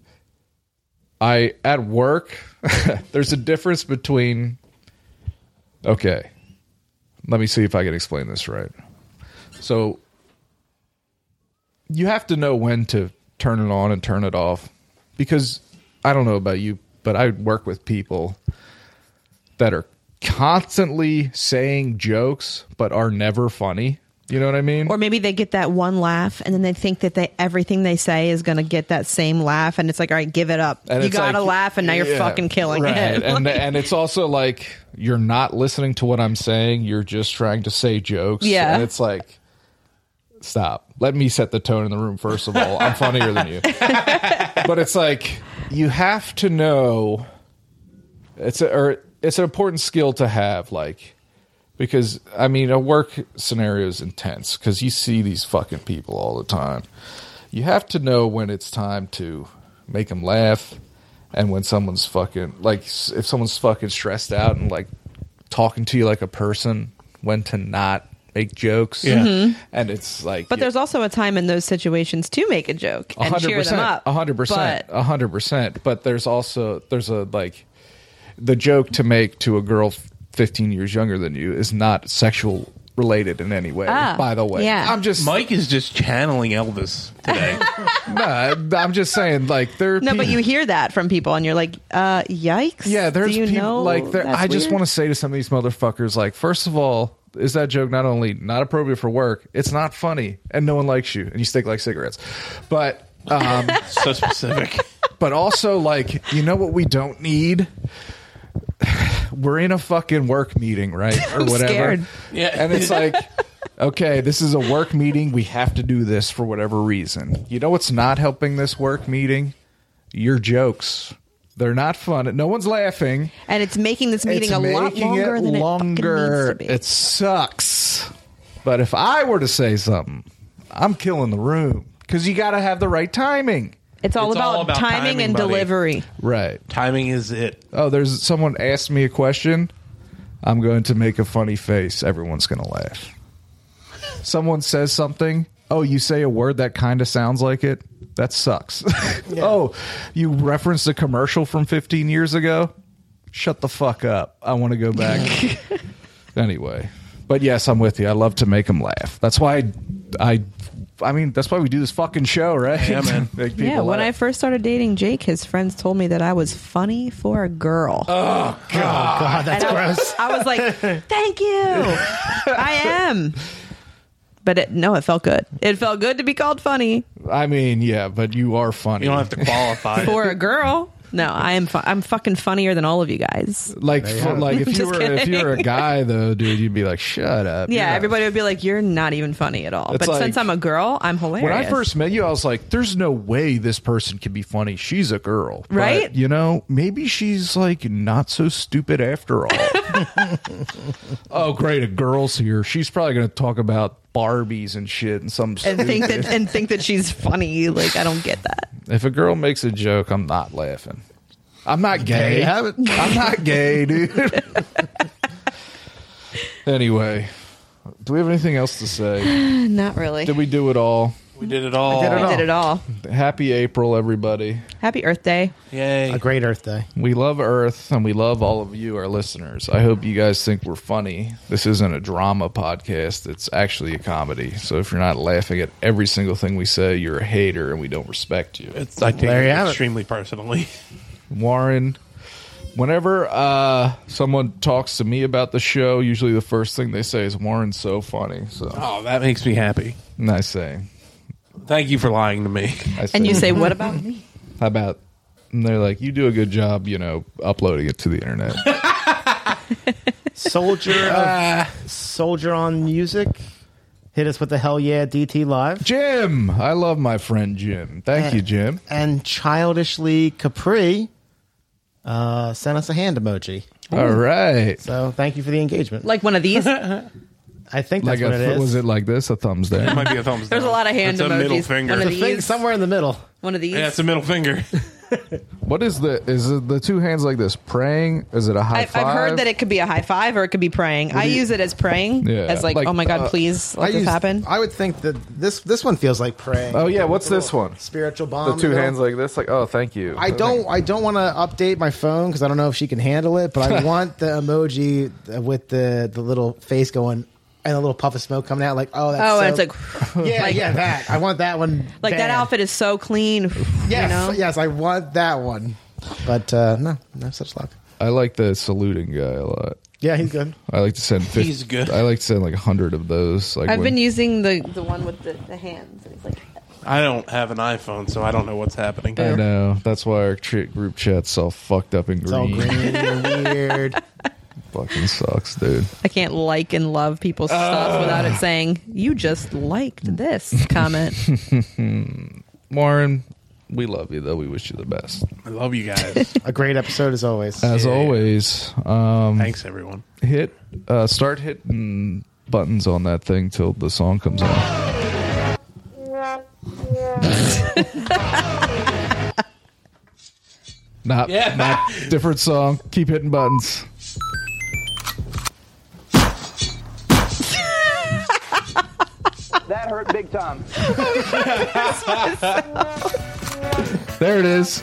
A: at work, there's a difference between, okay, let me see if I can explain this right. So you have to know when to turn it on and turn it off, because I don't know about you, but I work with people that are constantly saying jokes but are never funny. You know what I mean?
C: Or maybe they get that one laugh and then they think that everything they say is going to get that same laugh. And it's like, all right, give it up.
A: And
C: You
A: it's
C: got to
A: like,
C: laugh and now you're
A: yeah,
C: fucking killing
A: right.
C: it.
A: And it's also like you're not listening to what I'm saying. You're just trying to say jokes.
C: Yeah.
A: And it's like, stop. Let me set the tone in the room, first of all. I'm funnier than you. But it's like, you have to know, it's an important skill to have, like, because I mean a work scenario is intense because you see these fucking people all the time. You have to know when it's time to make them laugh, and when someone's fucking like if someone's fucking stressed out and like talking to you like a person, when to not make jokes.
B: Yeah.
A: And it's like,
C: But there's also a time in those situations to make a joke and cheer them up.
A: 100%. But there's a like the joke to make to a girl 15 years younger than you is not sexual related in any way. By the way,
C: yeah.
A: I'm just
B: Mike is just channeling Elvis today.
A: I'm just saying, like there.
C: No, but you hear that from people, and you're like, "Yikes!"
A: Yeah, there's
C: Do you
A: people
C: know
A: like there,
C: that's
A: I just
C: weird?
A: want to say to some of these motherfuckers, like, first of all, is that joke not only not appropriate for work, it's not funny, and no one likes you, and you stink like cigarettes. But
B: So specific.
A: but also, like, you know what we don't need? We're in a fucking work meeting, right? Or whatever.
C: scared.
B: Yeah.
A: And it's like, okay, this is a work meeting. We have to do this for whatever reason. You know what's not helping this work meeting? Your jokes. They're not fun. No one's laughing.
C: And it's making this meeting
A: It's
C: a lot
A: making
C: longer
A: it
C: than
A: longer.
C: it fucking needs to be.
A: It sucks. But if I were to say something, I'm killing the room because you got to have the right timing.
C: It's all about timing and
B: buddy.
C: delivery.
A: Right.
B: Timing is it.
A: Oh, there's someone asked me a question. I'm going to make a funny face. Everyone's going to laugh. Someone says something. Oh, you say a word that kind of sounds like it? That sucks. Oh, you referenced a commercial from 15 years ago? Shut the fuck up. I want to go back. Anyway. But yes, I'm with you. I love to make them laugh. That's why I mean, that's why we do this fucking show, right?
B: Yeah, man.
A: Make people
C: Yeah, when I
A: laugh.
C: first started dating Jake, his friends told me that I was funny for a girl.
D: Oh God, that's
C: And
D: gross.
C: I was like, thank you. I am. But it felt good. It felt good to be called funny
A: I mean, yeah, but you are funny.
B: You don't have to qualify.
C: for a girl. No, I'm fucking funnier than all of you guys.
A: Like, like if you
C: Just
A: were if
C: kidding.
A: you're a guy though, dude, you'd be like, shut up.
C: Yeah,
A: You're not-
C: everybody would be like, you're not even funny at all.
A: It's
C: But
A: like-
C: since I'm a girl, I'm hilarious.
A: When I first met you, I was like, "There's no way this person can be funny. She's a girl, But,
C: Right?
A: you know, maybe she's like not so stupid after all." Oh, great, a girl's here. She's probably going to talk about Barbies and shit and some.
C: and
A: stupid-
C: think that she's funny. Like, I don't get that.
A: if a girl makes a joke, I'm not laughing. I'm not gay.
D: There you have it.
A: I'm not gay, dude. Anyway, do we have anything else to say?
C: Not really.
A: Did we do it all?
B: We did it all.
C: We did it all.
A: Happy April, everybody.
C: Happy Earth Day.
B: Yay.
D: A great Earth Day.
A: We love Earth, and we love all of you, our listeners. I hope you guys think we're funny. This isn't a drama podcast. It's actually a comedy. So if you're not laughing at every single thing we say, you're a hater, and we don't respect you.
B: I take
D: There you
B: it
D: have it.
B: extremely personally.
A: Warren, whenever someone talks to me about the show, usually the first thing they say is, Warren's so funny. So
B: Oh, that makes me happy.
A: and I say,
B: Thank you for lying to me.
C: And you say, what about me?
A: how about, and they're like, you do a good job, you know, uploading it to the internet.
D: Soldier on music. Hit us with the Hell Yeah DT Live.
A: Jim, I love my friend Jim. Thank you, Jim.
D: And Childishly Capri sent us a hand emoji.
A: All right.
D: So thank you for the engagement.
C: Like one of these?
D: I think that's
A: Like
D: what it is.
A: was it like this? A thumbs
B: It
A: down?
B: might be a thumbs
C: There's
B: down.
C: a lot of hand
B: That's a middle
C: emojis.
B: finger.
C: One of
D: The thing
C: these.
D: somewhere in the middle.
C: One of these.
B: Yeah, it's a middle finger.
A: What is the two hands like this? Praying? Is it a high
C: I've
A: five?
C: heard that it could be a high five or it could be praying. I use it as praying.
A: Yeah.
C: As like,
A: Like,
C: oh my God, please let this happen.
D: I would think that this one feels like praying.
A: Oh yeah, what's this one?
D: Spiritual
A: The
D: bomb.
A: two
D: in the
A: hands
D: middle.
A: like this, like, oh, thank you.
D: I don't want to update my phone because I don't know if she can handle it, but I want the emoji with the little face going and a little puff of smoke coming out. Like, oh, that's
C: Oh,
D: so,
C: and it's like,
D: yeah,
C: like-
D: yeah, that. I want that one.
C: like that
D: bad.
C: outfit is so clean.
D: Yes,
C: You know?
D: yes, I want that one. But no such luck.
A: I like the saluting guy a lot.
D: Yeah, he's good.
A: I like to send.
B: He's good.
A: I like to send like 100 of those. Like
C: I've
A: when-
C: been using the one with the hands. It's like,
B: I don't have an iPhone, so I don't know what's happening.
A: I know that's why our group chat's all fucked up and
D: It's all
A: green.
D: green and weird.
A: Fucking sucks, dude.
C: I can't like and love people's stuff without it saying, you just liked this comment.
A: Warren, We love you, though. We wish you the best.
B: I love you guys.
D: A great episode as always.
A: As always,
B: Thanks, everyone.
A: start hitting buttons on that thing till the song comes on. Not different song. Keep hitting buttons.
F: That hurt big time.
A: There it is.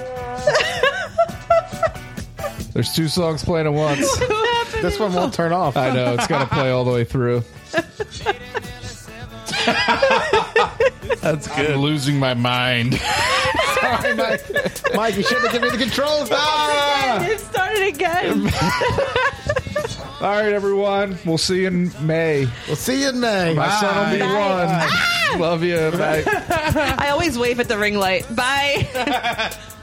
A: There's 2 songs playing at once.
D: This one won't turn off.
A: I know, it's got to play all the way through.
B: That's good.
A: I'm losing my mind.
D: Sorry, Mike, you shouldn't have given me the controls.
C: It started again.
A: All right, everyone. We'll see you in May.
D: We'll see you in May.
A: My son will be
C: Bye.
A: 1. Love you. Bye.
C: I always wave at the ring light. Bye.